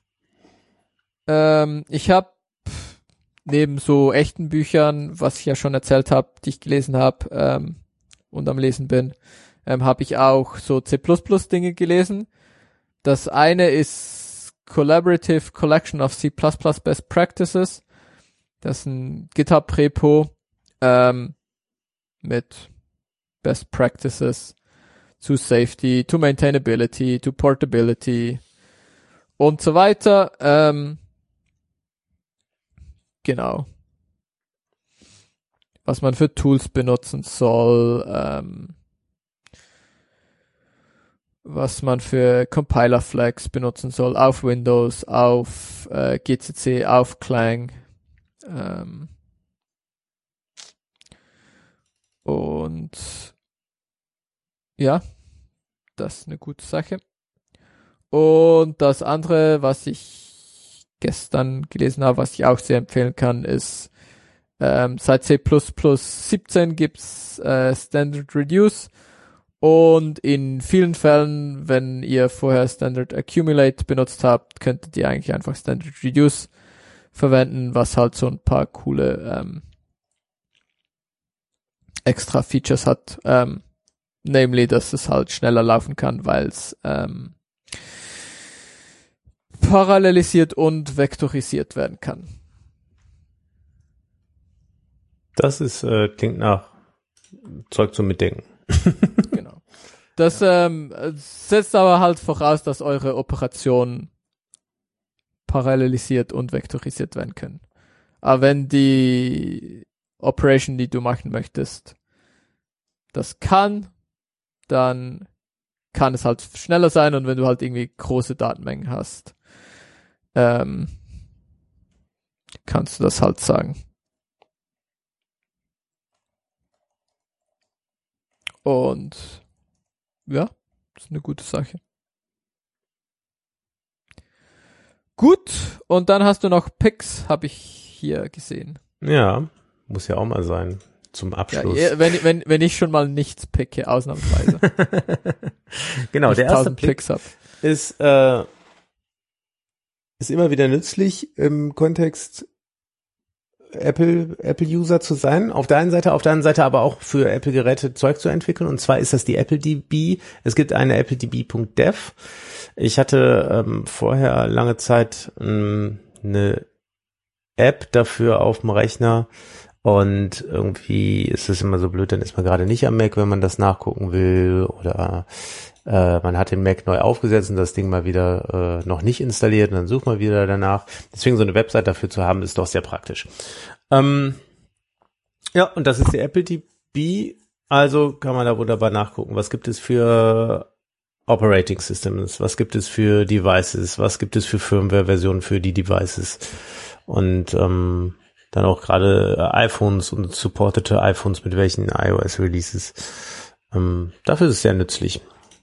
Ich habe neben so echten Büchern, was ich ja schon erzählt habe, die ich gelesen habe und am Lesen bin, habe ich auch so C++ Dinge gelesen. Das eine ist Collaborative Collection of C++ Best Practices. Das ist ein GitHub-Repo mit Best Practices zu Safety, to Maintainability, to Portability und so weiter. Genau. Was man für Tools benutzen soll, was man für Compiler-Flags benutzen soll, auf Windows, auf GCC, auf Clang. Und ja, das ist eine gute Sache. Und das andere, was ich gestern gelesen habe, was ich auch sehr empfehlen kann, ist seit C++ 17 gibt's Standard Reduce. Und in vielen Fällen, wenn ihr vorher Standard Accumulate benutzt habt, könntet ihr eigentlich einfach Standard Reduce verwenden, was halt so ein paar coole extra Features hat. Namely, dass es halt schneller laufen kann, weil es parallelisiert und vektorisiert werden kann. Das ist klingt nach Zeug zum Mitdenken. Genau. Das setzt aber halt voraus, dass eure Operationen parallelisiert und vektorisiert werden können. Aber wenn die Operation, die du machen möchtest, das kann, dann kann es halt schneller sein, und wenn du halt irgendwie große Datenmengen hast, kannst du das halt sagen. Und ja, das ist eine gute Sache. Gut, und dann hast du noch Picks, habe ich hier gesehen. Ja, muss ja auch mal sein. Zum Abschluss. Ja, wenn ich schon mal nichts picke, ausnahmsweise. Genau, der erste Picks hab. ist immer wieder nützlich im Kontext Apple-User zu sein. Auf der einen Seite aber auch für Apple-Geräte Zeug zu entwickeln. Und zwar ist das die AppleDB. Es gibt eine AppleDB.dev. Ich hatte vorher lange Zeit eine App dafür auf dem Rechner. Und irgendwie ist es immer so blöd, dann ist man gerade nicht am Mac, wenn man das nachgucken will, oder man hat den Mac neu aufgesetzt und das Ding mal wieder noch nicht installiert, und dann sucht man wieder danach. Deswegen so eine Website dafür zu haben, ist doch sehr praktisch. Ja, und das ist die AppleDB, also kann man da wunderbar nachgucken, was gibt es für Operating Systems, was gibt es für Devices, was gibt es für Firmware-Versionen für die Devices, und dann auch gerade iPhones und supportete iPhones mit welchen iOS-Releases. Dafür ist es sehr nützlich.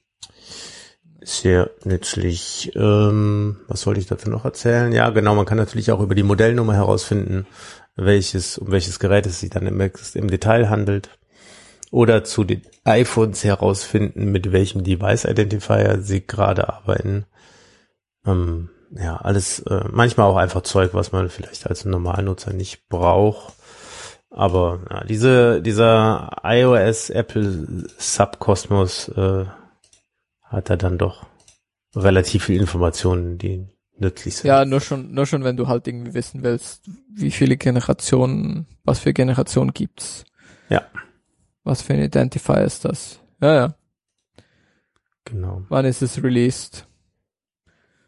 Sehr nützlich. Was wollte ich dazu noch erzählen? Ja, genau, man kann natürlich auch über die Modellnummer herausfinden, um welches Gerät es sich dann im Detail handelt. Oder zu den iPhones herausfinden, mit welchem Device-Identifier sie gerade arbeiten. Ja, alles, manchmal auch einfach Zeug, was man vielleicht als Normalnutzer nicht braucht. Aber ja, dieser iOS-Apple-Subkosmos hat da dann doch relativ viel Informationen, die nützlich sind. Ja, nur schon, wenn du halt irgendwie wissen willst, wie viele Generationen, was für Generationen gibt's. Ja. Was für ein Identifier ist das? Ja. Genau. Wann ist es released?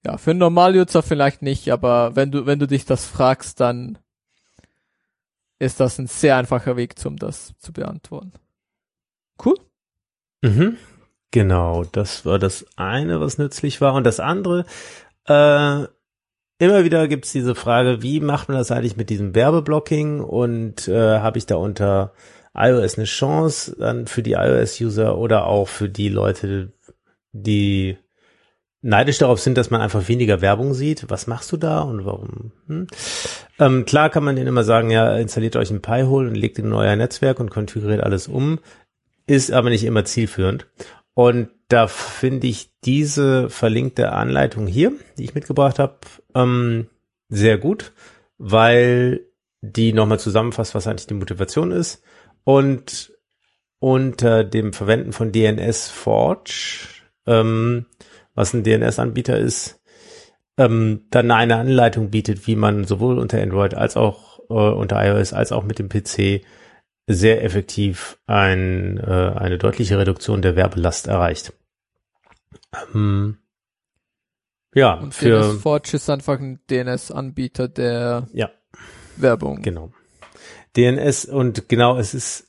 ja, für einen Normal-User vielleicht nicht, aber wenn du dich das fragst, dann ist das ein sehr einfacher Weg, um das zu beantworten. Cool. Mhm. Genau, das war das eine, was nützlich war. Und das andere, immer wieder gibt's diese Frage, wie macht man das eigentlich mit diesem Werbeblocking und habe ich da unter iOS eine Chance dann für die iOS-User oder auch für die Leute, die neidisch darauf sind, dass man einfach weniger Werbung sieht. Was machst du da und warum? Klar kann man denen immer sagen, ja, installiert euch ein Pi-hole und legt in euer Netzwerk und konfiguriert alles um, ist aber nicht immer zielführend. Und da finde ich diese verlinkte Anleitung hier, die ich mitgebracht habe, sehr gut, weil die nochmal zusammenfasst, was eigentlich die Motivation ist. Und unter dem Verwenden von DNS Forge, was ein DNS-Anbieter ist, dann eine Anleitung bietet, wie man sowohl unter Android als auch unter iOS als auch mit dem PC sehr effektiv eine deutliche Reduktion der Werbelast erreicht. Ja, und für DNS Forge ist einfach ein DNS-Anbieter, der Werbung. Genau. DNS und genau, es ist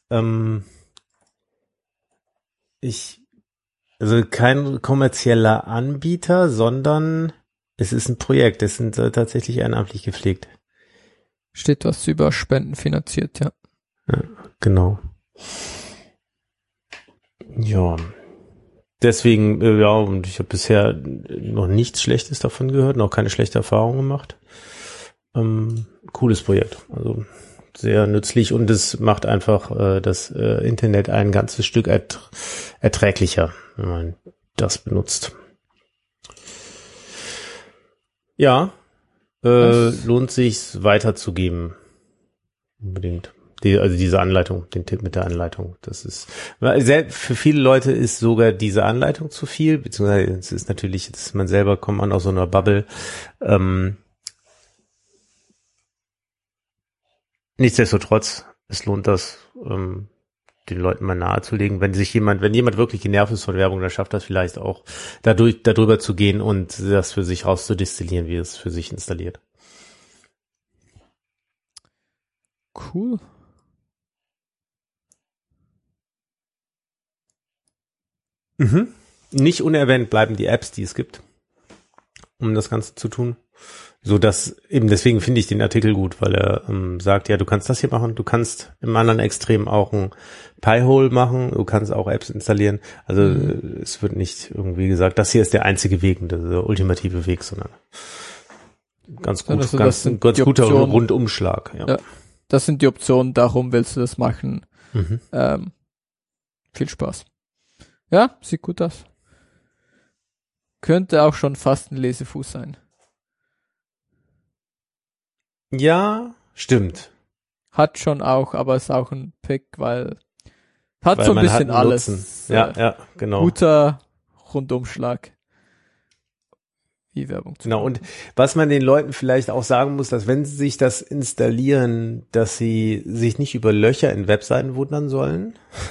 also kein kommerzieller Anbieter, sondern es ist ein Projekt. Es sind tatsächlich ehrenamtlich gepflegt. Steht was über Spenden finanziert, ja. Ja, genau. Ja. Deswegen, ja, und ich habe bisher noch nichts Schlechtes davon gehört, noch keine schlechte Erfahrung gemacht. Cooles Projekt, also sehr nützlich und es macht einfach das Internet ein ganzes Stück erträglicher, wenn man das benutzt. Ja, lohnt sich weiterzugeben. Unbedingt. Diese Anleitung, den Tipp mit der Anleitung, das ist, für viele Leute ist sogar diese Anleitung zu viel, beziehungsweise es ist natürlich, dass man selber kommt man aus so einer Bubble, nichtsdestotrotz, es lohnt das, den Leuten mal nahezulegen, wenn jemand wirklich genervt ist von Werbung, dann schafft das vielleicht auch, darüber zu gehen und das für sich rauszudestillieren, wie es für sich installiert. Cool. Mhm. Nicht unerwähnt bleiben die Apps, die es gibt, um das Ganze zu tun. So dass eben deswegen finde ich den Artikel gut, weil er sagt, ja, du kannst das hier machen, du kannst im anderen Extrem auch ein Pi-hole machen, du kannst auch Apps installieren. Also es wird nicht irgendwie gesagt, das hier ist der einzige Weg, der ultimative Weg, sondern ganz gut, also ganz guter Optionen, Rundumschlag. Ja, das sind die Optionen, darum willst du das machen. Viel Spaß. Ja, sieht gut aus. Könnte auch schon fast ein Lesefuß sein. Ja, stimmt. Hat schon auch, aber ist auch ein Pick, weil so ein bisschen alles. Ja, genau. Guter Rundumschlag. Wie Werbung zu Genau, und was man den Leuten vielleicht auch sagen muss, dass wenn sie sich das installieren, dass sie sich nicht über Löcher in Webseiten wundern sollen.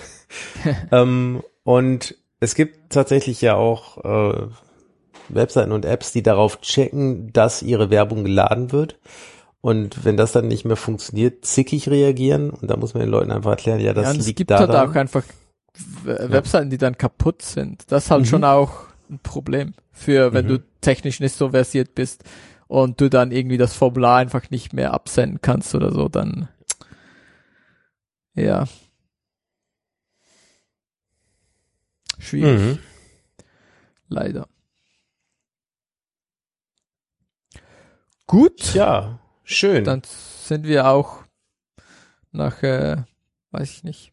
Und es gibt tatsächlich ja auch Webseiten und Apps, die darauf checken, dass ihre Werbung geladen wird. Und wenn das dann nicht mehr funktioniert, zickig reagieren. Und da muss man den Leuten einfach erklären, ja, das liegt daran. Es gibt halt auch einfach Webseiten, die dann kaputt sind. Das ist halt schon auch ein Problem für, wenn du technisch nicht so versiert bist und du dann irgendwie das Formular einfach nicht mehr absenden kannst oder so, dann ja. Schwierig. Leider. Gut. Ja, schön. Dann sind wir auch nach, weiß ich nicht.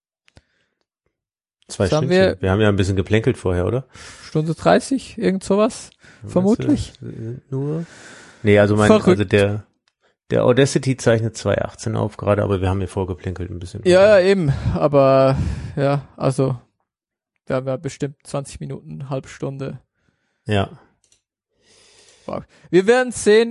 2 Stunden. Wir haben ja ein bisschen geplänkelt vorher, oder? Stunde 30, irgend sowas. Vermutlich. Nur? Nee, also der Audacity zeichnet 2.18 auf gerade, aber wir haben hier vorgeplänkelt ein bisschen. Ja, eben. Aber, ja, also, wir haben ja bestimmt 20 Minuten, halbe Stunde. Ja. Wow. Wir werden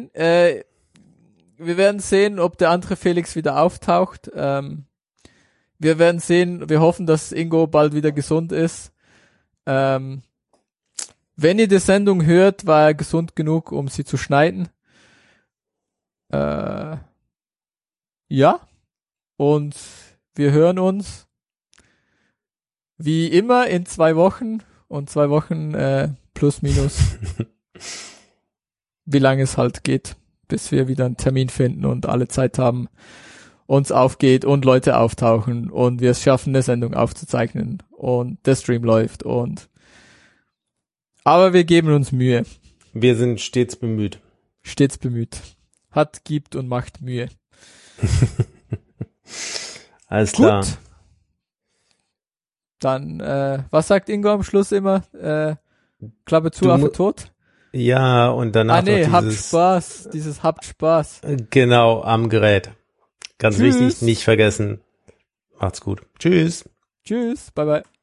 sehen, ob der andere Felix wieder auftaucht. Wir werden sehen, wir hoffen, dass Ingo bald wieder gesund ist. Wenn ihr die Sendung hört, war er gesund genug, um sie zu schneiden. Ja. Und wir hören uns wie immer in 2 Wochen. Und 2 Wochen plus minus. Wie lange es halt geht, bis wir wieder einen Termin finden und alle Zeit haben, uns aufgeht und Leute auftauchen und wir es schaffen, eine Sendung aufzuzeichnen und der Stream läuft aber wir geben uns Mühe. Wir sind stets bemüht. Stets bemüht. Hat, gibt und macht Mühe. Alles klar. Gut. Dann, was sagt Ingo am Schluss immer? Klappe zu, Affe tot? Ja, und danach habt Spaß. Habt Spaß. Genau, am Gerät. Ganz Tschüss. wichtig, nicht vergessen. Macht's gut. Tschüss. Tschüss. Bye, bye.